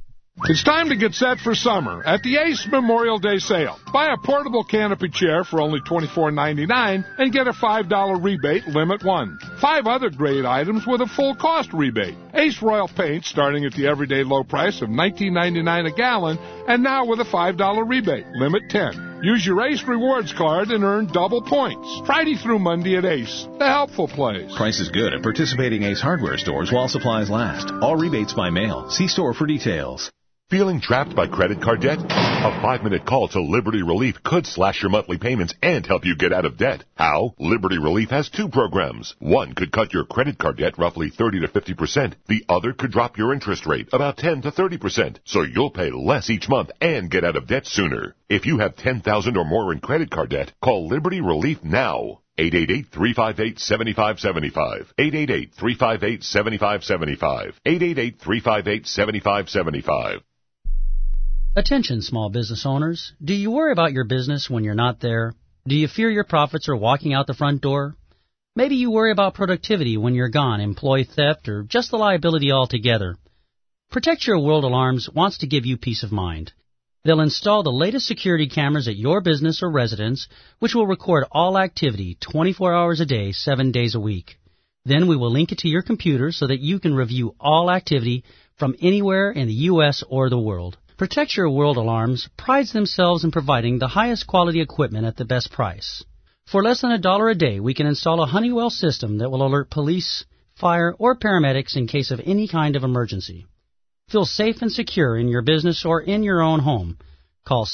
It's time to get set for summer at the Ace Memorial Day sale. Buy a portable canopy chair for only $24.99 and get a $5 rebate limit 1. 5 other great items with a full cost rebate. Ace Royal Paint starting at the everyday low price of $19.99 a gallon and now with a $5 rebate limit 10. Use your Ace Rewards card and earn double points. Friday through Monday at Ace, the helpful place. Price is good at participating Ace Hardware stores while supplies last. All rebates by mail. See store for details. Feeling trapped by credit card debt? A 5-minute call to Liberty Relief could slash your monthly payments and help you get out of debt. How? Liberty Relief has 2 programs. One could cut your credit card debt roughly 30 to 50%. The other could drop your interest rate about 10 to 30%, so you'll pay less each month and get out of debt sooner. If you have $10,000 or more in credit card debt, call Liberty Relief now. 888-358-7575. 888-358-7575. 888-358-7575. Attention, small business owners. Do you worry about your business when you're not there? Do you fear your profits are walking out the front door? Maybe you worry about productivity when you're gone, employee theft, or just the liability altogether. Protect Your World Alarms wants to give you peace of mind. They'll install the latest security cameras at your business or residence, which will record all activity 24 hours a day, 7 days a week. Then we will link it to your computer so that you can review all activity from anywhere in the U.S. or the world. Protect Your World Alarms prides themselves in providing the highest quality equipment at the best price. For less than $1 a day, we can install a Honeywell system that will alert police, fire, or paramedics in case of any kind of emergency. Feel safe and secure in your business or in your own home. Call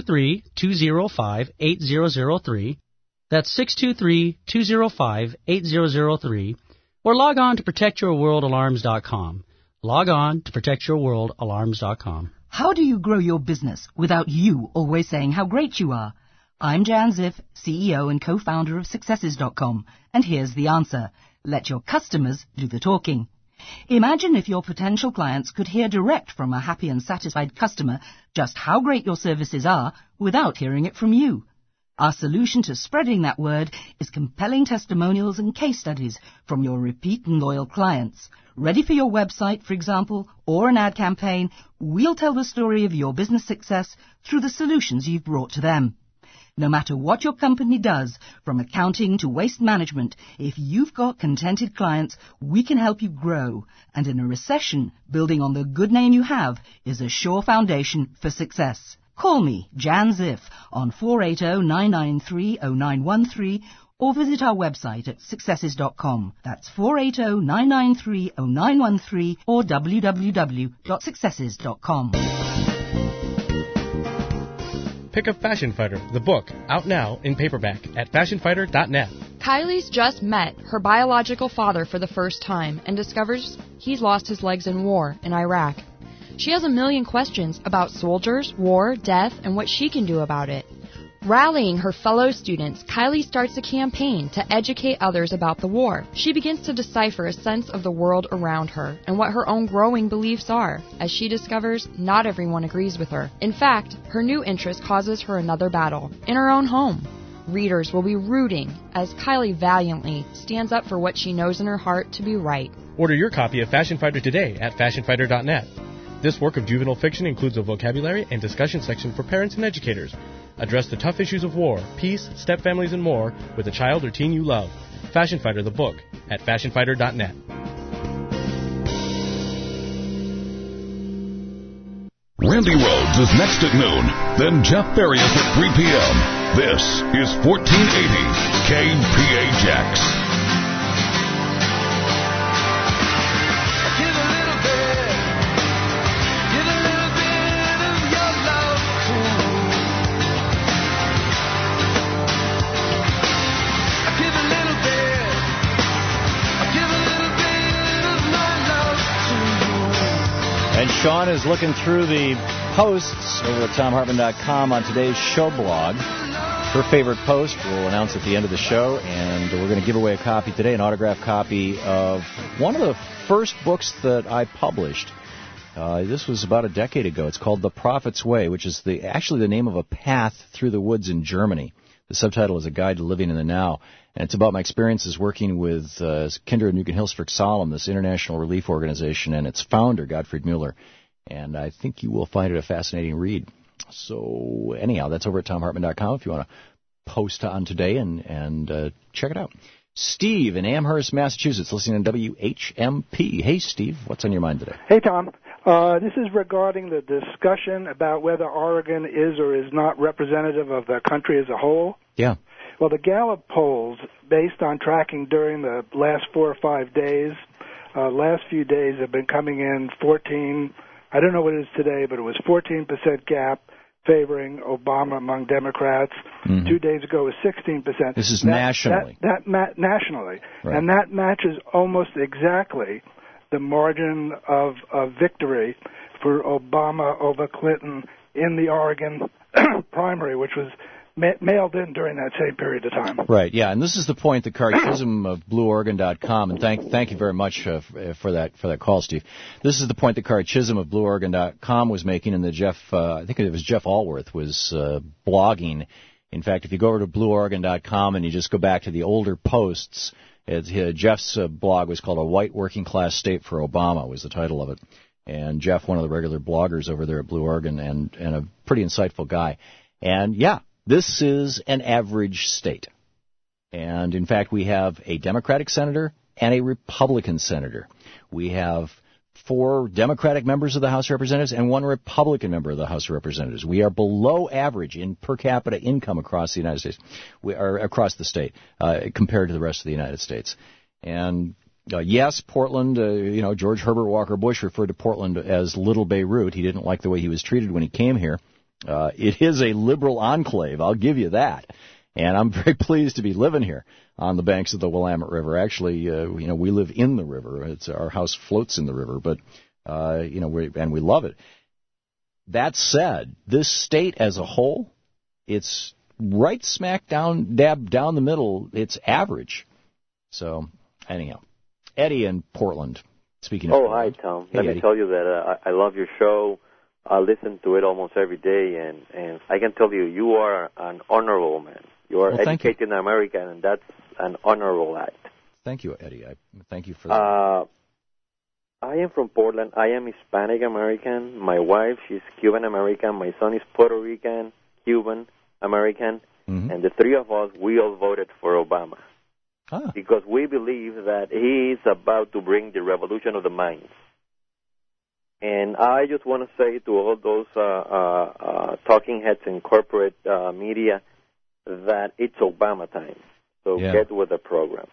623-205-8003. That's 623-205-8003. Or log on to ProtectYourWorldAlarms.com. Log on to ProtectYourWorldAlarms.com. How do you grow your business without you always saying how great you are? I'm Jan Ziff, CEO and co-founder of Successes.com, and here's the answer. Let your customers do the talking. Imagine if your potential clients could hear direct from a happy and satisfied customer just how great your services are without hearing it from you. Our solution to spreading that word is compelling testimonials and case studies from your repeat and loyal clients. Ready for your website, for example, or an ad campaign, we'll tell the story of your business success through the solutions you've brought to them. No matter what your company does, from accounting to waste management, if you've got contented clients, we can help you grow. And in a recession, building on the good name you have is a sure foundation for success. Call me, Jan Ziff, on 480-993-0913 or visit our website at Successes.com. That's 480-993-0913 or www.successes.com. Pick up Fashion Fighter, the book, out now in paperback at fashionfighter.net. Kylie's just met her biological father for the first time and discovers he's lost his legs in war in Iraq. She has a million questions about soldiers, war, death, and what she can do about it. Rallying her fellow students, Kylie starts a campaign to educate others about the war. She begins to decipher a sense of the world around her and what her own growing beliefs are, as she discovers not everyone agrees with her. In fact, her new interest causes her another battle, in her own home. Readers will be rooting as Kylie valiantly stands up for what she knows in her heart to be right. Order your copy of Fashion Fighter today at fashionfighter.net. This work of juvenile fiction includes a vocabulary and discussion section for parents and educators. Address the tough issues of war, peace, step-families, and more with a child or teen you love. Fashion Fighter, the book, at fashionfighter.net. Randy Rhodes is next at noon, then Jeff Farias at 3 p.m. This is 1480 KPHX. And Sean is looking through the posts over at TomHartman.com on today's show blog. Her favorite post we'll announce at the end of the show, and we're going to give away a copy today, an autographed copy of one of the first books that I published. This was about a decade ago. It's called The Prophet's Way, which is actually the name of a path through the woods in Germany. The subtitle is A Guide to Living in the Now. And it's about my experiences working with Kinder and Jugendhilfswerk Salem, this international relief organization, and its founder, Gottfried Müller. And I think you will find it a fascinating read. So anyhow, that's over at TomHartman.com if you want to post on today and check it out. Steve in Amherst, Massachusetts, listening to WHMP. Hey, Steve, what's on your mind today? Hey, Tom. This is regarding the discussion about whether Oregon is or is not representative of the country as a whole. Yeah. Well, the Gallup polls, based on tracking during the last 4 or 5 days, last few days have been coming in 14, I don't know what it is today, but it was 14% gap favoring Obama among Democrats. 2 days ago it was 16%. This is nationally. Nationally. Right. And that matches almost exactly the margin of victory for Obama over Clinton in the Oregon primary, which was mailed in during that same period of time. Right, yeah, and this is the point that Card Chisholm of BlueOregon.com, and thank you very much for that call, Steve. This is the point that Card Chisholm of BlueOregon.com was making, and that I think it was Jeff Allworth was blogging. In fact, if you go over to BlueOregon.com and you just go back to the older posts, Jeff's blog was called "A White Working Class State for Obama" was the title of it. And Jeff, one of the regular bloggers over there at Blue Oregon, and a pretty insightful guy. And yeah, this is an average state. And in fact, we have a Democratic senator and a Republican senator. We have 4 Democratic members of the House of Representatives and 1 Republican member of the House of Representatives. We are below average in per capita income across the United States. We are across the state compared to the rest of the United States. And yes, Portland, George Herbert Walker Bush referred to Portland as Little Beirut. He didn't like the way he was treated when he came here. It is a liberal enclave, I'll give you that. And I'm very pleased to be living here on the banks of the Willamette River. Actually, we live in the river. Our house floats in the river, but, we love it. That said, this state as a whole, it's right smack dab down the middle. It's average. So, anyhow. Eddie in Portland, speaking of Portland. Hi, Tom. Hey, Let Eddie. me tell you that I love your show. I listen to it almost every day, and I can tell you are an honorable man. You are educating an American, and that's an honorable act. Thank you, Eddie. Thank you for that. I am from Portland. I am Hispanic American. My wife, she's Cuban American. My son is Puerto Rican, Cuban American. And the 3 of us, we all voted for Obama. Because we believe that he is about to bring the revolution of the minds. And I just want to say to all those talking heads in corporate media that it's Obama time. So get with the program.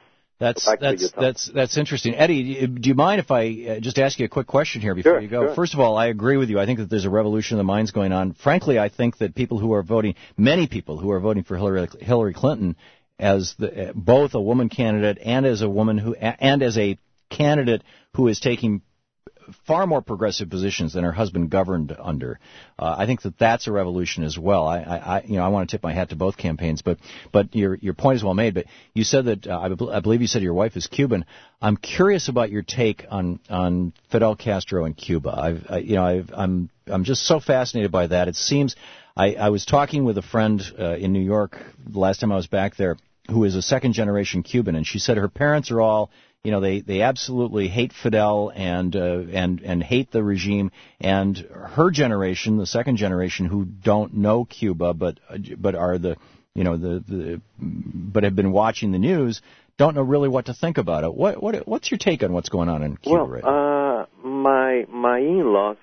That's interesting. Eddie, do you mind if I just ask you a quick question here before you go? Sure. First of all, I agree with you. I think that there's a revolution of the minds going on. Frankly, I think that many people who are voting for Hillary Clinton as both a woman candidate and as a candidate who is taking far more progressive positions than her husband governed under. I think that that's a revolution as well. I want to tip my hat to both campaigns, but your point is well made. But you said that I believe you said your wife is Cuban. I'm curious about your take on Fidel Castro and Cuba. I'm just so fascinated by that. It seems I was talking with a friend in New York the last time I was back there, who is a second-generation Cuban, and she said her parents are all, they absolutely hate Fidel and hate the regime, and her generation, the second generation, who don't know Cuba but are but have been watching the news, don't know really what to think about it. What's your take on what's going on in Cuba right now? My in-laws,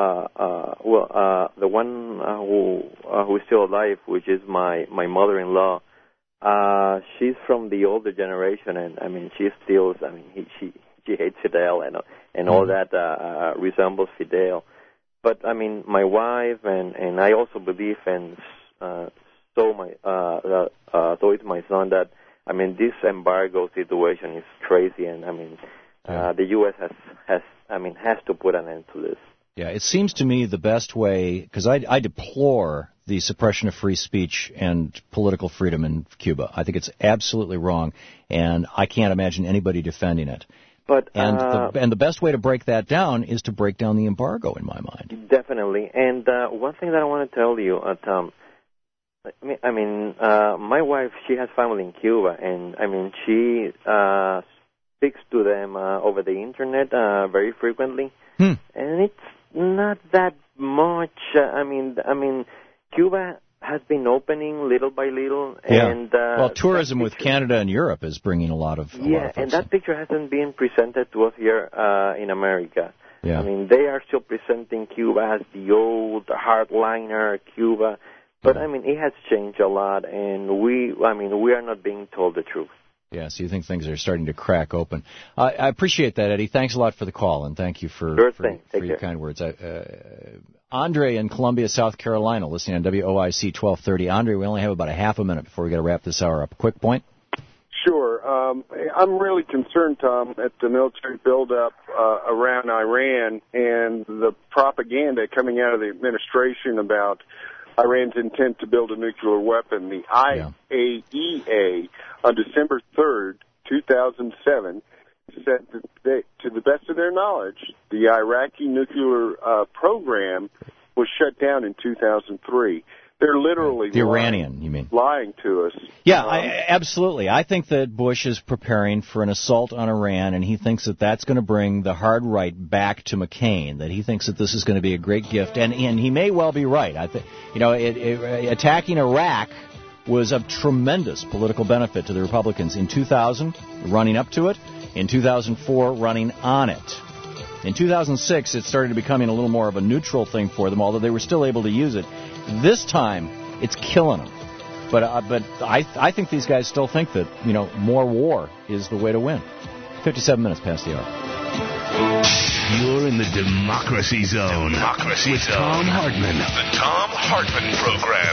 the one who is still alive, which is my mother-in-law. She's from the older generation, and she hates Fidel and all that resembles Fidel. But my wife and I also believe, and so is my son, that this embargo situation is crazy, and the U.S. has to put an end to this. Yeah, it seems to me the best way, because I deplore the suppression of free speech and political freedom in Cuba. I think it's absolutely wrong, and I can't imagine anybody defending it. But the best way to break that down is to break down the embargo, in my mind. Definitely. And one thing that I want to tell you, Tom, my wife, she has family in Cuba, and she speaks to them over the internet very frequently. And Not that much. I mean, Cuba has been opening little by little. Yeah. And, well, tourism with Canada and Europe is bringing a lot of and that picture hasn't been presented to us here in America. Yeah. I mean, they are still presenting Cuba as the old hardliner Cuba, but I mean, it has changed a lot, and we are not being told the truth. Yeah, so you think things are starting to crack open. I appreciate that, Eddie. Thanks a lot for the call, and thank you for your kind words. Andre in Columbia, South Carolina, listening on WOIC 1230. Andre, we only have about a half a minute before we got to wrap this hour up. A quick point? Sure. I'm really concerned, Tom, at the military buildup around Iran and the propaganda coming out of the administration about Iran's intent to build a nuclear weapon. The IAEA on December 3rd, 2007, said that to the best of their knowledge, the Iraqi nuclear program was shut down in 2003. They're literally the Iranian, you mean? Lying to us. Yeah, absolutely. I think that Bush is preparing for an assault on Iran, and he thinks that that's going to bring the hard right back to McCain, that he thinks that this is going to be a great gift, and he may well be right. I think, attacking Iraq was of tremendous political benefit to the Republicans in 2000, running up to it, in 2004, running on it. In 2006, it started becoming a little more of a neutral thing for them, although they were still able to use it. This time, it's killing them. But I think these guys still think that, more war is the way to win. 57 minutes past the hour. You're in the Democracy Zone. With Tom Hartman. The Tom Hartman Program.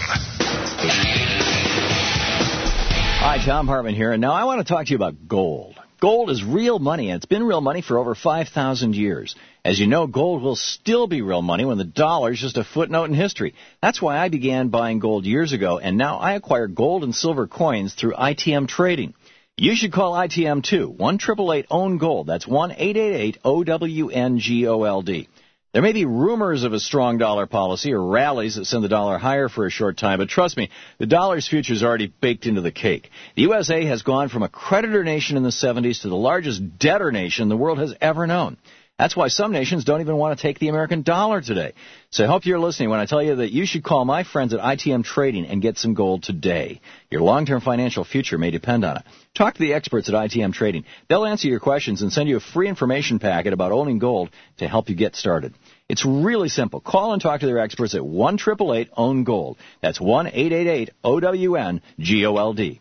Hi, Tom Hartman here, and now I want to talk to you about gold. Gold is real money, and it's been real money for over 5,000 years. As you know, gold will still be real money when the dollar is just a footnote in history. That's why I began buying gold years ago, and now I acquire gold and silver coins through ITM Trading. You should call ITM too. 1-888-OWN-GOLD. That's 1-888-OWN-GOLD. There may be rumors of a strong dollar policy or rallies that send the dollar higher for a short time, but trust me, the dollar's future is already baked into the cake. The USA has gone from a creditor nation in the 70s to the largest debtor nation the world has ever known. That's why some nations don't even want to take the American dollar today. So I hope you're listening when I tell you that you should call my friends at ITM Trading and get some gold today. Your long-term financial future may depend on it. Talk to the experts at ITM Trading. They'll answer your questions and send you a free information packet about owning gold to help you get started. It's really simple. Call and talk to their experts at 1-888-OWN-GOLD. That's 1-888-OWN-GOLD.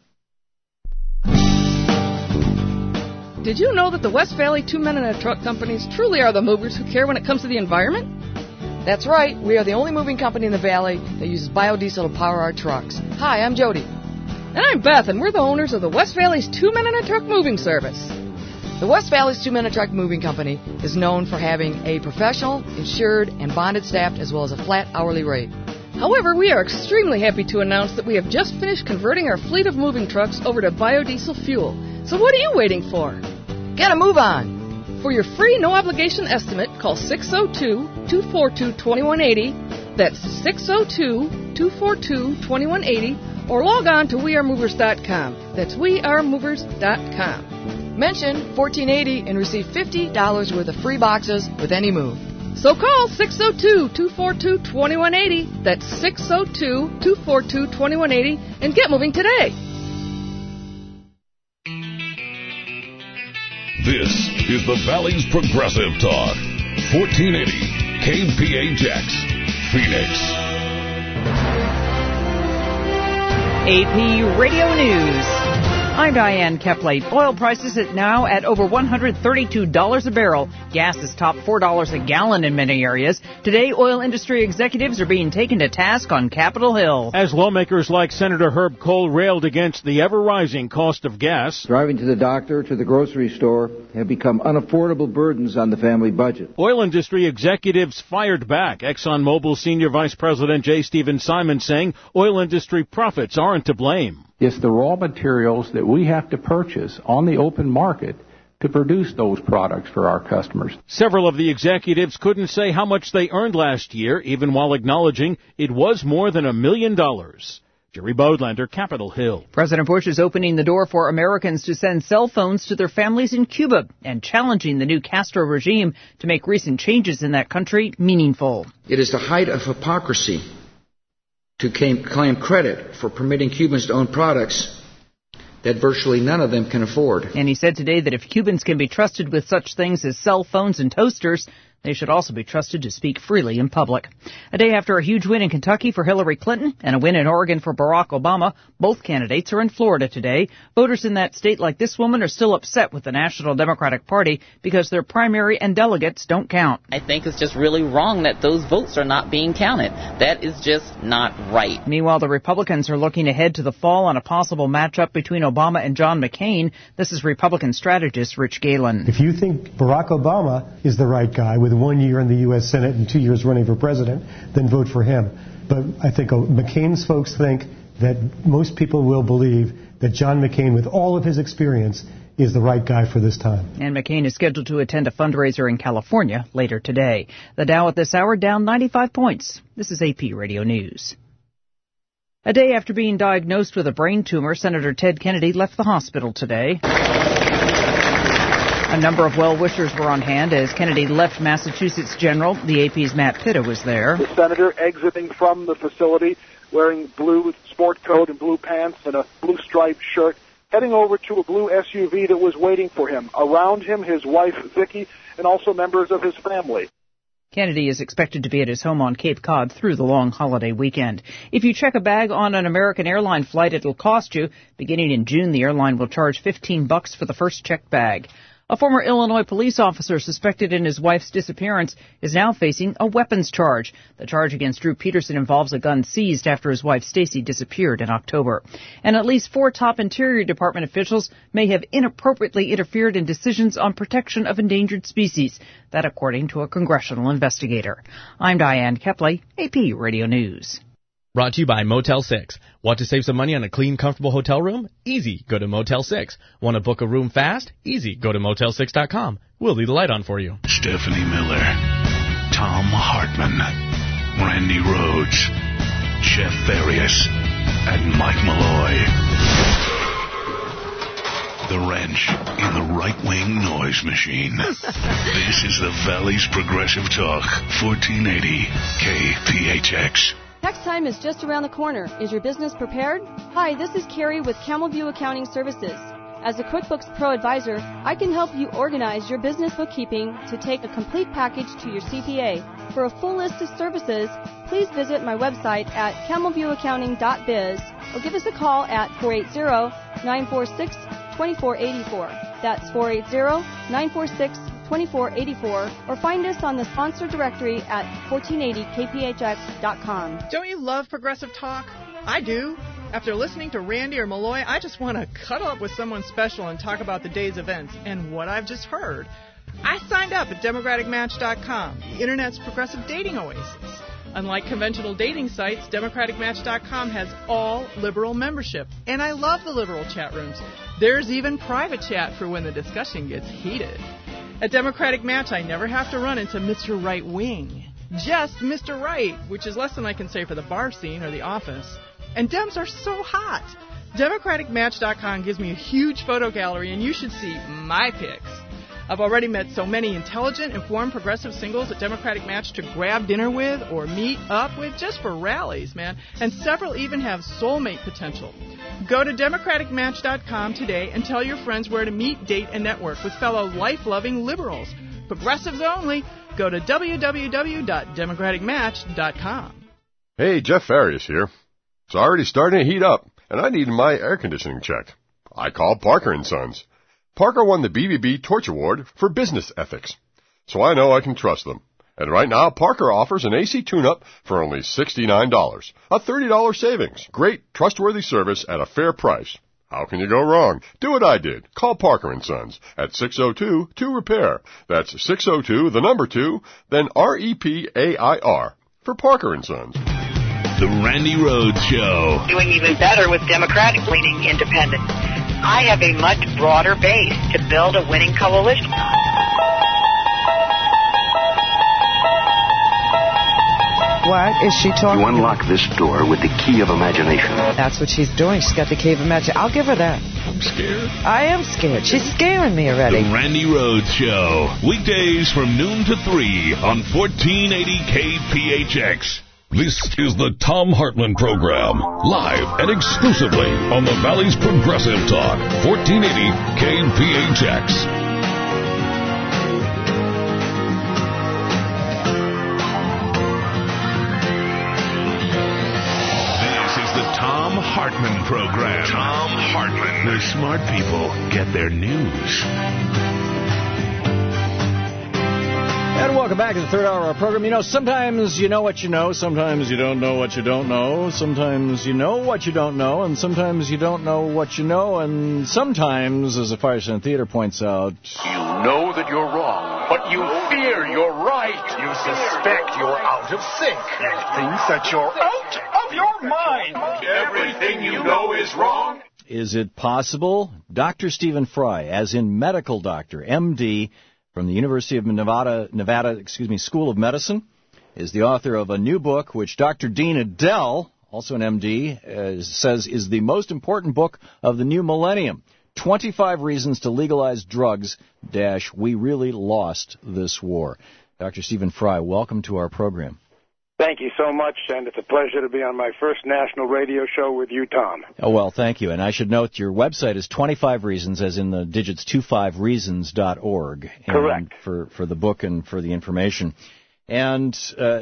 Did you know that the West Valley Two Men and a Truck companies truly are the movers who care when it comes to the environment? That's right. We are the only moving company in the Valley that uses biodiesel to power our trucks. Hi, I'm Jody. And I'm Beth, and we're the owners of the West Valley's Two Men and a Truck moving service. The West Valley's Two Men and a Truck moving company is known for having a professional, insured, and bonded staff as well as a flat hourly rate. However, we are extremely happy to announce that we have just finished converting our fleet of moving trucks over to biodiesel fuel. So what are you waiting for? Get a move on! For your free no-obligation estimate, call 602-242-2180. That's 602-242-2180. Or log on to wearemovers.com. That's wearemovers.com. Mention 1480 and receive $50 worth of free boxes with any move. So call 602-242-2180. That's 602-242-2180 and get moving today. This is the Valley's Progressive Talk. 1480 KPHX, Phoenix. AP Radio News. I'm Diane Keplate. Oil prices are now at over $132 a barrel. Gas is top $4 a gallon in many areas. Today, oil industry executives are being taken to task on Capitol Hill. As lawmakers like Senator Herb Kohl railed against the ever-rising cost of gas. Driving to the doctor, to the grocery store, have become unaffordable burdens on the family budget. Oil industry executives fired back. ExxonMobil Senior Vice President J. Stephen Simon saying oil industry profits aren't to blame. It's the raw materials that we have to purchase on the open market to produce those products for our customers. Several of the executives couldn't say how much they earned last year, even while acknowledging it was more than $1 million. Jerry Bodlander, Capitol Hill. President Bush is opening the door for Americans to send cell phones to their families in Cuba and challenging the new Castro regime to make recent changes in that country meaningful. It is the height of hypocrisy to claim credit for permitting Cubans to own products that virtually none of them can afford. And he said today that if Cubans can be trusted with such things as cell phones and toasters, they should also be trusted to speak freely in public. A day after a huge win in Kentucky for Hillary Clinton and a win in Oregon for Barack Obama, both candidates are in Florida today. Voters in that state, like this woman, are still upset with the National Democratic Party because their primary and delegates don't count. I think it's just really wrong that those votes are not being counted. That is just not right. Meanwhile, the Republicans are looking ahead to the fall on a possible matchup between Obama and John McCain. This is Republican strategist Rich Galen. If you think Barack Obama is the right guy with 1 year in the U.S. Senate and 2 years running for president, then vote for him. But I think McCain's folks think that most people will believe that John McCain, with all of his experience, is the right guy for this time. And McCain is scheduled to attend a fundraiser in California later today. The Dow at this hour down 95 points. This is AP Radio News. A day after being diagnosed with a brain tumor, Senator Ted Kennedy left the hospital today. A number of well-wishers were on hand as Kennedy left Massachusetts General. The AP's Matt Pitta was there. The senator exiting from the facility wearing blue sport coat and blue pants and a blue striped shirt, heading over to a blue SUV that was waiting for him. Around him, his wife, Vicki, and also members of his family. Kennedy is expected to be at his home on Cape Cod through the long holiday weekend. If you check a bag on an American airline flight, it'll cost you. Beginning in June, the airline will charge $15 for the first checked bag. A former Illinois police officer suspected in his wife's disappearance is now facing a weapons charge. The charge against Drew Peterson involves a gun seized after his wife Stacy disappeared in October. And at least 4 top Interior Department officials may have inappropriately interfered in decisions on protection of endangered species. That according to a congressional investigator. I'm Diane Kepley, AP Radio News. Brought to you by Motel 6. Want to save some money on a clean, comfortable hotel room? Easy. Go to Motel 6. Want to book a room fast? Easy. Go to Motel6.com. We'll leave the light on for you. Stephanie Miller, Tom Hartman, Randy Rhodes, Jeff Farias, and Mike Malloy. The wrench in the right-wing noise machine. This is the Valley's Progressive Talk, 1480 KPHX. Tax time is just around the corner. Is your business prepared? Hi, this is Carrie with Camel View Accounting Services. As a QuickBooks Pro advisor, I can help you organize your business bookkeeping to take a complete package to your CPA. For a full list of services, please visit my website at camelviewaccounting.biz or give us a call at 480-946-2484. That's 480-946-2484, or find us on the sponsor directory at 1480kphx.com. Don't you love progressive talk? I do. After listening to Randy or Malloy, I just want to cuddle up with someone special and talk about the day's events and what I've just heard. I signed up at DemocraticMatch.com, the Internet's progressive dating oasis. Unlike conventional dating sites, DemocraticMatch.com has all liberal membership, and I love the liberal chat rooms. There's even private chat for when the discussion gets heated. At Democratic Match, I never have to run into Mr. Right Wing. Just Mr. Right, which is less than I can say for the bar scene or the office. And Dems are so hot. DemocraticMatch.com gives me a huge photo gallery, and you should see my pics. I've already met so many intelligent, informed progressive singles at Democratic Match to grab dinner with or meet up with just for rallies, man. And several even have soulmate potential. Go to DemocraticMatch.com today and tell your friends where to meet, date, and network with fellow life-loving liberals. Progressives only. Go to www.democraticmatch.com. Hey, Jeff Farias here. It's already starting to heat up, and I need my air conditioning checked. I called Parker & Sons. Parker won the BBB Torch Award for business ethics, so I know I can trust them. And right now, Parker offers an AC tune-up for only $69, a $30 savings. Great, trustworthy service at a fair price. How can you go wrong? Do what I did. Call Parker & Sons at 602-2-REPAIR. That's 602, the number 2, then REPAIR for Parker & Sons. The Randy Rhodes Show. Doing even better with Democratic-leaning independents. I have a much broader base to build a winning coalition. What is she talking You unlock this door with the key of imagination. That's what she's doing. She's got the key of imagination. I'll give her that. I'm scared. I am scared. She's scaring me already. The Randy Rhodes Show. Weekdays from noon to 3 on 1480 KPHX. This is the Thom Hartmann Program, live and exclusively on the Valley's Progressive Talk, 1480 KPHX. Thom Hartmann Program. Thom Hartmann. Where smart people get their news. And welcome back to the third hour of our program. You know, sometimes you know what you know, sometimes you don't know what you don't know, sometimes you know what you don't know, and sometimes you don't know what you know, and sometimes, as the Firesign Theater points out, you know that you're wrong, but you fear you're right. You suspect you're out of sync. You think that you're out of your mind. Everything you know is wrong. Is it possible? Dr. Stephen Fry, as in medical doctor, M.D., from the University of Nevada, School of Medicine, is the author of a new book which Dr. Dean Adele, also an M.D., says is the most important book of the new millennium. 25 Reasons to Legalize Drugs, We Really Lost This War. Dr. Stephen Fry, welcome to our program. Thank you so much, and it's a pleasure to be on my first national radio show with you, Tom. Oh, well, thank you. And I should note your website is 25 Reasons, as in the digits 25reasons.org. Correct. For the book and for the information. And,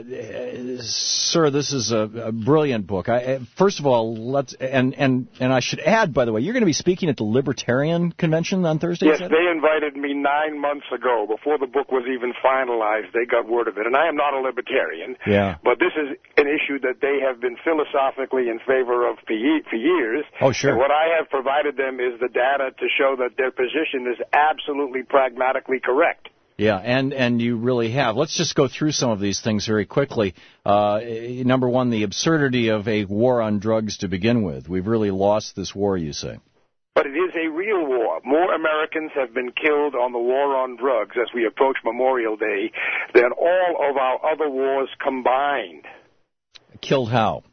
sir, this is a brilliant book. First of all, and I should add, by the way, you're going to be speaking at the Libertarian Convention on Thursday? Yes, they invited me 9 months ago. Before the book was even finalized, they got word of it. And I am not a libertarian, but this is an issue that they have been philosophically in favor of for years. Oh, sure. And what I have provided them is the data to show that their position is absolutely pragmatically correct. Yeah, and you really have. Let's just go through some of these things very quickly. Number one, the absurdity of a war on drugs to begin with. We've really lost this war, you say. But it is a real war. More Americans have been killed on the war on drugs as we approach Memorial Day than all of our other wars combined. Killed how?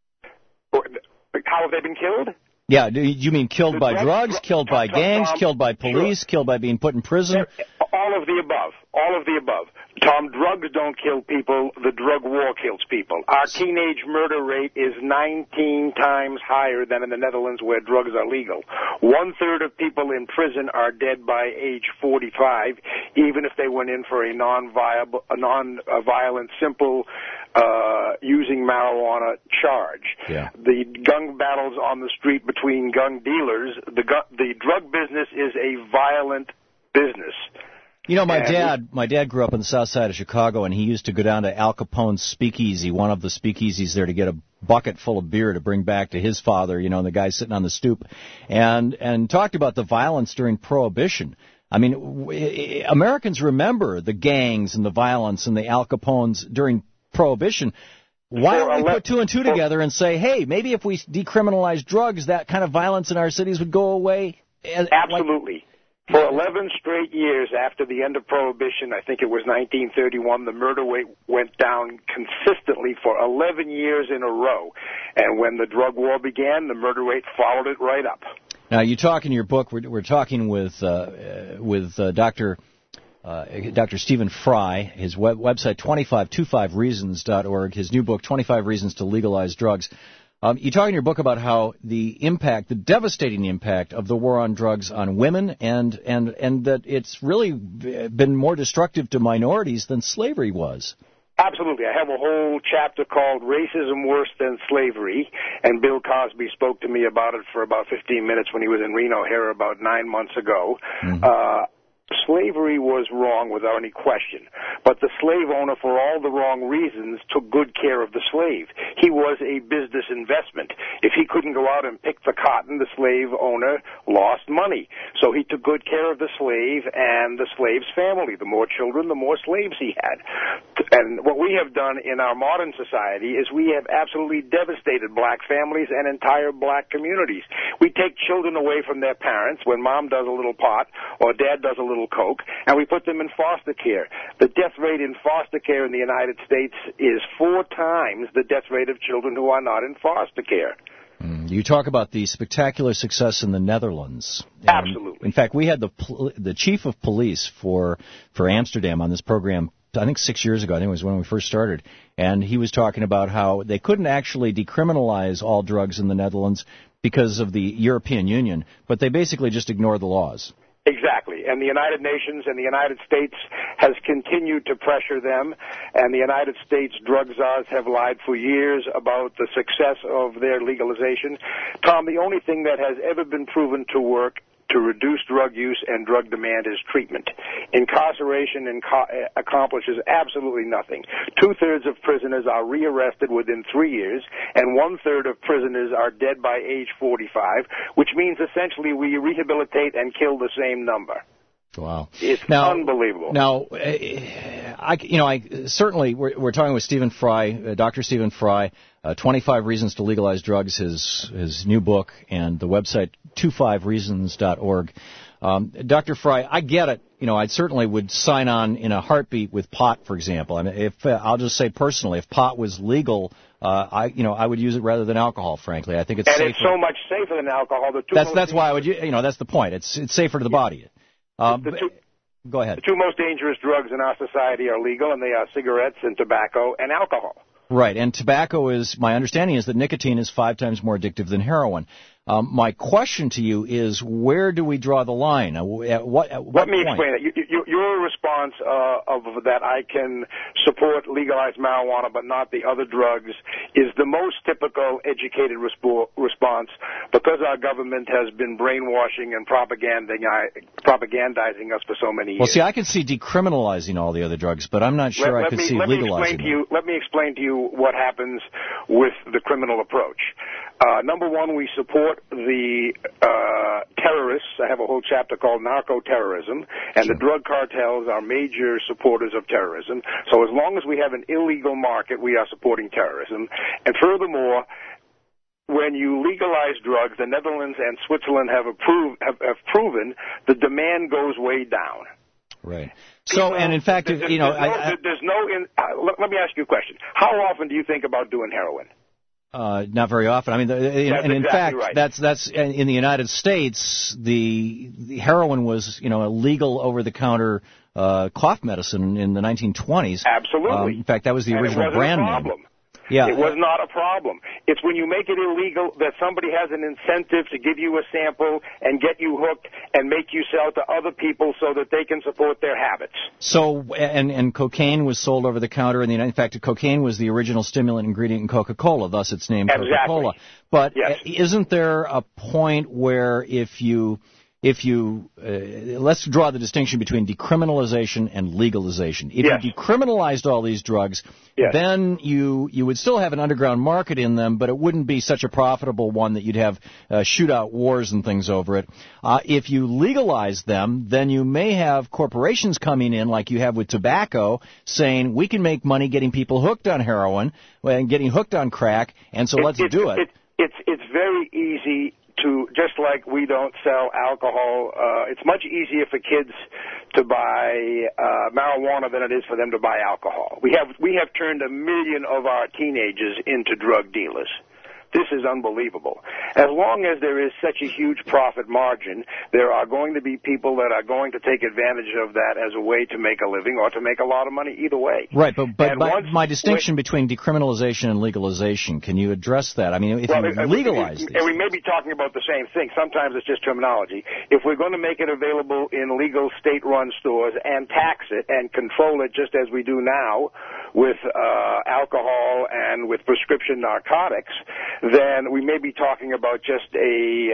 How have they been killed? Yeah, you mean killed by drugs, killed by gangs, killed by police, killed by being put in prison? All of the above. All of the above. Tom, drugs don't kill people. The drug war kills people. Our teenage murder rate is 19 times higher than in the Netherlands, where drugs are legal. 1/3 of people in prison are dead by age 45, even if they went in for a non-violent, simple using marijuana charge. Yeah. The gun battles on the street between gun dealers, the drug business is a violent business. You know, my dad grew up on the south side of Chicago, and he used to go down to Al Capone's Speakeasy, one of the speakeasies there, to get a bucket full of beer to bring back to his father, you know, and the guy sitting on the stoop, and talked about the violence during Prohibition. I mean, Americans remember the gangs and the violence and the Al Capones during Prohibition. Why don't we put two and two together and say, hey, maybe if we decriminalize drugs, that kind of violence in our cities would go away? Absolutely. For 11 straight years after the end of Prohibition, I think it was 1931, the murder rate went down consistently for 11 years in a row. And when the drug war began, the murder rate followed it right up. Now, you talk in your book, we're talking with Dr. Stephen Fry, his website, 25reasons.org, his new book, 25 Reasons to Legalize Drugs. You talk in your book about how the devastating impact of the war on drugs on women, and that it's really been more destructive to minorities than slavery was. Absolutely. I have a whole chapter called Racism Worse Than Slavery, and Bill Cosby spoke to me about it for about 15 minutes when he was in Reno here about 9 months ago. Mm-hmm. Slavery was wrong without any question, but the slave owner, for all the wrong reasons, took good care of the slave. He was a business investment. If he couldn't go out and pick the cotton, the slave owner lost money. So he took good care of the slave and the slave's family. The more children, the more slaves he had. And what we have done in our modern society is we have absolutely devastated black families and entire black communities. We take children away from their parents when mom does a little pot or dad does a little little coke, and we put them in foster care. The death rate in foster care in the United States is 4 times the death rate of children who are not in foster care. You talk about the spectacular success in the Netherlands. Absolutely. In fact, we had the chief of police for Amsterdam on this program, I think 6 years ago. I think it was when we first started. And he was talking about how they couldn't actually decriminalize all drugs in the Netherlands because of the European Union, but they basically just ignored the laws. Exactly. And the United Nations and the United States has continued to pressure them, and the United States drug czars have lied for years about the success of their legalization. Tom, the only thing that has ever been proven to work to reduce drug use and drug demand is treatment. Incarceration accomplishes absolutely nothing. 2/3 of prisoners are rearrested within 3 years, and 1/3 of prisoners are dead by age 45, which means essentially we rehabilitate and kill the same number. Wow. It's unbelievable. Now, I certainly, we're talking with Stephen Fry, Dr. Stephen Fry, 25 Reasons to Legalize Drugs, his new book, and the website 25reasons.org. Dr. Fry, I get it. I certainly would sign on in a heartbeat with pot, for example. I mean, if I'll just say personally, if pot was legal, I would use it rather than alcohol. Frankly, I think it's safer. It's so much safer than alcohol. That's why I would. That's the point. It's safer to the body. Go ahead. The 2 most dangerous drugs in our society are legal, and they are cigarettes and tobacco and alcohol. Right, and tobacco my understanding is that nicotine is 5 times more addictive than heroin. My question to you is, where do we draw the line? At what Let me point? explain it. Your response of that I can support legalized marijuana but not the other drugs is the most typical educated response, because our government has been brainwashing and propagandizing us for so many years. Well, see, I could see decriminalizing all the other drugs, but I'm not sure I could see legalizing them. Let me explain to you what happens with the criminal approach. Number one, we support the terrorists. I have a whole chapter called Narco-Terrorism, and the drug cartels are major supporters of terrorism. So as long as we have an illegal market, we are supporting terrorism. And furthermore, when you legalize drugs, the Netherlands and Switzerland have proven the demand goes way down. Right. So, and in fact, let me ask you a question. How often do you think about doing heroin? Not very often. I mean, and in fact, right. that's in the United States, the heroin was, a legal over-the-counter cough medicine in the 1920s. Absolutely. In fact, that was the original brand name. Yeah. It was not a problem. It's when you make it illegal that somebody has an incentive to give you a sample and get you hooked and make you sell to other people so that they can support their habits. So, and cocaine was sold over the counter in the United States. In fact, cocaine was the original stimulant ingredient in Coca-Cola, thus its name Coca-Cola. Exactly. But yes. Isn't there a point where if you let's draw the distinction between decriminalization and legalization. If yes. you decriminalized all these drugs, yes. then you would still have an underground market in them, but it wouldn't be such a profitable one that you'd have shootout wars and things over it. If you legalize them, then you may have corporations coming in, like you have with tobacco, saying we can make money getting people hooked on heroin and getting hooked on crack, and so let's do it. It's very easy to, just like we don't sell alcohol, it's much easier for kids to buy marijuana than it is for them to buy alcohol. We have turned 1 million of our teenagers into drug dealers. This is unbelievable. As long as there is such a huge profit margin, there are going to be people that are going to take advantage of that as a way to make a living or to make a lot of money either way. Right, but my distinction between decriminalization and legalization, can you address that? I mean, if you legalize these and we may be talking about the same thing. Sometimes it's just terminology. If we're going to make it available in legal state-run stores and tax it and control it just as we do now with alcohol and with prescription narcotics, then we may be talking about just a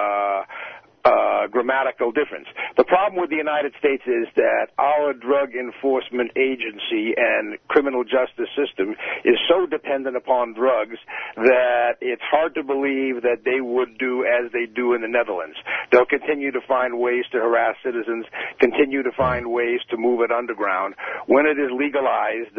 grammatical difference. The problem with the United States is that our drug enforcement agency and criminal justice system is so dependent upon drugs that it's hard to believe that they would do as they do in the Netherlands. They'll continue to find ways to harass citizens, continue to find ways to move it underground. When it is legalized,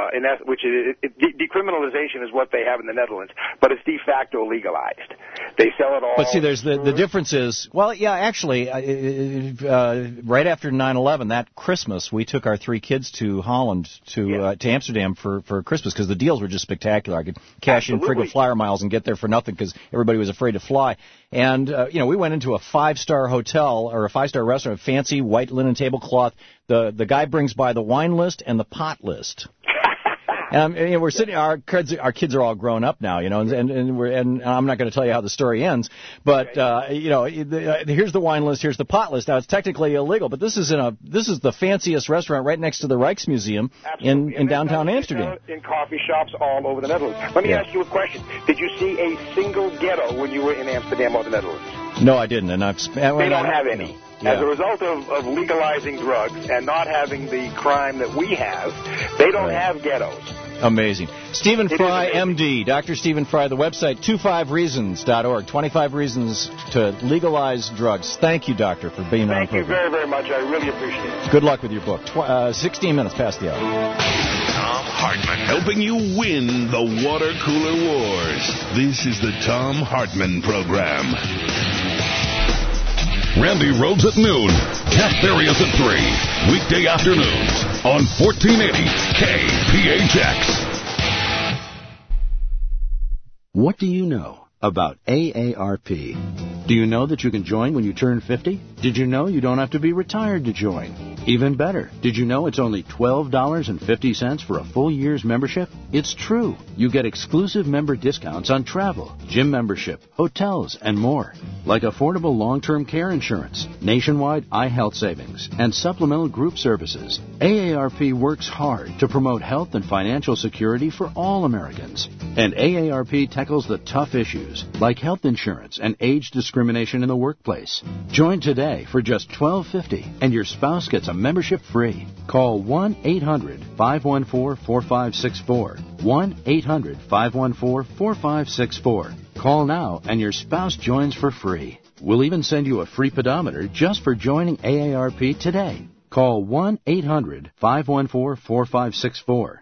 decriminalization is what they have in the Netherlands, but it's de facto legalized. They sell it all. But see, there's the difference is, well, yeah, actually, actually, right after 9/11, that Christmas, we took our 3 kids to Holland, to Amsterdam for Christmas, because the deals were just spectacular. I could cash in frequent flyer miles and get there for nothing because everybody was afraid to fly. And, we went into a 5-star hotel or a 5-star restaurant, fancy white linen tablecloth. The guy brings by the wine list and the pot list. And we're sitting. Our kids are all grown up now, and I'm not going to tell you how the story ends. But here's the wine list, here's the pot list. Now it's technically illegal, but this is the fanciest restaurant right next to the Rijksmuseum in downtown Amsterdam. In coffee shops all over the Netherlands. Let me ask you a question. Did you see a single ghetto when you were in Amsterdam or the Netherlands? No, I didn't, and they don't have any. Yeah. As a result of legalizing drugs and not having the crime that we have, they don't have ghettos. Amazing. Stephen Fry, MD, Dr. Stephen Fry, the website 25reasons.org, 25 reasons to legalize drugs. Thank you, Doctor, for being on the program. Thank you very, very much. I really appreciate it. Good luck with your book. 16 minutes past the hour. Thom Hartmann, helping you win the water cooler wars. This is the Thom Hartmann Program. Randy Rhodes at noon. Jeff Farias at 3. Weekday afternoons on 1480 KPHX. What do you know about AARP? Do you know that you can join when you turn 50? Did you know you don't have to be retired to join? Even better, did you know it's only $12.50 for a full year's membership? It's true. You get exclusive member discounts on travel, gym membership, hotels, and more. Like affordable long-term care insurance, nationwide eye health savings, and supplemental group services. AARP works hard to promote health and financial security for all Americans. And AARP tackles the tough issues, like health insurance and age discrimination in the workplace. Join today for just $12.50, and your spouse gets a membership free. Call 1-800-514-4564. 1-800-514-4564. Call now and your spouse joins for free. We'll even send you a free pedometer just for joining AARP today. Call 1-800-514-4564.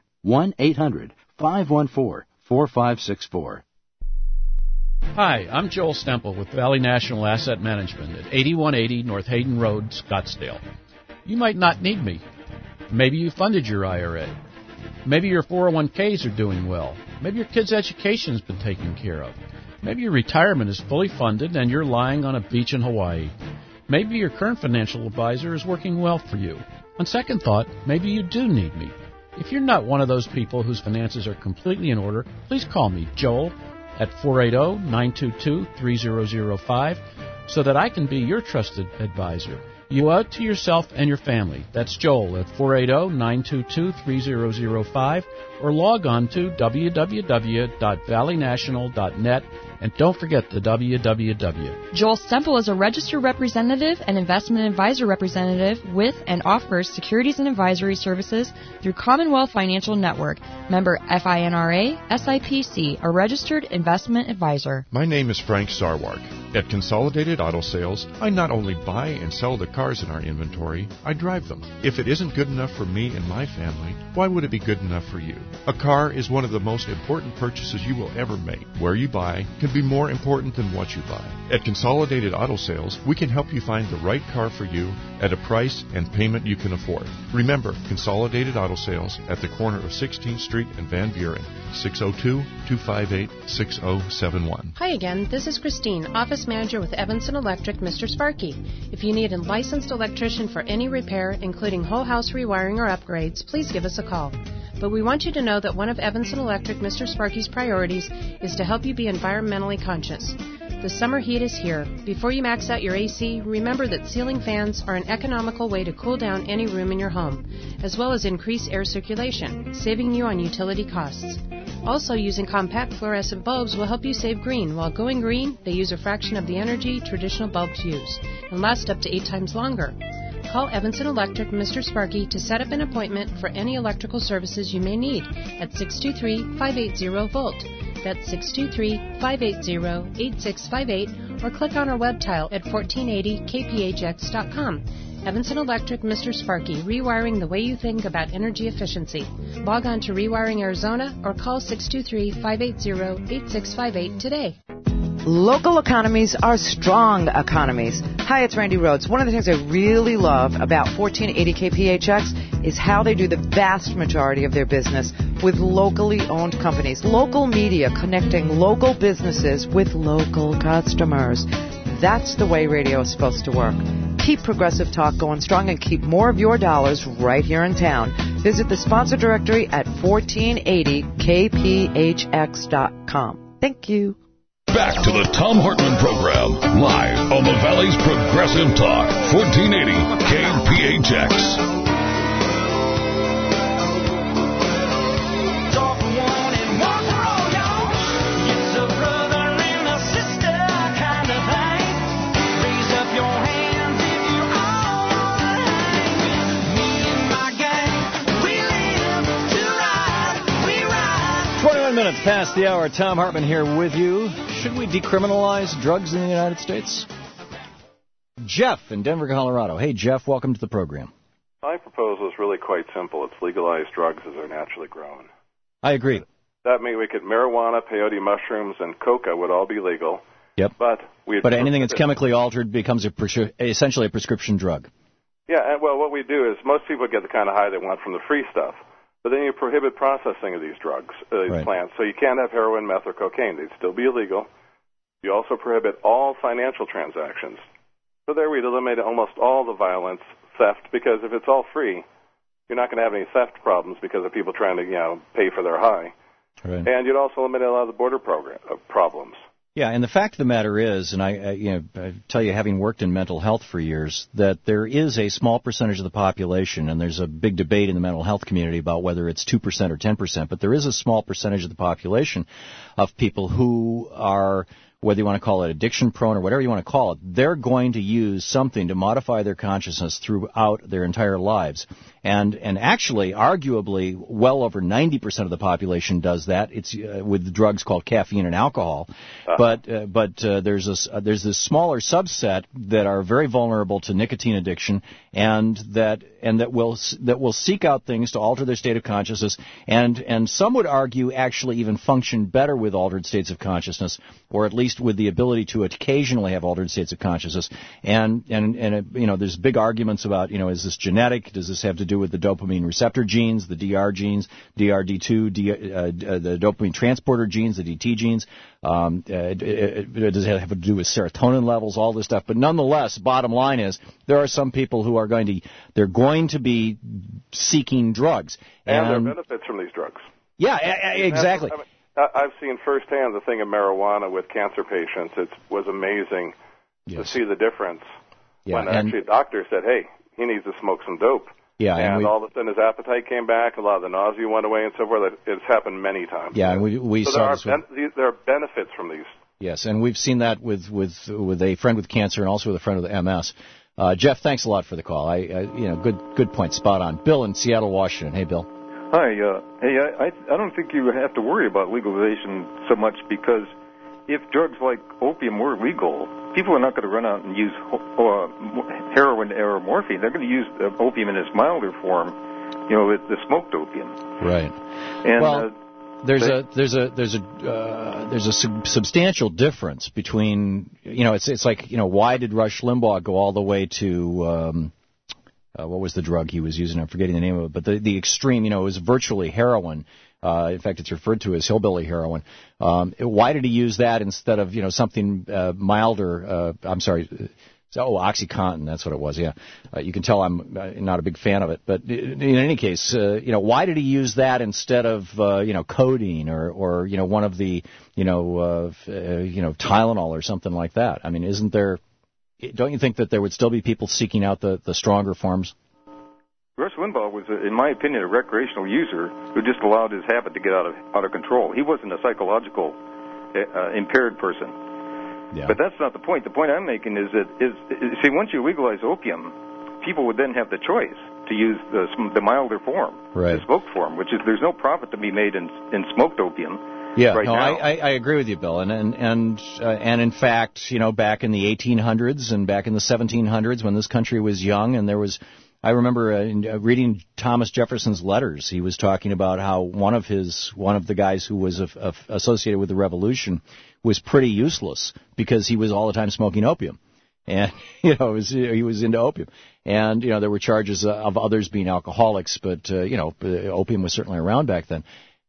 1-800-514-4564. Hi, I'm Joel Stemple with Valley National Asset Management at 8180 North Hayden Road, Scottsdale. You might not need me. Maybe you funded your IRA. Maybe your 401ks are doing well. Maybe your kids' education's been taken care of. Maybe your retirement is fully funded and you're lying on a beach in Hawaii. Maybe your current financial advisor is working well for you. On second thought, maybe you do need me. If you're not one of those people whose finances are completely in order, please call me, Joel, at 480-922-3005, so that I can be your trusted advisor. You owe it to yourself and your family. That's Joel at 480-922-3005, or log on to www.valleynational.net, and don't forget the www. Joel Stemple is a registered representative and investment advisor representative with and offers securities and advisory services through Commonwealth Financial Network, member FINRA, SIPC, a registered investment advisor. My name is Frank Sarwark. At Consolidated Auto Sales, I not only buy and sell the cars in our inventory, I drive them. If it isn't good enough for me and my family, why would it be good enough for you? A car is one of the most important purchases you will ever make. Where you buy can be more important than what you buy. At Consolidated Auto Sales, we can help you find the right car for you at a price and payment you can afford. Remember, Consolidated Auto Sales at the corner of 16th Street and Van Buren, 602-258-6071. Hi again, this is Christine, Office Manager with Evanston Electric, Mr. Sparky. If you need a licensed electrician for any repair, including whole house rewiring or upgrades, please give us a call. But we want you to know that one of Evanston Electric, Mr. Sparky's priorities is to help you be environmentally conscious. The summer heat is here. Before you max out your AC, remember that ceiling fans are an economical way to cool down any room in your home, as well as increase air circulation, saving you on utility costs. Also, using compact fluorescent bulbs will help you save green. While going green, they use a fraction of the energy traditional bulbs use and last up to 8 times longer. Call Evanston Electric, Mr. Sparky, to set up an appointment for any electrical services you may need at 623-580-VOLT. That's 623-580-8658, or click on our web tile at 1480kphx.com. Evanston Electric, Mr. Sparky, rewiring the way you think about energy efficiency. Log on to Rewiring Arizona or call 623-580-8658 today. Local economies are strong economies. Hi, it's Randy Rhodes. One of the things I really love about 1480 KPHX is how they do the vast majority of their business with locally owned companies. Local media connecting local businesses with local customers. That's the way radio is supposed to work. Keep Progressive Talk going strong and keep more of your dollars right here in town. Visit the sponsor directory at 1480kphx.com. Thank you. Back to the Thom Hartmann Program, live on the Valley's Progressive Talk, 1480 KPHX. Minutes past the hour. Thom Hartmann here with you. Should we decriminalize drugs in the United States? Jeff in Denver, Colorado. Hey, Jeff, welcome to the program. My proposal is really quite simple. It's legalize drugs as they're naturally grown. I agree. That means we could marijuana, peyote mushrooms, and coca would all be legal. Yep. But anything that's chemically altered becomes essentially a prescription drug. Yeah, and well, what we do is most people get the kind of high they want from the free stuff. But then you prohibit processing of these drugs, these plants. So you can't have heroin, meth, or cocaine. They'd still be illegal. You also prohibit all financial transactions. So there we'd eliminate almost all the violence, theft, because if it's all free, you're not going to have any theft problems because of people trying to, pay for their high. Right. And you'd also eliminate a lot of the border problems. Yeah, and the fact of the matter is, and I tell you, having worked in mental health for years, that there is a small percentage of the population, and there's a big debate in the mental health community about whether it's 2% or 10%, but there is a small percentage of the population of people who are, whether you want to call it addiction prone or whatever you want to call it, they're going to use something to modify their consciousness throughout their entire lives. And actually, arguably, well over 90% of the population does that. It's with drugs called caffeine and alcohol. But there's this smaller subset that are very vulnerable to nicotine addiction, and that will seek out things to alter their state of consciousness, and some would argue actually even function better with altered states of consciousness, or at least with the ability to occasionally have altered states of consciousness. And there's big arguments about, is this genetic? Does this have to do with the dopamine receptor genes, the DR genes, DRD2, the dopamine transporter genes, the DT genes? Does it have to do with serotonin levels, all this stuff? But nonetheless, bottom line is there are some people who are going to be seeking drugs. And there are benefits from these drugs. Yeah, exactly. I've seen firsthand the thing of marijuana with cancer patients. It was amazing to see the difference when actually a doctor said, hey, he needs to smoke some dope. Yeah, and all of a sudden his appetite came back, a lot of the nausea went away and so forth. It's happened many times. Yeah, and we saw this. There are benefits from these. Yes, and we've seen that with a friend with cancer and also with a friend with MS. Jeff, thanks a lot for the call. Good point, spot on. Bill in Seattle, Washington. Hey, Bill. Hi. I don't think you have to worry about legalization so much, because if drugs like opium were legal, people are not going to run out and use heroin or morphine. They're going to use opium in its milder form, the smoked opium. Right. And there's a substantial difference between it's like why did Rush Limbaugh go all the way to what was the drug he was using? I'm forgetting the name of it, but the extreme, it was virtually heroin. In fact, it's referred to as hillbilly heroin. Why did he use that instead of something milder? OxyContin. That's what it was. Yeah, you can tell I'm not a big fan of it. But in any case, why did he use that instead of codeine or one of the Tylenol or something like that? I mean, don't you think that there would still be people seeking out the stronger forms? Rush Limbaugh was, in my opinion, a recreational user who just allowed his habit to get out of control. He wasn't a psychological impaired person. Yeah. But that's not the point. The point I'm making is that once you legalize opium, people would then have the choice to use the milder form, right, the smoked form, which is there's no profit to be made in smoked opium. Yeah, right now. I agree with you, Bill, and in fact, back in the 1800s and back in the 1700s when this country was young, and I remember reading Thomas Jefferson's letters. He was talking about how one of the guys who was associated with the Revolution was pretty useless because he was all the time smoking opium. And, he was into opium. And, there were charges of others being alcoholics, but, opium was certainly around back then.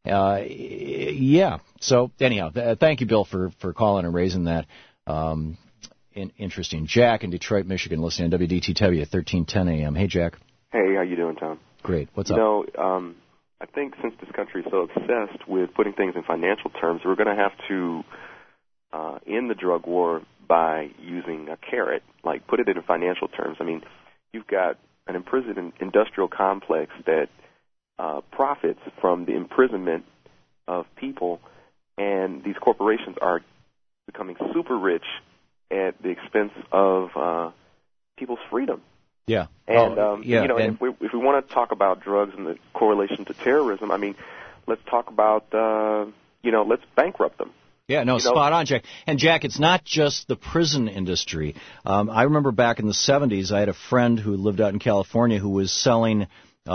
So, anyhow, thank you, Bill, for calling and raising that. Interesting. Jack in Detroit, Michigan, listening to WDTW at 1310 a.m. Hey, Jack. Hey, how you doing, Tom? Great. What's up? I think since this country is so obsessed with putting things in financial terms, we're going to have to end the drug war by using a carrot, like put it in financial terms. I mean, you've got an imprisoned industrial complex that profits from the imprisonment of people, and these corporations are becoming super rich at the expense of people's freedom. Yeah. And, if we want to talk about drugs and the correlation to terrorism, I mean, let's talk about, let's bankrupt them. Yeah, spot on, Jack. And, Jack, it's not just the prison industry. I remember back in the 70s, I had a friend who lived out in California who was selling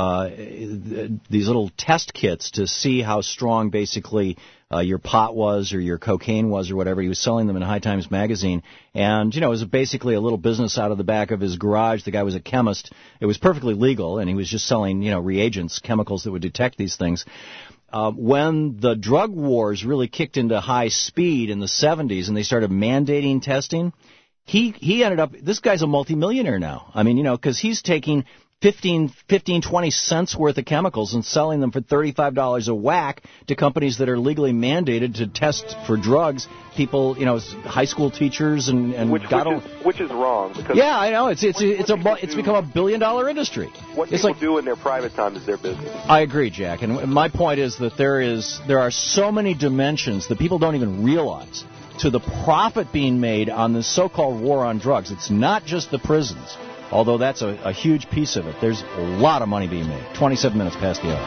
these little test kits to see how strong, basically, your pot was or your cocaine was or whatever. He was selling them in High Times magazine. And, it was basically a little business out of the back of his garage. The guy was a chemist. It was perfectly legal, and he was just selling, reagents, chemicals that would detect these things. When the drug wars really kicked into high speed in the 70s and they started mandating testing, he ended up, this guy's a multimillionaire now. I mean, because he's taking 20 cents worth of chemicals and selling them for $35 a whack to companies that are legally mandated to test for drugs. People, high school teachers and which is wrong. Because yeah, I know it's become a $1 billion industry. What people do in their private time is their business. I agree, Jack. And my point is that there are so many dimensions that people don't even realize to the profit being made on this so-called war on drugs. It's not just the prisons. Although that's a huge piece of it. There's a lot of money being made. 27 minutes past the hour.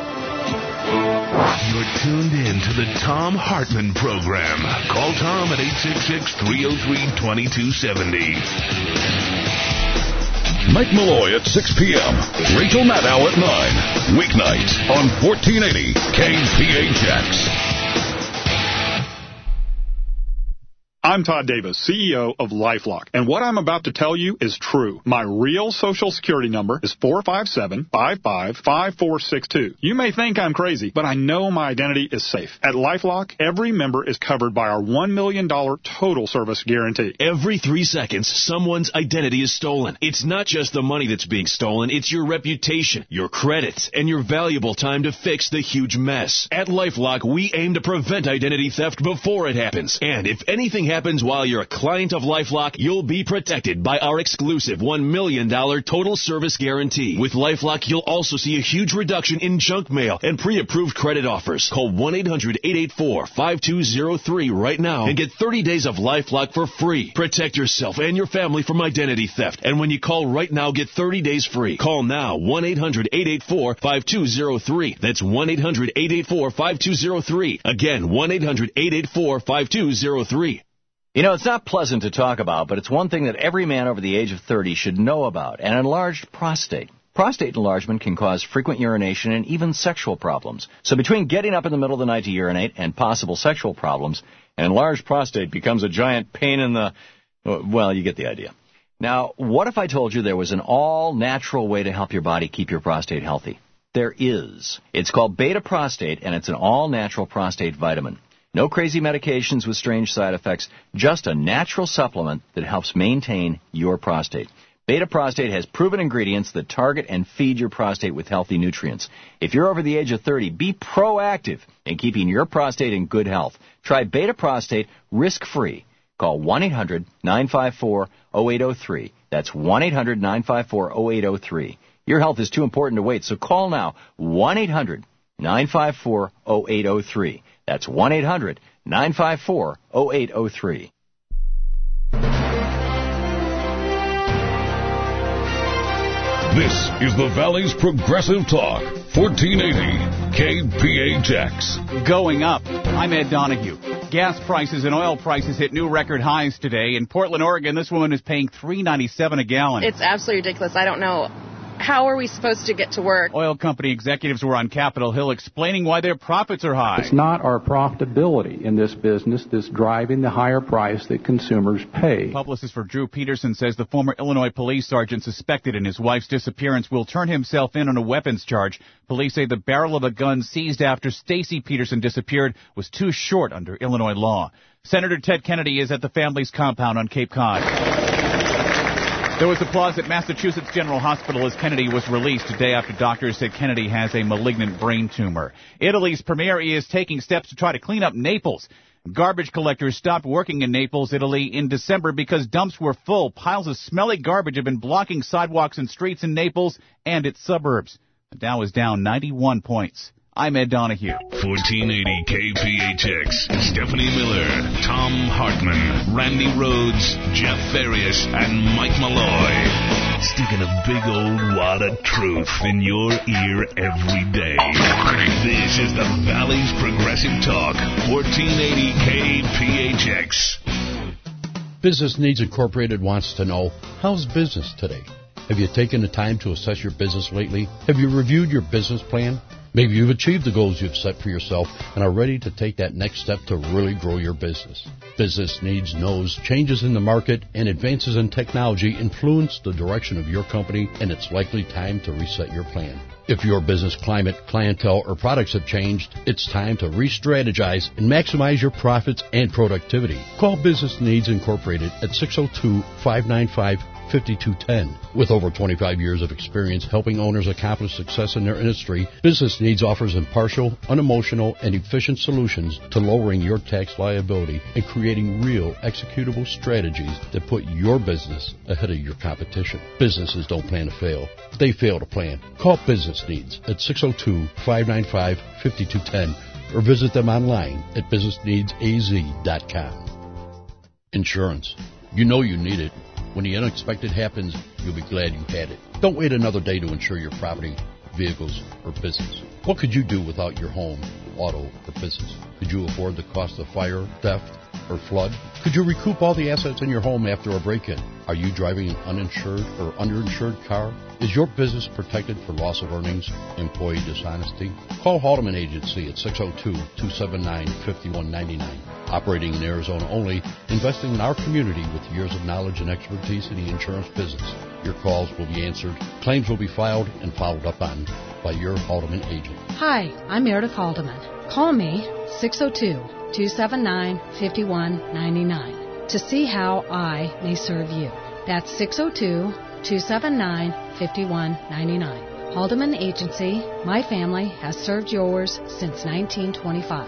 You're tuned in to the Tom Hartman Program. Call Tom at 866-303-2270. Mike Malloy at 6 p.m. Rachel Maddow at 9. Weeknights on 1480 KPHX. I'm Todd Davis, CEO of LifeLock, and what I'm about to tell you is true. My real Social Security number is 457-55-5462. You may think I'm crazy, but I know my identity is safe. At LifeLock, every member is covered by our $1 million total service guarantee. Every 3 seconds, someone's identity is stolen. It's not just the money that's being stolen, it's your reputation, your credits, and your valuable time to fix the huge mess. At LifeLock, we aim to prevent identity theft before it happens. And if anything happens while you're a client of LifeLock, you'll be protected by our exclusive $1 million total service guarantee. With LifeLock, you'll also see a huge reduction in junk mail and pre-approved credit offers. Call 1-800-884-5203 right now and get 30 days of LifeLock for free. Protect yourself and your family from identity theft. And when you call right now, get 30 days free. Call now, 1-800-884-5203. That's 1-800-884-5203. Again, 1-800-884-5203. It's not pleasant to talk about, but it's one thing that every man over the age of 30 should know about, an enlarged prostate. Prostate enlargement can cause frequent urination and even sexual problems. So between getting up in the middle of the night to urinate and possible sexual problems, an enlarged prostate becomes a giant pain in the... Well, you get the idea. Now, what if I told you there was an all-natural way to help your body keep your prostate healthy? There is. It's called Beta Prostate, and it's an all-natural prostate vitamin. No crazy medications with strange side effects, just a natural supplement that helps maintain your prostate. Beta Prostate has proven ingredients that target and feed your prostate with healthy nutrients. If you're over the age of 30, be proactive in keeping your prostate in good health. Try Beta Prostate risk-free. Call 1-800-954-0803. That's 1-800-954-0803. Your health is too important to wait, so call now. 1-800-954-0803. That's 1-800-954-0803. This is the Valley's Progressive Talk, 1480 KPHX. Going up. I'm Ed Donahue. Gas prices and oil prices hit new record highs today. In Portland, Oregon, this woman is paying $3.97 a gallon. It's absolutely ridiculous. I don't know how are we supposed to get to work? Oil company executives were on Capitol Hill explaining why their profits are high. It's not our profitability in this business that's driving the higher price that consumers pay. Publicist for Drew Peterson says the former Illinois police sergeant suspected in his wife's disappearance will turn himself in on a weapons charge. Police say the barrel of a gun seized after Stacy Peterson disappeared was too short under Illinois law. Senator Ted Kennedy is at the family's compound on Cape Cod. There was applause at Massachusetts General Hospital as Kennedy was released a day after doctors said Kennedy has a malignant brain tumor. Italy's premier is taking steps to try to clean up Naples. Garbage collectors stopped working in Naples, Italy in December because dumps were full. Piles of smelly garbage have been blocking sidewalks and streets in Naples and its suburbs. The Dow is down 91 points. I'm Ed Donahue. 1480 KPHX. Stephanie Miller, Tom Hartman, Randy Rhodes, Jeff Farias, and Mike Malloy. Sticking a big old wad of truth in your ear every day. This is the Valley's Progressive Talk. 1480 KPHX. Business Needs Incorporated wants to know, how's business today? Have you taken the time to assess your business lately? Have you reviewed your business plan? Maybe you've achieved the goals you've set for yourself and are ready to take that next step to really grow your business. Business Needs knows changes in the market and advances in technology influence the direction of your company, and it's likely time to reset your plan. If your business climate, clientele, or products have changed, it's time to re-strategize and maximize your profits and productivity. Call Business Needs Incorporated at 602-595-5210. With over 25 years of experience helping owners accomplish success in their industry, Business Needs offers impartial, unemotional, and efficient solutions to lowering your tax liability and creating real executable strategies that put your business ahead of your competition. Businesses don't plan to fail. They fail to plan. Call Business Needs at 602-595-5210 or visit them online at businessneedsaz.com. Insurance. You know you need it. When the unexpected happens, you'll be glad you had it. Don't wait another day to insure your property, vehicles, or business. What could you do without your home, auto, or business? Could you afford the cost of fire, theft, or flood? Could you recoup all the assets in your home after a break-in? Are you driving an uninsured or underinsured car? Is your business protected for loss of earnings, employee dishonesty? Call Haldeman Agency at 602-279-5199. Operating in Arizona only, investing in our community with years of knowledge and expertise in the insurance business. Your calls will be answered, claims will be filed and followed up on by your Haldeman agent. Hi, I'm Meredith Haldeman. Call me 602-279-5199 to see how I may serve you. That's 602-279-5199. Haldeman Agency, my family has served yours since 1925.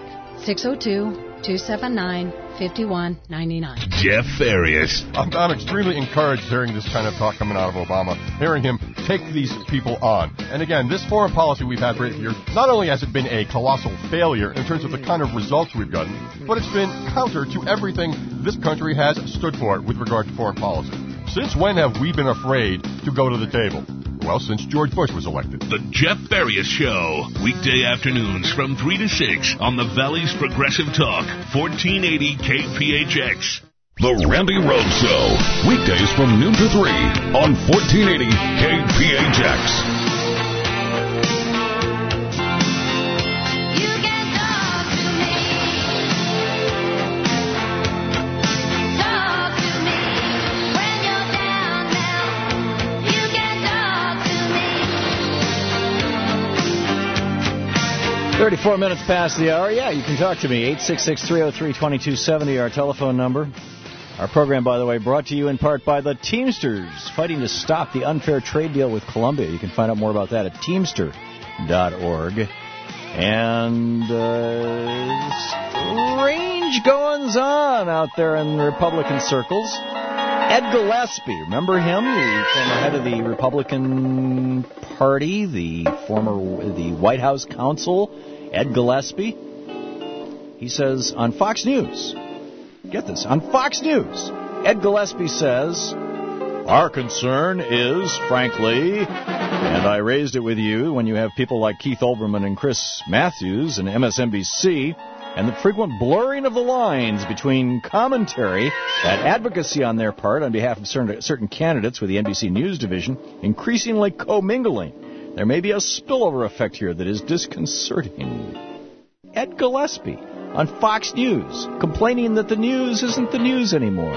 602-279-5199. Jeff Farias. I'm extremely encouraged hearing this kind of talk coming out of Obama, hearing him take these people on. And again, this foreign policy we've had for 8 years, not only has it been a colossal failure in terms of the kind of results we've gotten, but it's been counter to everything this country has stood for with regard to foreign policy. Since when have we been afraid to go to the table? Well, since George Bush was elected. The Jeff Farias Show, weekday afternoons from 3 to 6 on the Valley's Progressive Talk, 1480 KPHX. The Randy Rhodes Show, weekdays from noon to 3 on 1480 KPHX. 34 minutes past the hour. Yeah, you can talk to me. 866-303-2270, our telephone number. Our program, by the way, brought to you in part by the Teamsters, fighting to stop the unfair trade deal with Colombia. You can find out more about that at teamster.org. And strange goings-on out there in Republican circles. Ed Gillespie, remember him, the former head of the Republican Party, the White House counsel, Ed Gillespie? He says on Fox News, get this, on Fox News, Ed Gillespie says, our concern is, frankly, and I raised it with you when you have people like Keith Olbermann and Chris Matthews and MSNBC and the frequent blurring of the lines between commentary and advocacy on their part on behalf of certain candidates with the NBC News division increasingly commingling. There may be a spillover effect here that is disconcerting. Ed Gillespie on Fox News, complaining that the news isn't the news anymore.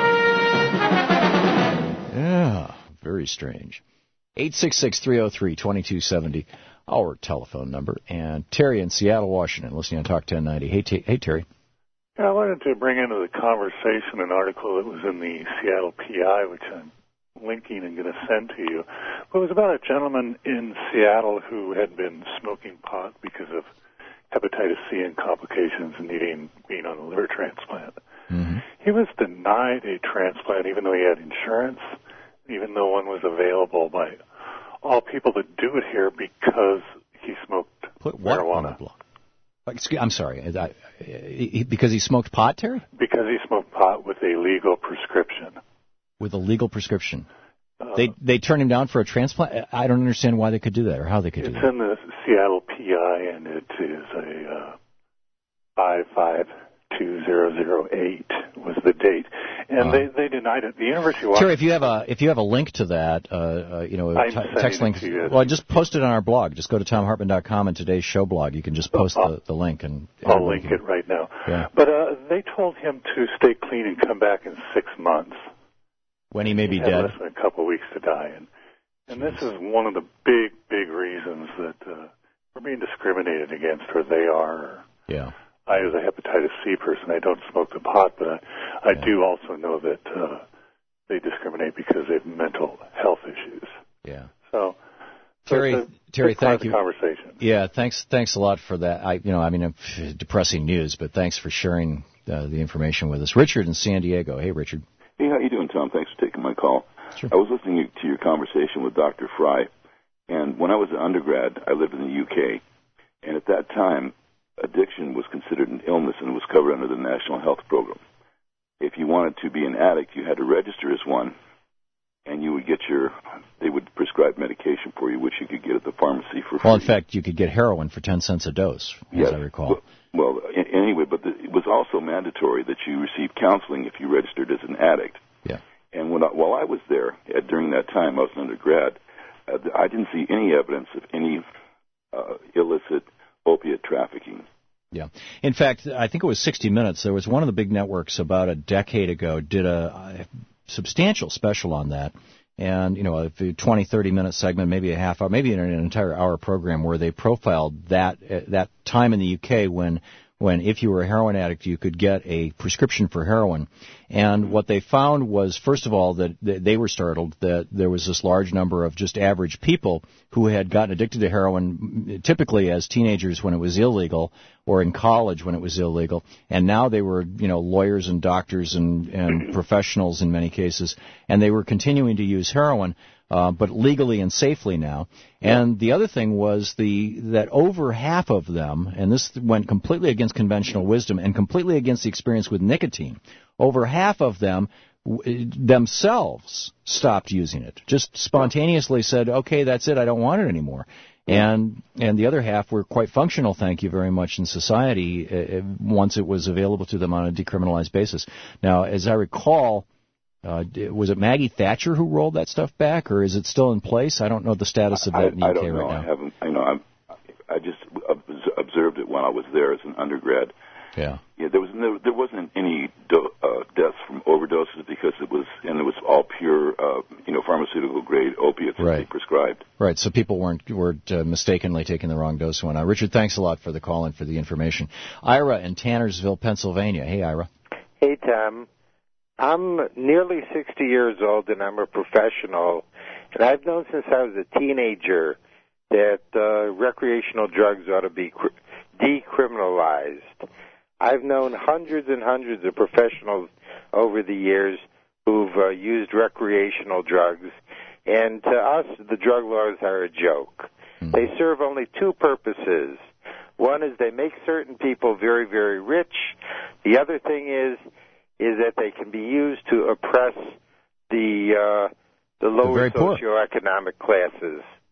Yeah, very strange. 866-303-2270, our telephone number. And Terry in Seattle, Washington, listening on Talk 1090. Hey, Terry. Yeah, I wanted to bring into the conversation an article that was in the Seattle PI, which I'm linking and going to send to you. But it was about a gentleman in Seattle who had been smoking pot because of hepatitis C and complications and being on a liver transplant. Mm-hmm. He was denied a transplant even though he had insurance, even though one was available by all people that do it here because he smoked marijuana. I'm sorry. Because he smoked pot, Terry? Because he smoked pot with a legal prescription. With a legal prescription. They turned him down for a transplant? I don't understand why they could do that or how they could do that. It's in the Seattle PI, and it is a 5520008 was the date, and they denied it. The University of Washington. Terry, if you have a link to that, text link. Well, just post it on our blog. Just go to TomHartman.com and today's show blog. You can just post the link, and I'll link it right now. Yeah. But they told him to stay clean and come back in 6 months. When he may be dead. Less than a couple of weeks to die. And this is one of the big, big reasons that we're being discriminated against, or they are. Yeah. I, as a hepatitis C person, I don't smoke the pot, but I do also know that they discriminate because they have mental health issues. Yeah. So Terry, thank you. Conversation. Yeah, thanks a lot for that. Depressing news, but thanks for sharing the information with us. Richard in San Diego. Hey, Richard. Hey, how you doing, Tom? Thanks for taking my call. Sure. I was listening to your conversation with Dr. Fry, and when I was an undergrad, I lived in the UK, and at that time, addiction was considered an illness and was covered under the National Health Program. If you wanted to be an addict, you had to register as one, and you would they would prescribe medication for you, which you could get at the pharmacy for free. Well, in fact, you could get heroin for 10 cents a dose, as I recall. Well, anyway, but it was also mandatory that you receive counseling if you registered as an addict. Yeah. And while I was there, during that time, I was an undergrad, I didn't see any evidence of any illicit opiate trafficking. Yeah. In fact, I think it was 60 Minutes. There was one of the big networks about a decade ago did a substantial special on that. And, a 20, 30-minute segment, maybe a half hour, maybe an entire hour program where they profiled that time in the UK when if you were a heroin addict, you could get a prescription for heroin. And what they found was, first of all, that they were startled that there was this large number of just average people who had gotten addicted to heroin, typically as teenagers when it was illegal, or in college when it was illegal. And now they were, lawyers and doctors and professionals in many cases, and they were continuing to use heroin. But legally and safely now. And the other thing was that over half of them, and this went completely against conventional wisdom and completely against the experience with nicotine, over half of them themselves stopped using it. Just spontaneously said, okay, that's it, I don't want it anymore. And the other half were quite functional, thank you very much, in society once it was available to them on a decriminalized basis. Now, as I recall, was it Maggie Thatcher who rolled that stuff back, or is it still in place? I don't know the status of that in the UK right now. I haven't. I just observed it when I was there as an undergrad. Yeah. Yeah. There wasn't any deaths from overdoses because it was all pure, pharmaceutical grade opiates that they prescribed. Right. So people weren't mistakenly taking the wrong dose. Richard, thanks a lot for the call and for the information. Ira in Tannersville, Pennsylvania. Hey, Ira. Hey, Tom. I'm nearly 60 years old, and I'm a professional, and I've known since I was a teenager that recreational drugs ought to be decriminalized. I've known hundreds and hundreds of professionals over the years who've used recreational drugs, and to us, the drug laws are a joke. Mm-hmm. They serve only two purposes. One is they make certain people very, very rich. The other thing is that they can be used to oppress the lower socioeconomic classes. Yeah.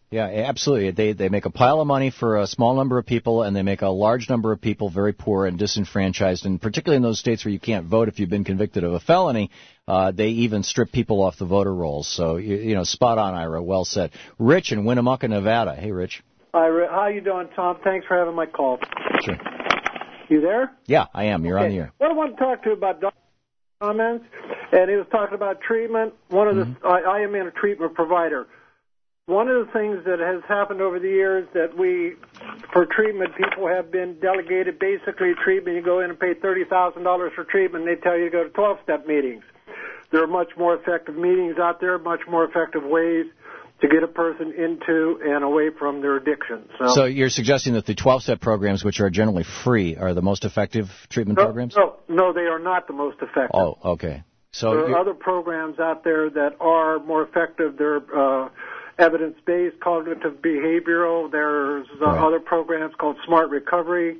Yeah, absolutely. They make a pile of money for a small number of people, and they make a large number of people very poor and disenfranchised. And particularly in those states where you can't vote if you've been convicted of a felony, they even strip people off the voter rolls. So, spot on, Ira. Well said. Rich in Winnemucca, Nevada. Hey, Rich. Hi, how you doing, Tom? Thanks for having my call. Sure. You there? Yeah, I am. You're on the air. What I want to talk to you about comments, and he was talking about treatment. One of the I am in a treatment provider. One of the things that has happened over the years that for treatment, people have been delegated basically treatment. You go in and pay $30,000 for treatment, and they tell you to go to 12-step meetings. There are much more effective meetings out there, much more effective ways to get a person into and away from their addiction. So you're suggesting that the 12-step programs, which are generally free, are the most effective treatment programs? No, they are not the most effective. Oh, okay. So there are other programs out there that are more effective. They're evidence-based, cognitive behavioral. There's other programs called Smart Recovery.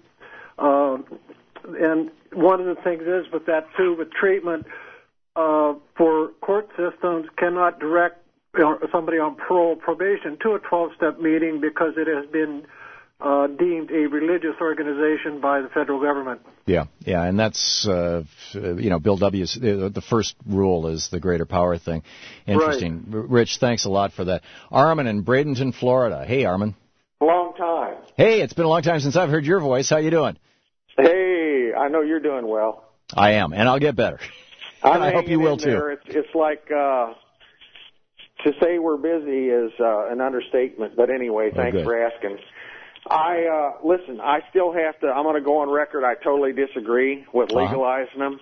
And one of the things is with that, too, with treatment, for court systems cannot direct somebody on parole probation to a 12-step meeting because it has been deemed a religious organization by the federal government. Yeah, and that's, Bill W.'s, the first rule is the greater power thing. Interesting. Right. Rich, thanks a lot for that. Armin in Bradenton, Florida. Hey, Armin. Long time. Hey, it's been a long time since I've heard your voice. How you doing? Hey, I know you're doing well. I am, and I'll get better. And I hope you will, too. It's like, to say we're busy is an understatement, but anyway, thanks for asking. Listen, I still have to, I'm going to go on record, I totally disagree with legalizing them.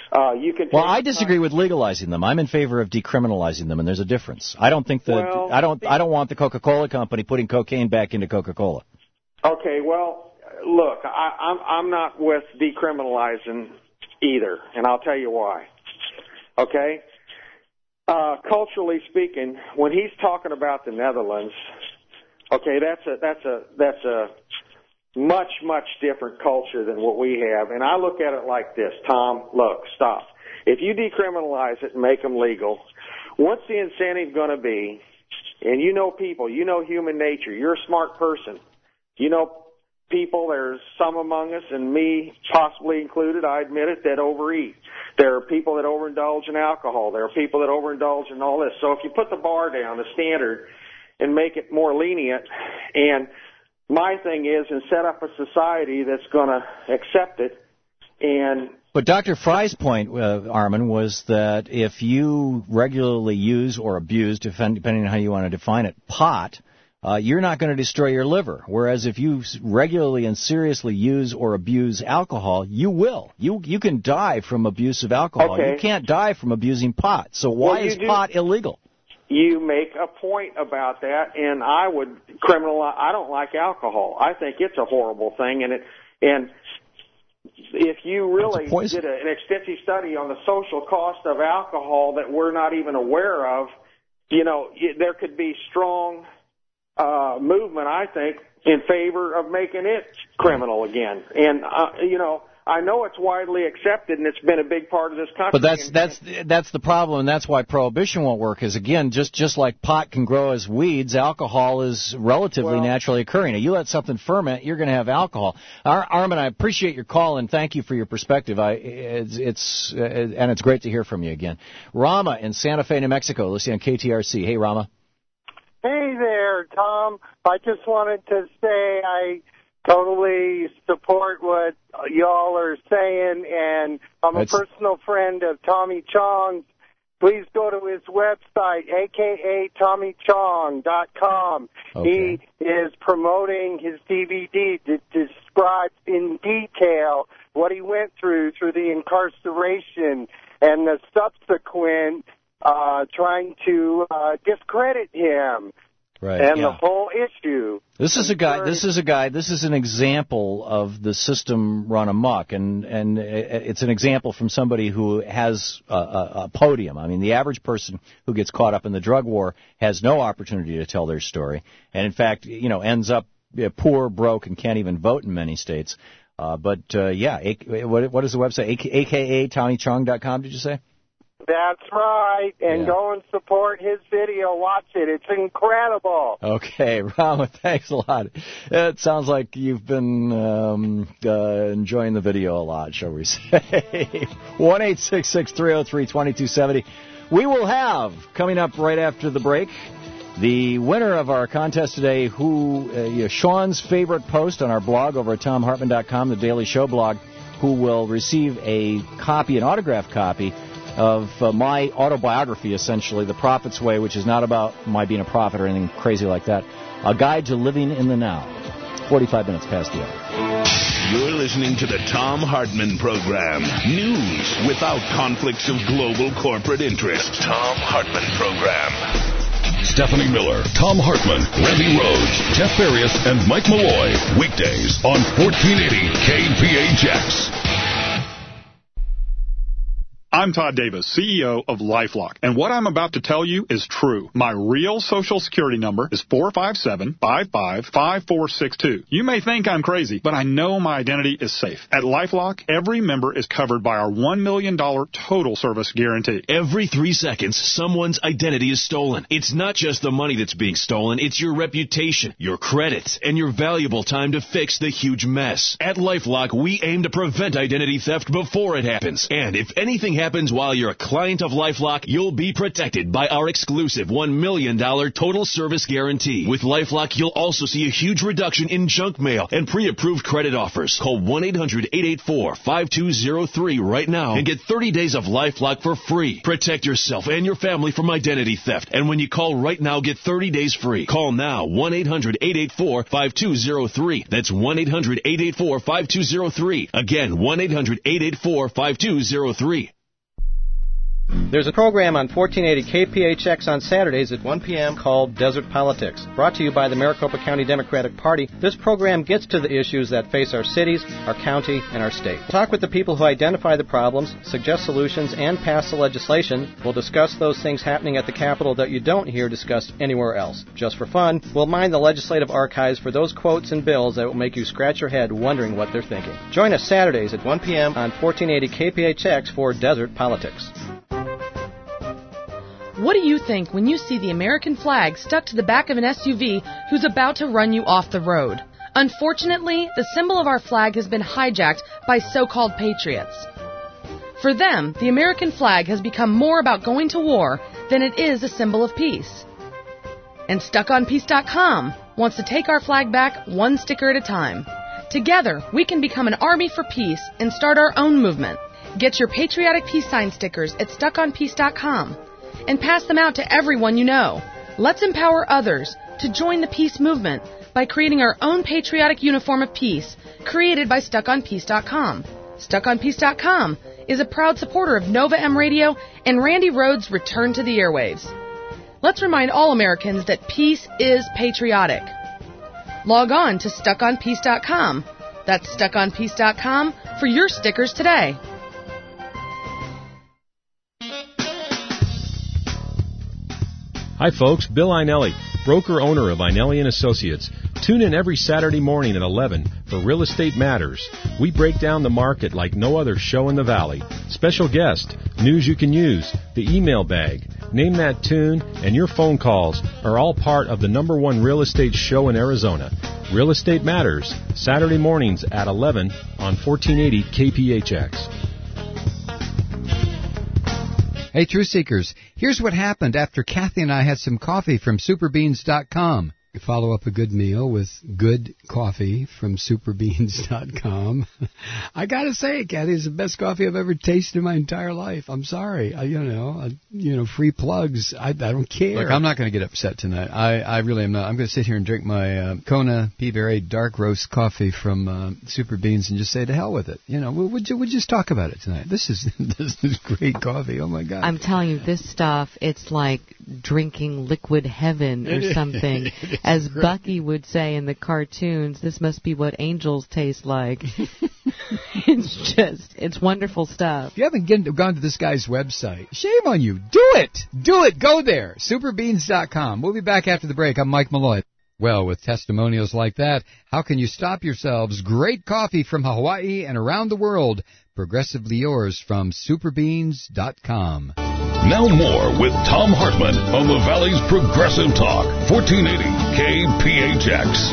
I disagree with legalizing them. I'm in favor of decriminalizing them, and there's a difference. I don't think that, I don't want the Coca-Cola company putting cocaine back into Coca-Cola. Okay, well, look, I'm not with decriminalizing either, and I'll tell you why. Okay? Culturally speaking, when he's talking about the Netherlands, okay, that's a much, much different culture than what we have. And I look at it like this, Tom, look, stop. If you decriminalize it and make them legal, what's the incentive going to be? And you know people, you know human nature. You're a smart person. You know people, there's some among us, and me possibly included, I admit it, that overeat. There are people that overindulge in alcohol. There are people that overindulge in all this. So if you put the bar down, the standard, and make it more lenient, and my thing is, and set up a society that's going to accept it. But Dr. Fry's point, Armin, was that if you regularly use or abuse, depending on how you want to define it, pot, you're not going to destroy your liver. Whereas if you regularly and seriously use or abuse alcohol, you will. You can die from abuse of alcohol. Okay. You can't die from abusing pot. So why is pot illegal? You make a point about that, and I would criminalize. I don't like alcohol. I think it's a horrible thing, and if you really did an extensive study on the social cost of alcohol that we're not even aware of, there could be strong movement, I think, in favor of making it criminal again. And I know it's widely accepted, and it's been a big part of this country. But that's the problem, and that's why prohibition won't work. Is again, just like pot can grow as weeds, alcohol is relatively naturally occurring. Now, you let something ferment, you're going to have alcohol. Armin, I appreciate your call and thank you for your perspective. It's great to hear from you again. Rama in Santa Fe, New Mexico, listening on KTRC. Hey, Rama. Hey there, Tom. I just wanted to say I totally support what y'all are saying, and I'm a personal friend of Tommy Chong's. Please go to his website, aka TommyChong.com. Okay. He is promoting his DVD that describes in detail what he went through the incarceration and the subsequent trying to discredit him. Right, and the whole issue. This is an example of the system run amok, and it's an example from somebody who has a podium. I mean, the average person who gets caught up in the drug war has no opportunity to tell their story, and in fact, ends up poor, broke, and can't even vote in many states. What is the website? AKA TommyChong.com, did you say? That's right. And Yeah. go and support his video. Watch it. It's incredible. Okay, Rama, thanks a lot. It sounds like you've been enjoying the video a lot, shall we say. 1-866-303-2270. We will have, coming up right after the break, the winner of our contest today, Sean's favorite post on our blog over at TomHartman.com, the Daily Show blog, who will receive a copy, an autographed copy, of my autobiography, essentially, The Prophet's Way, which is not about my being a prophet or anything crazy like that. A guide to living in the now. 45 minutes past the hour. You're listening to the Thom Hartmann Program. News without conflicts of global corporate interest. Thom Hartmann Program. Stephanie Miller, Thom Hartmann, Randy Rhodes, Jeff Farias, and Mike Malloy. Weekdays on 1480 KPHX. I'm Todd Davis, CEO of LifeLock, and what I'm about to tell you is true. My real Social Security number is 457-55-5462. You may think I'm crazy, but I know my identity is safe. At LifeLock, every member is covered by our $1 million total service guarantee. Every 3 seconds, someone's identity is stolen. It's not just the money that's being stolen, it's your reputation, your credits, and your valuable time to fix the huge mess. At LifeLock, we aim to prevent identity theft before it happens. And if anything happens while you're a client of LifeLock, you'll be protected by our exclusive $1 million total service guarantee. With LifeLock, you'll also see a huge reduction in junk mail and pre-approved credit offers. Call 1-800-884-5203 right now and get 30 days of LifeLock for free. Protect yourself and your family from identity theft. And when you call right now, get 30 days free. Call now, 1-800-884-5203. That's 1-800-884-5203. Again, 1-800-884-5203. There's a program on 1480 KPHX on Saturdays at 1 p.m. called Desert Politics. Brought to you by the Maricopa County Democratic Party, this program gets to the issues that face our cities, our county, and our state. Talk with the people who identify the problems, suggest solutions, and pass the legislation. We'll discuss those things happening at the Capitol that you don't hear discussed anywhere else. Just for fun, we'll mine the legislative archives for those quotes and bills that will make you scratch your head wondering what they're thinking. Join us Saturdays at 1 p.m. on 1480 KPHX for Desert Politics. What do you think when you see the American flag stuck to the back of an SUV who's about to run you off the road? Unfortunately, the symbol of our flag has been hijacked by so-called patriots. For them, the American flag has become more about going to war than it is a symbol of peace. And StuckOnPeace.com wants to take our flag back one sticker at a time. Together, we can become an army for peace and start our own movement. Get your patriotic peace sign stickers at StuckOnPeace.com. and pass them out to everyone you know. Let's empower others to join the peace movement by creating our own patriotic uniform of peace created by StuckOnPeace.com. StuckOnPeace.com is a proud supporter of Nova M Radio and Randy Rhodes' return to the airwaves. Let's remind all Americans that peace is patriotic. Log on to StuckOnPeace.com. That's StuckOnPeace.com for your stickers today. Hi folks, Bill Einelli, broker-owner of Einelli & Associates. Tune in every Saturday morning at 11 for Real Estate Matters. We break down the market like no other show in the Valley. Special guest, news you can use, the email bag, name that tune, and your phone calls are all part of the #1 real estate show in Arizona. Real Estate Matters, Saturday mornings at 11 on 1480 KPHX. Hey, Truth Seekers, here's what happened after Kathy and I had some coffee from superbeans.com. Follow up a good meal with good coffee from superbeans.com. I got to say, Kathy, it's the best coffee I've ever tasted in my entire life. I'm sorry. Free plugs. I don't care. Look, I'm not going to get upset tonight. I really am not. I'm going to sit here and drink my Kona Peaberry dark roast coffee from Super Beans and just say to hell with it. We'll just talk about it tonight. This is great coffee. Oh, my God. I'm telling you, this stuff, it's like drinking liquid heaven or something. As Bucky would say in the cartoons, this must be what angels taste like. It's wonderful stuff. If you haven't gone to this guy's website, shame on you. Do it. Go there. Superbeans.com. We'll be back after the break. I'm Mike Malloy. Well, with testimonials like that, how can you stop yourselves? Great coffee from Hawaii and around the world. Progressively yours from Superbeans.com. Now more with Tom Hartman on the Valley's Progressive Talk, 1480 KPHX.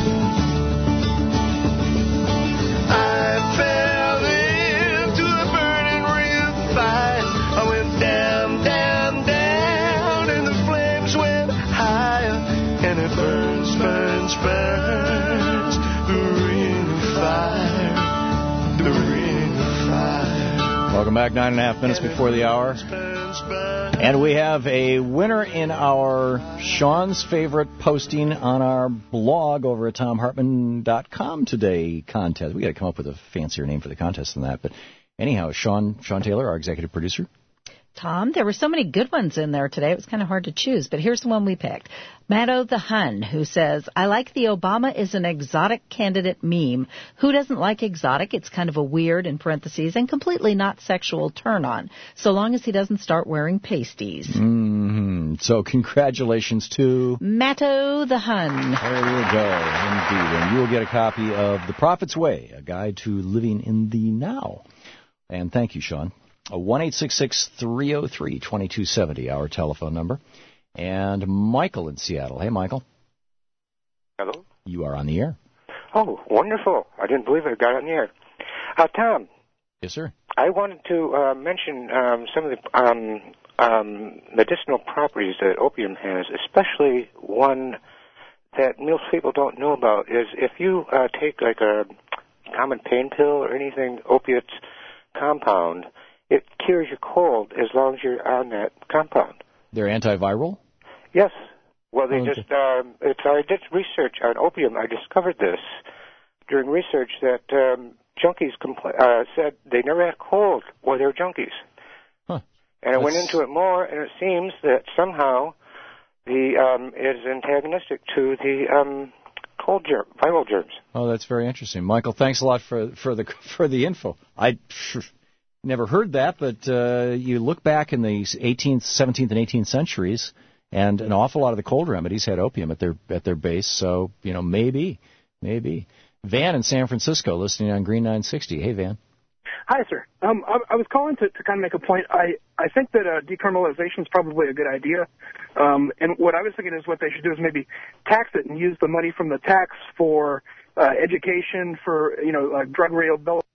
I fell into the burning real fire. I went down, down, down, and the flames went higher. And it burns, burns, burns, the ring of fire, the ring of fire. Welcome back, 9.5 minutes before the hour. And we have a winner in our Sean's Favorite posting on our blog over at TomHartman.com today contest. We got to come up with a fancier name for the contest than that. But anyhow, Sean Taylor, our executive producer. Tom, there were so many good ones in there today, it was kind of hard to choose, but here's the one we picked. Matto the Hun, who says, I like the Obama is an exotic candidate meme. Who doesn't like exotic? It's kind of a weird, in parentheses, and completely not sexual turn-on, so long as he doesn't start wearing pasties. Mm-hmm. So congratulations to Matto the Hun. There you go, indeed. And you will get a copy of The Prophet's Way, a guide to living in the now. And thank you, Sean. 1-866-303-2270, our telephone number. And Michael in Seattle. Hey, Michael. Hello. You are on the air. Oh, wonderful. I didn't believe I got on the air. Tom. Yes, sir. I wanted to mention some of the medicinal properties that opium has, especially one that most people don't know about, is if you take like a common pain pill or anything, opiates compound, it cures your cold as long as you're on that compound. They're antiviral? Yes. Well, they just, I did research on opium. I discovered this during research that junkies said they never had a cold while they were junkies. Huh. And I went into it more, and it seems that somehow it is antagonistic to the viral germs. Oh, that's very interesting. Michael, thanks a lot for the info. I never heard that, but you look back in the 18th, 17th, and 18th centuries, and an awful lot of the cold remedies had opium at their base. So maybe. Van in San Francisco, listening on Green 960. Hey, Van. Hi, sir. I was calling to kind of make a point. I think that decriminalization is probably a good idea. And what I was thinking is what they should do is maybe tax it and use the money from the tax for education, for drug rehabilitation,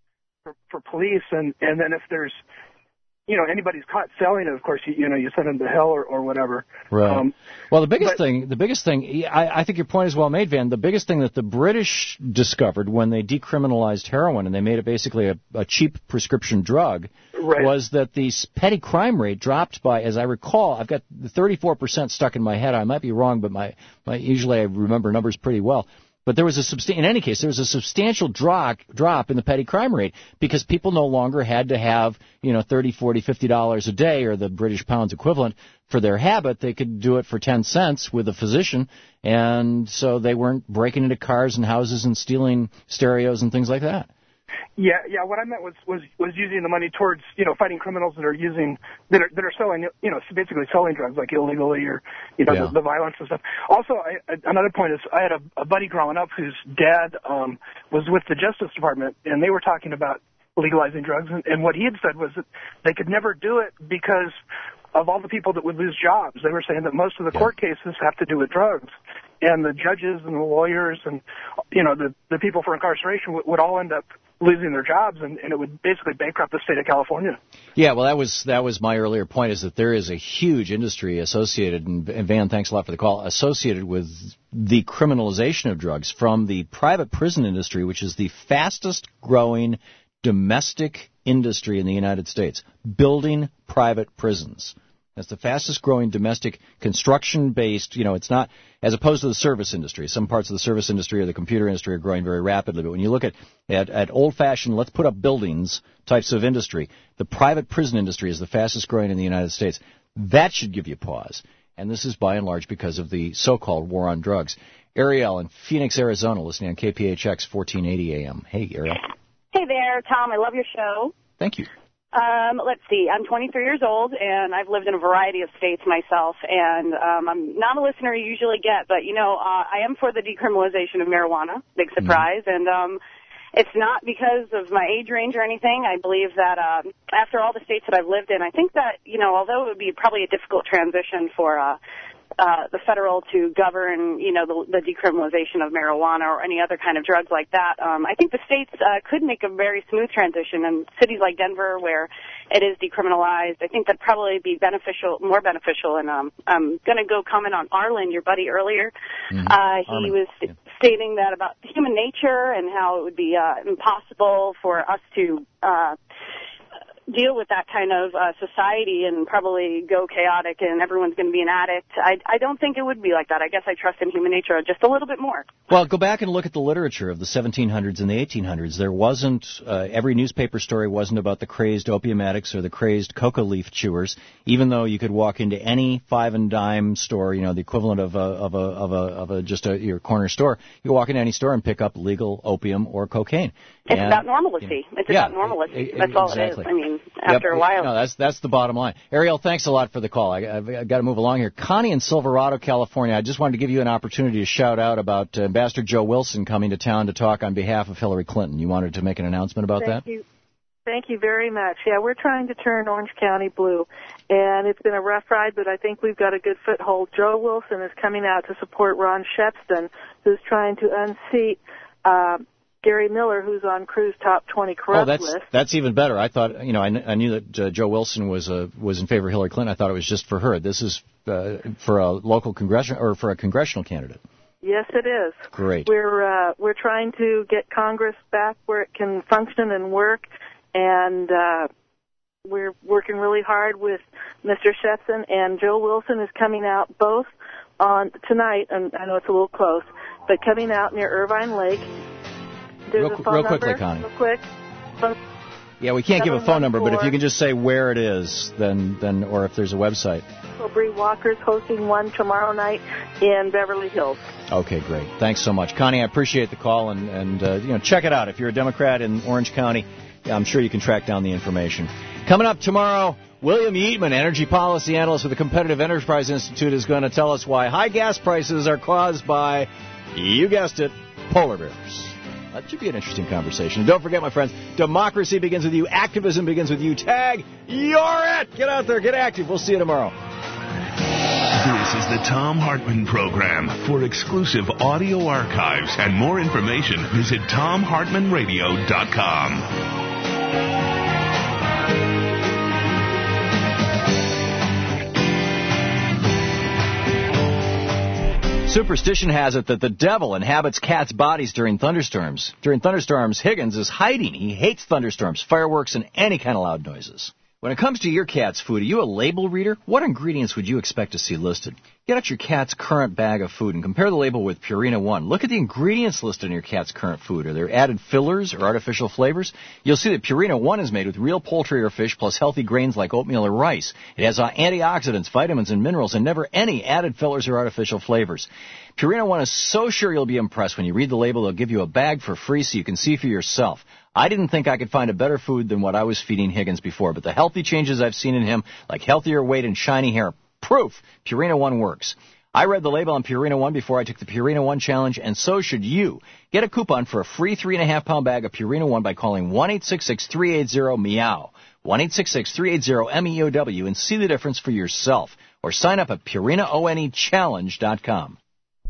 for police, and then if there's anybody's caught selling it, of course you send them to hell or whatever. Right. Well, the biggest thing, I think your point is well made, Van. The biggest thing that the British discovered when they decriminalized heroin and they made it basically a cheap prescription drug, right, was that the petty crime rate dropped by, as I recall, I've got the 34% stuck in my head. I might be wrong, but my usually I remember numbers pretty well. But there was a substantial drop in the petty crime rate because people no longer had to have, $30, $40, $50 a day or the British pounds equivalent for their habit. They could do it for 10 cents with a physician, and so they weren't breaking into cars and houses and stealing stereos and things like that. Yeah. What I meant was using the money towards fighting criminals that are selling basically selling drugs like illegally or the violence and stuff. Also, another point is I had a buddy growing up whose dad was with the Justice Department, and they were talking about legalizing drugs, and what he had said was that they could never do it because of all the people that would lose jobs. They were saying that most of the court cases have to do with drugs, and the judges and the lawyers and the people for incarceration would all end up losing their jobs, and it would basically bankrupt the state of California. Yeah, well, that was my earlier point, is that there is a huge industry associated, and Van, thanks a lot for the call, associated with the criminalization of drugs from the private prison industry, which is the fastest growing domestic industry in the United States, building private prisons. That's the fastest growing domestic construction-based, it's not, as opposed to the service industry. Some parts of the service industry or the computer industry are growing very rapidly. But when you look at old-fashioned, let's put up buildings types of industry, the private prison industry is the fastest growing in the United States. That should give you pause. And this is by and large because of the so-called war on drugs. Ariel in Phoenix, Arizona, listening on KPHX 1480 AM. Hey, Ariel. Hey there, Tom. I love your show. Thank you. Let's see. I'm 23 years old, and I've lived in a variety of states myself, and I'm not a listener you usually get, but, I am for the decriminalization of marijuana. Big surprise. And It's not because of my age range or anything. I believe that after all the states that I've lived in, I think that, although it would be probably a difficult transition for the federal to govern, the decriminalization of marijuana or any other kind of drugs like that, I think the states could make a very smooth transition. And cities like Denver, where it is decriminalized, I think that'd probably be more beneficial. And I'm going to go comment on Arlen, your buddy earlier. Mm-hmm. He was stating that about human nature and how it would be impossible for us to deal with that kind of society and probably go chaotic and everyone's going to be an addict. I don't think it would be like that. I guess I trust in human nature just a little bit more. Well, go back and look at the literature of the 1700s and the 1800s. There wasn't, every newspaper story wasn't about the crazed opium addicts or the crazed coca leaf chewers, even though you could walk into any five and dime store, the equivalent of your corner store. You could walk into any store and pick up legal opium or cocaine. It's about normalcy. It's about normalcy. That's all it is. I mean, after a while. No, that's the bottom line. Ariel, thanks a lot for the call. I've got to move along here. Connie in Silverado, California, I just wanted to give you an opportunity to shout out about Ambassador Joe Wilson coming to town to talk on behalf of Hillary Clinton. You wanted to make an announcement about that? Thank you very much. Yeah, we're trying to turn Orange County blue, and it's been a rough ride, but I think we've got a good foothold. Joe Wilson is coming out to support Ron Shepston, who's trying to unseat Gary Miller, who's on Crew's top 20 corrupt list. That's even better. I thought, I knew that Joe Wilson was in favor of Hillary Clinton. I thought it was just for her. This is for a local for a congressional candidate. Yes, it is. Great. We're trying to get Congress back where it can function and work, and we're working really hard with Mr. Shepson, and Joe Wilson is coming out both on tonight, and I know it's a little close, but coming out near Irvine Lake. Real quickly, Connie. Real quick. Yeah, we can't give a phone number, but if you can just say where it is, then or if there's a website. Bree Walker's hosting one tomorrow night in Beverly Hills. Okay, great. Thanks so much, Connie. I appreciate the call, and check it out. If you're a Democrat in Orange County, I'm sure you can track down the information. Coming up tomorrow, William Yeatman, energy policy analyst with the Competitive Enterprise Institute, is going to tell us why high gas prices are caused by, you guessed it, polar bears. That should be an interesting conversation. Don't forget, my friends, democracy begins with you. Activism begins with you. Tag, you're it. Get out there. Get active. We'll see you tomorrow. This is the Thom Hartmann Program. For exclusive audio archives and more information, visit ThomHartmannRadio.com. Superstition has it that the devil inhabits cats' bodies during thunderstorms. During thunderstorms, Higgins is hiding. He hates thunderstorms, fireworks, and any kind of loud noises. When it comes to your cat's food, are you a label reader? What ingredients would you expect to see listed? Get out your cat's current bag of food and compare the label with Purina One. Look at the ingredients listed in your cat's current food. Are there added fillers or artificial flavors? You'll see that Purina One is made with real poultry or fish plus healthy grains like oatmeal or rice. It has antioxidants, vitamins, and minerals, and never any added fillers or artificial flavors. Purina One is so sure you'll be impressed. When you read the label, they'll give you a bag for free so you can see for yourself. I didn't think I could find a better food than what I was feeding Higgins before, but the healthy changes I've seen in him, like healthier weight and shiny hair, proof Purina One works. I read the label on Purina One before I took the Purina One Challenge, and so should you. Get a coupon for a free 3.5-pound bag of Purina One by calling 1-866-380-MEOW, 1-866-380-MEOW, and see the difference for yourself. Or sign up at PurinaONEChallenge.com.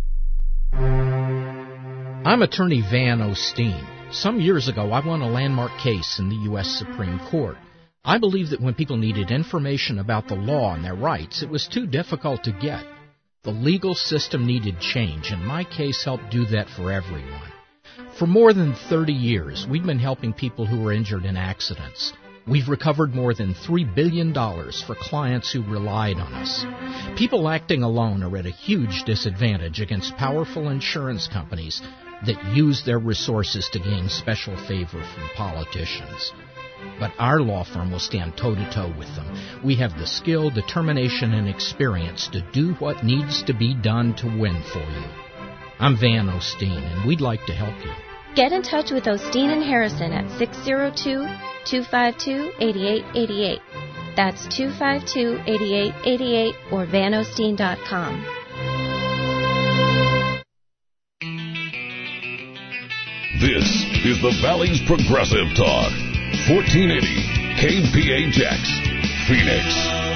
I'm attorney Van Osteen. Some years ago, I won a landmark case in the U.S. Supreme Court. I believe that when people needed information about the law and their rights, it was too difficult to get. The legal system needed change, and my case helped do that for everyone. For more than 30 years, we've been helping people who were injured in accidents. We've recovered more than $3 billion for clients who relied on us. People acting alone are at a huge disadvantage against powerful insurance companies that use their resources to gain special favor from politicians. But our law firm will stand toe-to-toe with them. We have the skill, determination, and experience to do what needs to be done to win for you. I'm Van Osteen, and we'd like to help you. Get in touch with Osteen and Harrison at 602-252-8888. That's 252-8888 or vanosteen.com. This is the Valley's Progressive Talk. 1480 KPHX, Phoenix.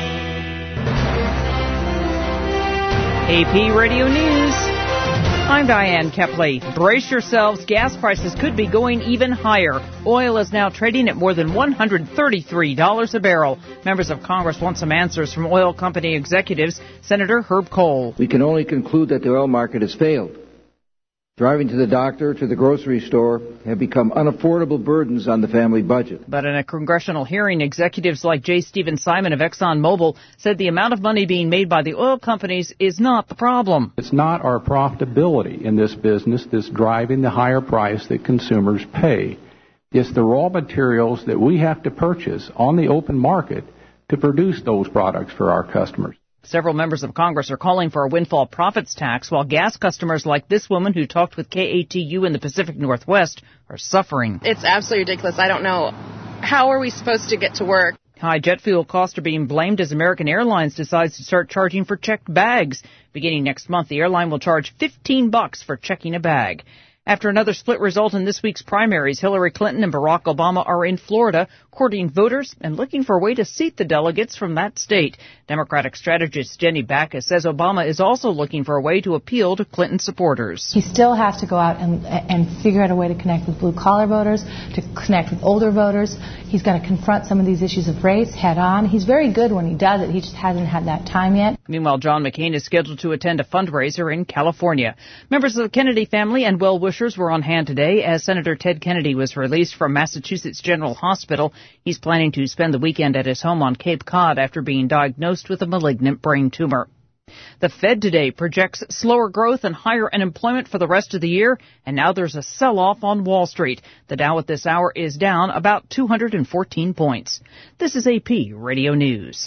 AP Radio News. I'm Diane Kepley. Brace yourselves. Gas prices could be going even higher. Oil is now trading at more than $133 a barrel. Members of Congress want some answers from oil company executives. Senator Herb Kohl. We can only conclude that the oil market has failed. Driving to the doctor, to the grocery store, have become unaffordable burdens on the family budget. But in a congressional hearing, executives like J. Stephen Simon of ExxonMobil said the amount of money being made by the oil companies is not the problem. It's not our profitability in this business that's driving the higher price that consumers pay. It's the raw materials that we have to purchase on the open market to produce those products for our customers. Several members of Congress are calling for a windfall profits tax, while gas customers like this woman who talked with KATU in the Pacific Northwest are suffering. It's absolutely ridiculous. I don't know. How are we supposed to get to work? High jet fuel costs are being blamed as American Airlines decides to start charging for checked bags. Beginning next month, the airline will charge $15 for checking a bag. After another split result in this week's primaries, Hillary Clinton and Barack Obama are in Florida, courting voters and looking for a way to seat the delegates from that state. Democratic strategist Jenny Backus says Obama is also looking for a way to appeal to Clinton supporters. He still has to go out and figure out a way to connect with blue-collar voters, to connect with older voters. He's got to confront some of these issues of race head-on. He's very good when he does it. He just hasn't had that time yet. Meanwhile, John McCain is scheduled to attend a fundraiser in California. Members of the Kennedy family and well-wishers were on hand today as Senator Ted Kennedy was released from Massachusetts General Hospital. He's planning to spend the weekend at his home on Cape Cod after being diagnosed with a malignant brain tumor. The Fed today projects slower growth and higher unemployment for the rest of the year, and now there's a sell-off on Wall Street. The Dow at this hour is down about 214 points. This is AP Radio News.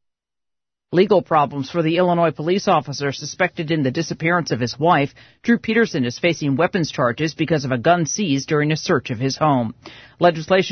Legal problems for the Illinois police officer suspected in the disappearance of his wife. Drew Peterson is facing weapons charges because of a gun seized during a search of his home. Legislation